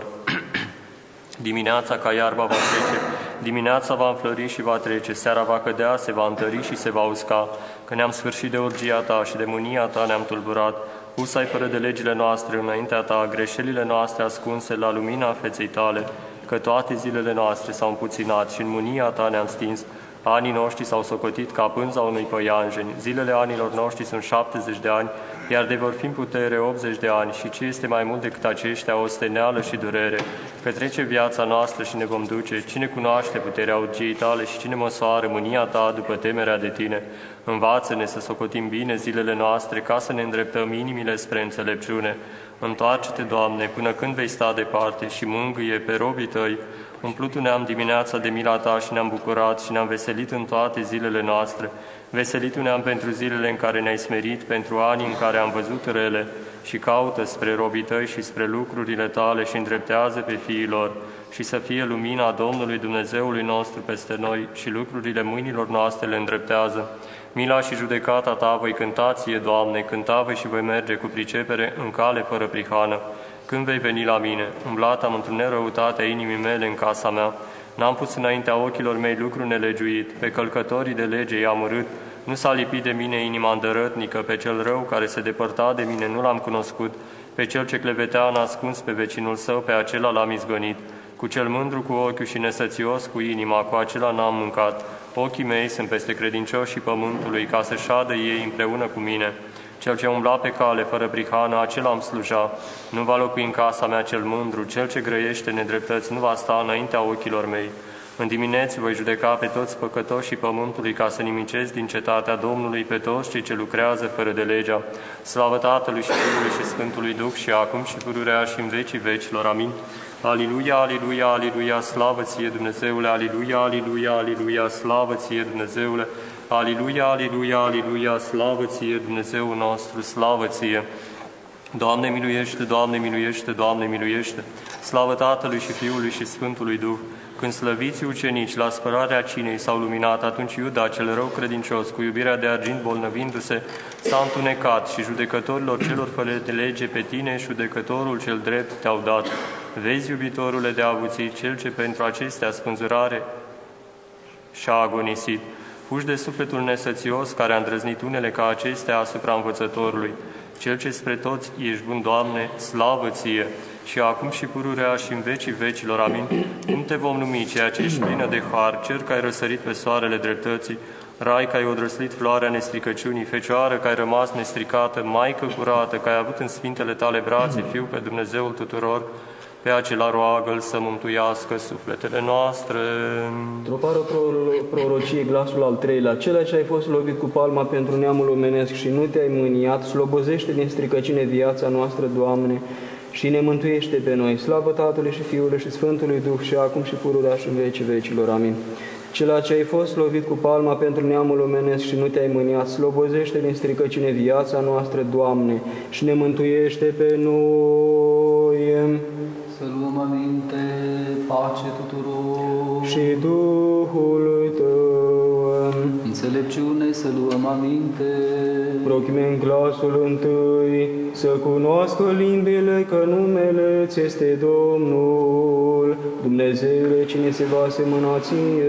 Dimineața ca iarba va trece, dimineața va înflori și va trece, seara va cădea, se va întări și se va usca, că ne-am sfârșit de urgia Ta și de mânia Ta ne-am tulburat. Pus ai fără de legile noastre înaintea Ta, greșelile noastre ascunse la lumina feței Tale, că toate zilele noastre s-au împuținat și în mânia Ta ne-am stins. Anii noștri s-au socotit ca pânza unui păianjen, zilele anilor noștri sunt 70 de ani, iar de vor fi în putere 80 de ani, și ce este mai mult decât aceștia, o steneală și durere, că trece viața noastră și ne vom duce. Cine cunoaște puterea urgiei Tale și cine măsoară mânia Ta după temerea de Tine? Învață-ne să socotim bine zilele noastre, ca să ne îndreptăm inimile spre înțelepciune. Întoarce-te, Doamne, până când vei sta departe și mângâie pe robii Tăi. Umplut-o ne-am dimineața de mila Ta și ne-am bucurat și ne-am veselit în toate zilele noastre. Veselit-o ne-am pentru zilele în care ne-ai smerit, pentru anii în care am văzut rele și caută spre robii tăi și spre lucrurile tale și îndreptează pe fiii lor, și să fie lumina Domnului Dumnezeului nostru peste noi și lucrurile mâinilor noastre le îndreptează. Mila și judecata ta voi cânta ție, Doamne, cânta voi și voi merge cu pricepere în cale fără prihană. Când vei veni la mine, umblat am într-un răutatea inimii mele în casa mea, n-am pus înaintea ochilor mei lucru nelegiuit, pe călcătorii de lege i-am urât, nu s-a lipit de mine inima îndărătnică, pe cel rău care se depărta de mine nu l-am cunoscut, pe cel ce clevetea în ascuns pe vecinul său, pe acela l-am izgonit. Cu cel mândru cu ochiul și nesățios cu inima, cu acela n-am mâncat. Ochii mei sunt peste credincioșii pământului, ca să șadă ei împreună cu mine. Cel ce umbla pe cale fără prihană, acela am sluja. Nu va locui în casa mea cel mândru, cel ce grăiește nedreptăți nu va sta înaintea ochilor mei. În dimineți voi judeca pe toți păcătoșii pământului, ca să nimicesc din cetatea Domnului pe toți cei ce lucrează fără de legea. Slavă Tatălui și Fiului și Sfântului Duh și acum și pururea și în vecii vecilor. Amin. Aliluia, aliluia, aliluia, slavă ție Dumnezeule, aliluia, aliluia, aliluia, slavă ție Dumnezeule, aliluia, aliluia, aliluia, slavă ție Dumnezeul nostru, slavă ție. Doamne miluiește, Doamne miluiește, Doamne miluiește, slavă Tatălui și Fiului și Sfântului Duh. Când slăviții ucenici la spălarea cinei s-au luminat, atunci Iuda, cel rău credincios, cu iubirea de argint bolnăvindu-se, s-a întunecat și judecătorilor celor fără de lege pe tine, judecătorul cel drept, te-au dat. Vezi, iubitorule de avuții, cel ce pentru acestea spânzurare și-a agonisit. Fugi de sufletul nesățios care a îndrăznit unele ca acestea asupra învățătorului. Cel ce spre toți ești bun, Doamne, slavă ție, și acum și pururea și în vecii vecilor. Amin. Cum te vom numi, ceea ce ești plină de har, cer că ai răsărit pe soarele dreptății, rai că ai odrăslit floarea nestricăciunii, Fecioară că ai rămas nestricată, Maică curată, că ai avut în sfintele tale brațe, Fiu pe Dumnezeul tuturor, pe acela roagă-L să mântuiască sufletele noastre. Tropară prorocie, glasul al treilea, acela ce ai fost lovit cu palma pentru neamul omenesc și nu te-ai mâniat, slobozește din stricăcine viața noastră, Doamne, și ne mântuiește pe noi. Slavă Tatălui și Fiului și Sfântului Duh și acum și pururea și în vecii vecilor. Amin. Cela ce ai fost lovit cu palma pentru neamul omenesc și nu te-ai mâniat, slobozește din stricăcine viața noastră, Doamne, și ne mântuiește pe noi. Să luăm aminte, pace tuturor. Și Duhului Tău. Înțelepciune, să luăm aminte. Proclamăm glasul întâi, să cunoască limbile că numele Ți este Domnul, Dumnezeule, cine se va asemăna Ție.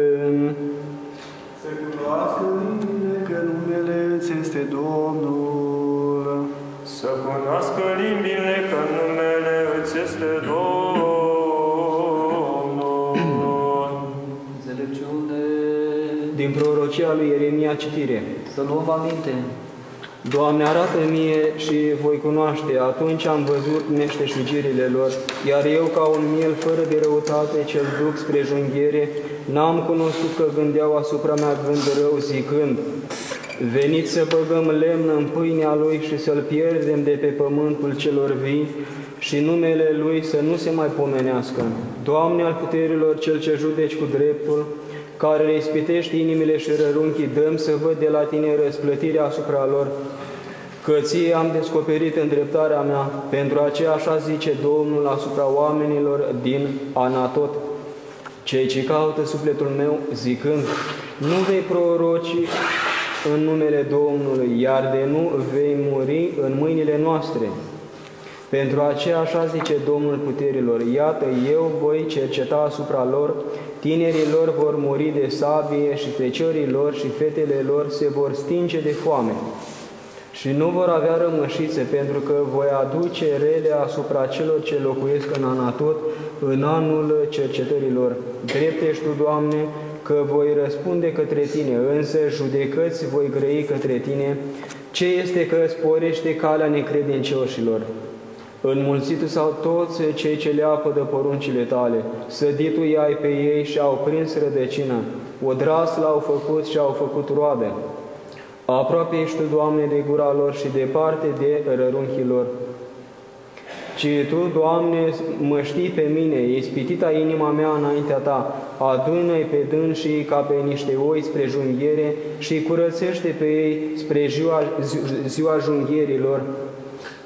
Să cunoască limbile că numele Ți este Domnul. Să cunoască limbile că numele Îți este Domnul. Înțelepciune. Din prorocia lui Ieremia citire. Să luăm aminte. Doamne, arată-mi și voi cunoaște, atunci am văzut meșteșugirile lor, iar eu, ca un miel fără de răutate, ce-l duc spre junghiere, n-am cunoscut că gândeau asupra mea gând rău, zicând, veniți să băgăm lemn în pâinea lui și să-l pierdem de pe pământul celor vii și numele lui să nu se mai pomenească. Doamne al puterilor, cel ce judeci cu dreptul, care le ispitești inimile și rărunchii, dăm să văd de la Tine răsplătirea asupra lor, că Ție am descoperit îndreptarea mea, pentru aceea așa zice Domnul asupra oamenilor din Anatot, cei ce caută sufletul meu, zicând, nu vei proroci în numele Domnului, iar de nu vei muri în mâinile noastre. Pentru aceea așa zice Domnul puterilor, iată, eu voi cerceta asupra lor, tinerii lor vor muri de sabie și feciorii lor și fetele lor se vor stinge de foame. Și nu vor avea rămășițe, pentru că voi aduce rele asupra celor ce locuiesc în Anatot în anul cercetărilor. Drept ești Tu, Doamne, că voi răspunde către Tine, însă judecăți voi grăi către Tine. Ce este că sporește calea necredincioșilor? Înmulțitu s-au toți cei ce le apădă poruncile Tale, săditul i-ai pe ei și au prins rădăcină, odras l-au făcut și au făcut roade. Aproape ești Tu, Doamne, de gura lor și departe de rărunchii lor. Ci Tu, Doamne, mă știi pe mine, ispitita inima mea înaintea Ta, adună-i pe dânsii ca pe niște oi spre junghiere și curățește pe ei spre ziua junghierilor.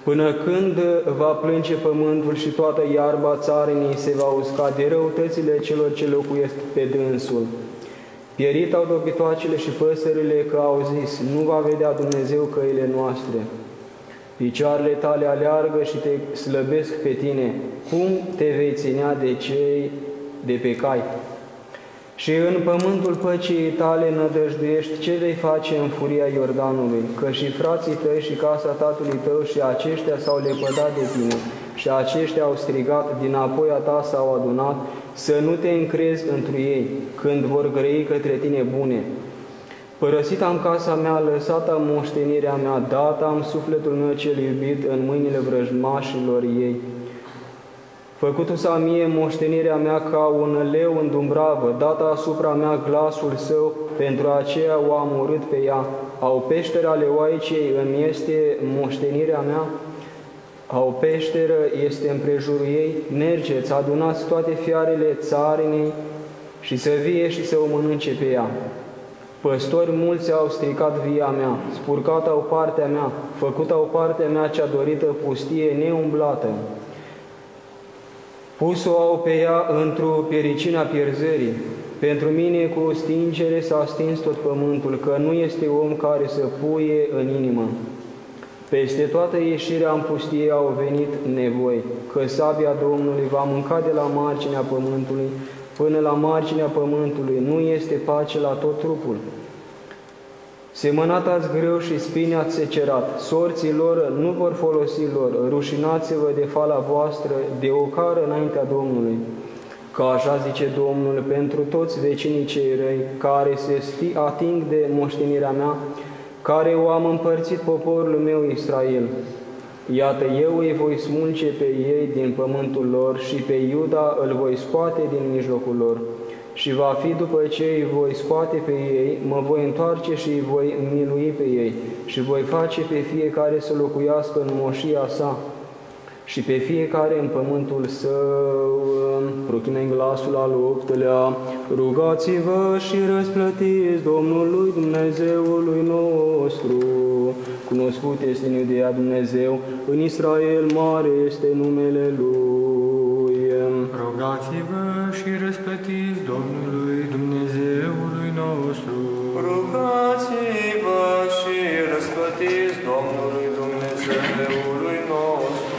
Până când va plânge pământul și toată iarba țarinii se va usca de răutățile celor ce locuiesc pe dânsul. Pierit au dobitoacele și păsările că au zis, nu va vedea Dumnezeu căile noastre. Picioarele tale aleargă și te slăbesc pe tine. Cum te vei ținea de cei de pe cai? Și în pământul păcii tale nădăjduiești, ce vei face în furia Iordanului? Că și frații tăi și casa tatălui tău și aceștia s-au lepădat de tine și aceștia au strigat, dinapoi a ta s-au adunat, să nu te încrezi întru ei, când vor grăi către tine bune. Părăsit am casa mea, lăsat am moștenirea mea, dat am sufletul meu cel iubit în mâinile vrăjmașilor ei. Făcut-o să mie moștenirea mea ca un leu în dumbravă, dată asupra mea glasul său, pentru aceea o am urât pe ea. Au peșteră ale oaicei, îmi este moștenirea mea, au peșteră, este împrejurul ei, mergeți, adunați toate fiarele țarinei și să vie și să o mănânce pe ea. Păstori mulți au stricat via mea, spurcat au partea mea, făcut au partea mea cea dorită pustie neumblată. Pus-o au pe ea într-o piericina pierzării. Pentru mine cu stingere s-a stins tot pământul, că nu este om care să puie în inimă. Peste toată ieșirea în pustie au venit nevoi, că sabia Domnului va mânca de la marginea pământului până la marginea pământului, nu este pace la tot trupul. Semănat ați greu și spine ați secerat, sorții lor nu vor folosi lor, rușinați-vă de fala voastră, de ocară înaintea Domnului. Că așa zice Domnul pentru toți vecinii cei răi, care se ating de moștenirea mea, care o am împărțit poporul meu Israel. Iată, eu îi voi smulge pe ei din pământul lor și pe Iuda îl voi scoate din mijlocul lor. Și va fi după ce îi voi scoate pe ei, mă voi întoarce și îi voi milui pe ei și voi face pe fiecare să locuiască în moșia sa și pe fiecare în pământul său. Prochină-i glasul al 8-lea, rugați-vă și răsplătiți Domnului Dumnezeului nostru. Cunoscut este în Iudea Dumnezeu, în Israel mare este numele Lui. Rugați-vă și răsplătiți Domnului Dumnezeului nostru. Rugați-vă și răsplătiți Domnului Dumnezeului nostru.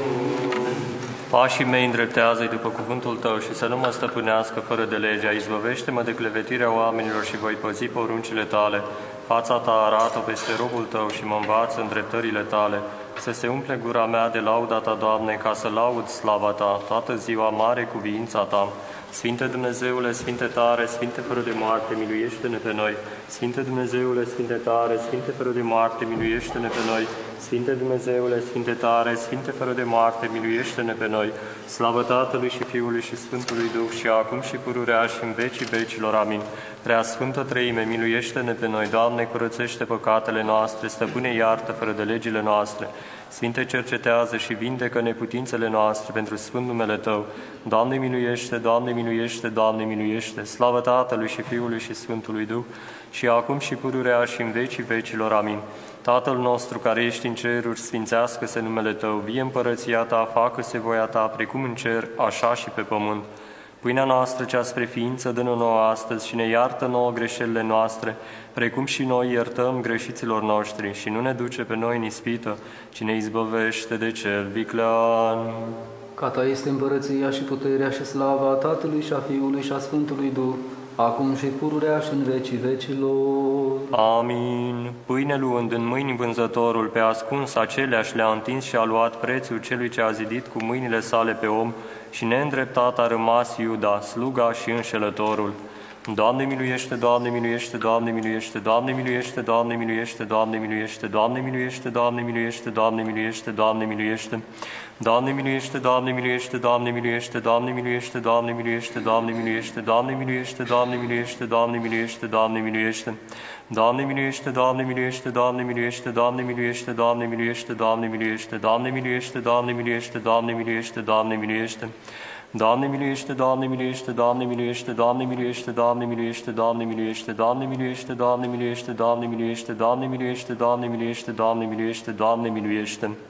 Pașii mei îndreptează-i după cuvântul Tău și să nu mă stăpânească fără de legea. Izbăvește-mă de clevetirea oamenilor și voi păzi poruncile Tale. Fața Ta arată peste robul Tău și mă învață îndreptările Tale. Să se umple gura mea de lauda Ta, Doamne, ca să laud slava Ta, toată ziua mare cuviința Ta. Sfinte Dumnezeule, Sfinte tare, Sfinte fără de moarte, miluiește-ne pe noi. Sfinte Dumnezeule, Sfinte tare, Sfinte fără de moarte, miluiește-ne pe noi. Sfinte Dumnezeule, Sfinte tare, Sfinte fără de moarte, miluiește-ne pe noi. Slavă Tatălui și Fiului și Sfântului Duh și acum și pururea și în vecii vecilor. Amin. Prea Sfântă Treime, miluiește-ne pe noi. Doamne, curățește păcatele noastre, Stăpâne, iartă fără de legile noastre. Sfinte, cercetează și vindecă neputințele noastre pentru sfânt numele Tău. Doamne, miluiește, Doamne, miluiește, Doamne, miluiește. Slavă Tatălui și Fiului și Sfântului Duh și acum și pururea și în vecii vecilor. Amin. Tatăl nostru care ești în ceruri, sfințească-se numele Tău, vie împărăția Ta, facă-se voia Ta, precum în cer, așa și pe pământ. Pâinea noastră cea spre ființă dă-ne nouă astăzi și ne iartă nouă greșelile noastre, precum și noi iertăm greșiților noștri și nu ne duce pe noi în ispită, ci ne izbăvește de cel viclean. Ca Ta este împărăția și puterea și slava Tatălui și a Fiului și a Sfântului Duh, acum și pururea și în vecii vecilor. Amin. Pâine luând în mâini vânzătorul, pe ascuns aceleași le-a întins și a luat prețul celui ce a zidit cu mâinile sale pe om și neîndreptat a rămas Iuda, sluga și înșelătorul. Doamne miluiește, Doamne miluiește, Doamne miluiește, Doamne miluiește, Doamne miluiește, Doamne miluiește, Doamne miluiește, Doamne miluiește, Doamne miluiește, Doamne miluiește. Doamne miluiește, Doamne miluiește, Doamne miluiește, Doamne miluiește, Doamne miluiește, Doamne miluiește, Doamne miluiește, Doamne miluiește, Doamne miluiește, Doamne miluiește. Doamne miluiește, Doamne miluiește, Doamne miluiește, Doamne miluiește, Doamne miluiește, Doamne miluiește, Doamne miluiește, Doamne miluiește, Doamne miluiește, Doamne miluiește. Doamne miluiește, Doamne miluiește, Doamne miluiește, Doamne miluiește, Doamne miluiește, Doamne miluiește, Doamne miluiește, Doamne miluiește, Doamne miluiește, Doamne miluiește, Doamne miluiește, Doamne miluiește, Doamne miluiește.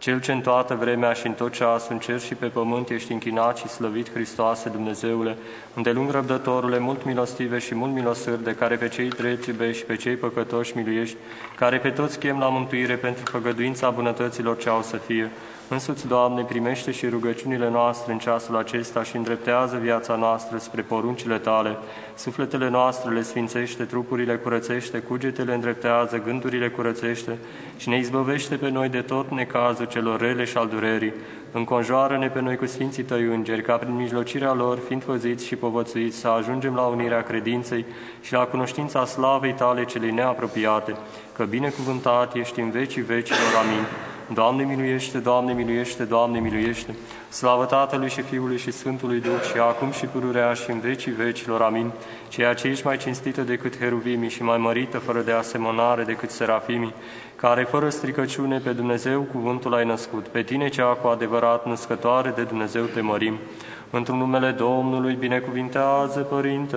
Cel ce în toată vremea și în tot ceasul, în cer și pe pământ, ești închinat și slăvit, Hristoase, Dumnezeule, îndelung răbdătorule, mult milostive și mult milosâr, de care pe cei drepți iubești și pe cei păcătoși miluiești, care pe toți chem la mântuire pentru făgăduința bunătăților ce au să fie. Însuți, Doamne, primește și rugăciunile noastre în ceasul acesta și îndreptează viața noastră spre poruncile Tale. Sufletele noastre le sfințește, trupurile curățește, cugetele îndreptează, gândurile curățește și ne izbăvește pe noi de tot necazul celor rele și al durerii. Înconjoară-ne pe noi cu Sfinții Tăi Îngeri, ca prin mijlocirea lor, fiind păziți și povățuiți, să ajungem la unirea credinței și la cunoștința slavei Tale celei neapropiate, că binecuvântat ești în vecii vecilor. Amin. Doamne miluiește, Doamne miluiește, Doamne miluiește. Slavă Tatălui și Fiului și Sfântului Duh și acum și pururea și în vecii vecilor. Amin. Ceea ce ești mai cinstită decât heruvimii și mai mărită fără de asemănare decât serafimii, care fără stricăciune pe Dumnezeu cuvântul ai născut, pe Tine cea cu adevărat născătoare de Dumnezeu te mărim. Într-un numele Domnului binecuvintează, Părinte.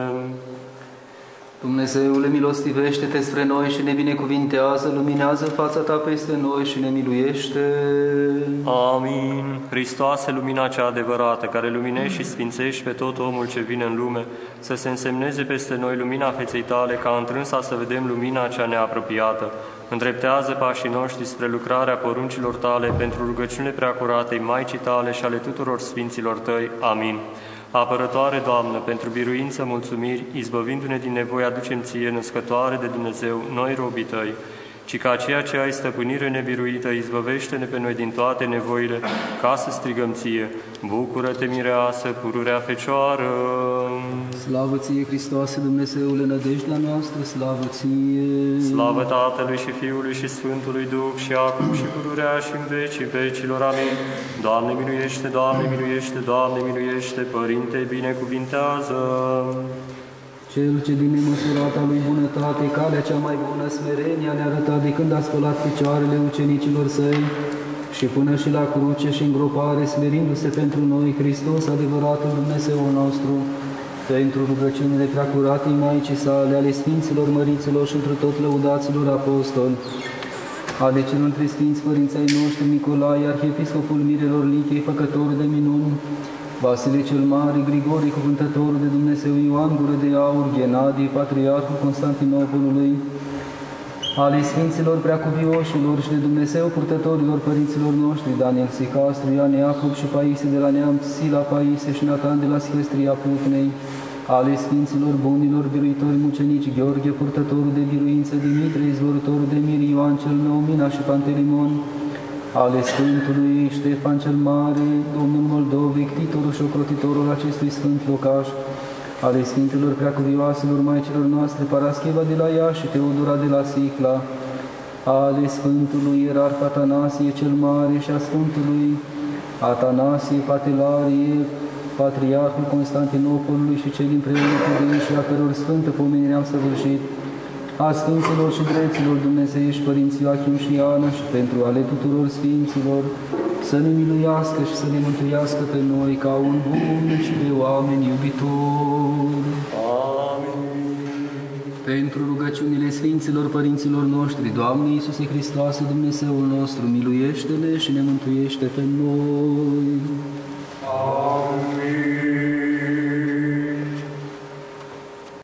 Dumnezeule, milostivește-te spre noi și ne binecuvintează, luminează fața Ta peste noi și ne miluiește. Amin. Hristoase, lumina cea adevărată, care luminești și sfințești pe tot omul ce vine în lume, să se însemneze peste noi lumina feței Tale, ca întrânsa să vedem lumina cea neapropiată. Îndreptează pașii noștri spre lucrarea poruncilor Tale, pentru rugăciunile preacuratei Maicii Tale și ale tuturor sfinților Tăi. Amin. Apărătoare, Doamnă, pentru biruință, mulțumiri, izbăvindu-ne din nevoie, aducem Ție, născătoare de Dumnezeu, noi robii Tăi, ci ca ceea ce ai stăpânire nebiruită, izbăvește-ne pe noi din toate nevoile, ca să strigăm Ție. Bucură-te, mireasă, pururea Fecioară! Slavă Ție, Hristoase, Dumnezeule, nădejdea noastră, slavă Ție! Slavă Tatălui și Fiului și Sfântului Duh, și acum și pururea și în vecii vecilor. Amin. Doamne miluiește, Doamne miluiește, Doamne miluiește, Părinte, binecuvintează! Cel ce din nemăsurata lui bunătate, calea cea mai bună, smerenia, ne-a arătat de când a spălat picioarele ucenicilor Săi și până și la cruce și îngropare, smerindu-se pentru noi, Hristos, adevăratul Dumnezeu nostru, pentru rugăciunile preacuratei Maicii Sale, ale Sfinților Măriților și întru tot lăudaților apostoli, ale celor trei Sfinți Părinți ai noștri, Nicolae, Arhiepiscopul Mirelor Lichiei, făcător de minuni, Vasile cel Mare, Grigore, Cuvântătorul de Dumnezeu, Ioan Gură de Aur, Ghenadie, Patriarhul Constantinopolului, ale Sfinților Preacuvioșilor și de Dumnezeu purtătorilor părinților noștri, Daniel Sicastru, Ioan Iacob și Paisie de la Neamț, Sila Paisie și Natan de la Schestria Putnei, ale Sfinților Bunilor, biruitori mucenici, Gheorghe, purtătorul de biruință, Dimitrie, izvorătorul de mir, Ioan cel Neomina și Pantelimon, ale Sfântului Ștefan cel Mare, Domnul Moldovei, titorul și ocrotitorul acestui sfânt locaș, ale Sfintelor Preacuvioaselor Maicilor noastre, Paraschiva de la Iași și Teodora de la Sicla, ale Sfântului Ierarh Atanasie cel Mare și a Sfântului Atanasie Patelarie, Patriarhul Constantinopolului și cel împreună cu ei și a căror sfântă pomenire am săvârșit, a Sfinților și Dreților Dumnezeiești, Părinții Ioachim și Iana, și pentru ale tuturor Sfinților, să ne miluiască și să ne mântuiască pe noi ca un bun și de oameni iubitori. Amin. Pentru rugăciunile Sfinților Părinților noștri, Doamne Iisuse Hristoase, Dumnezeul nostru, miluiește-ne și ne mântuiește pe noi. Amin.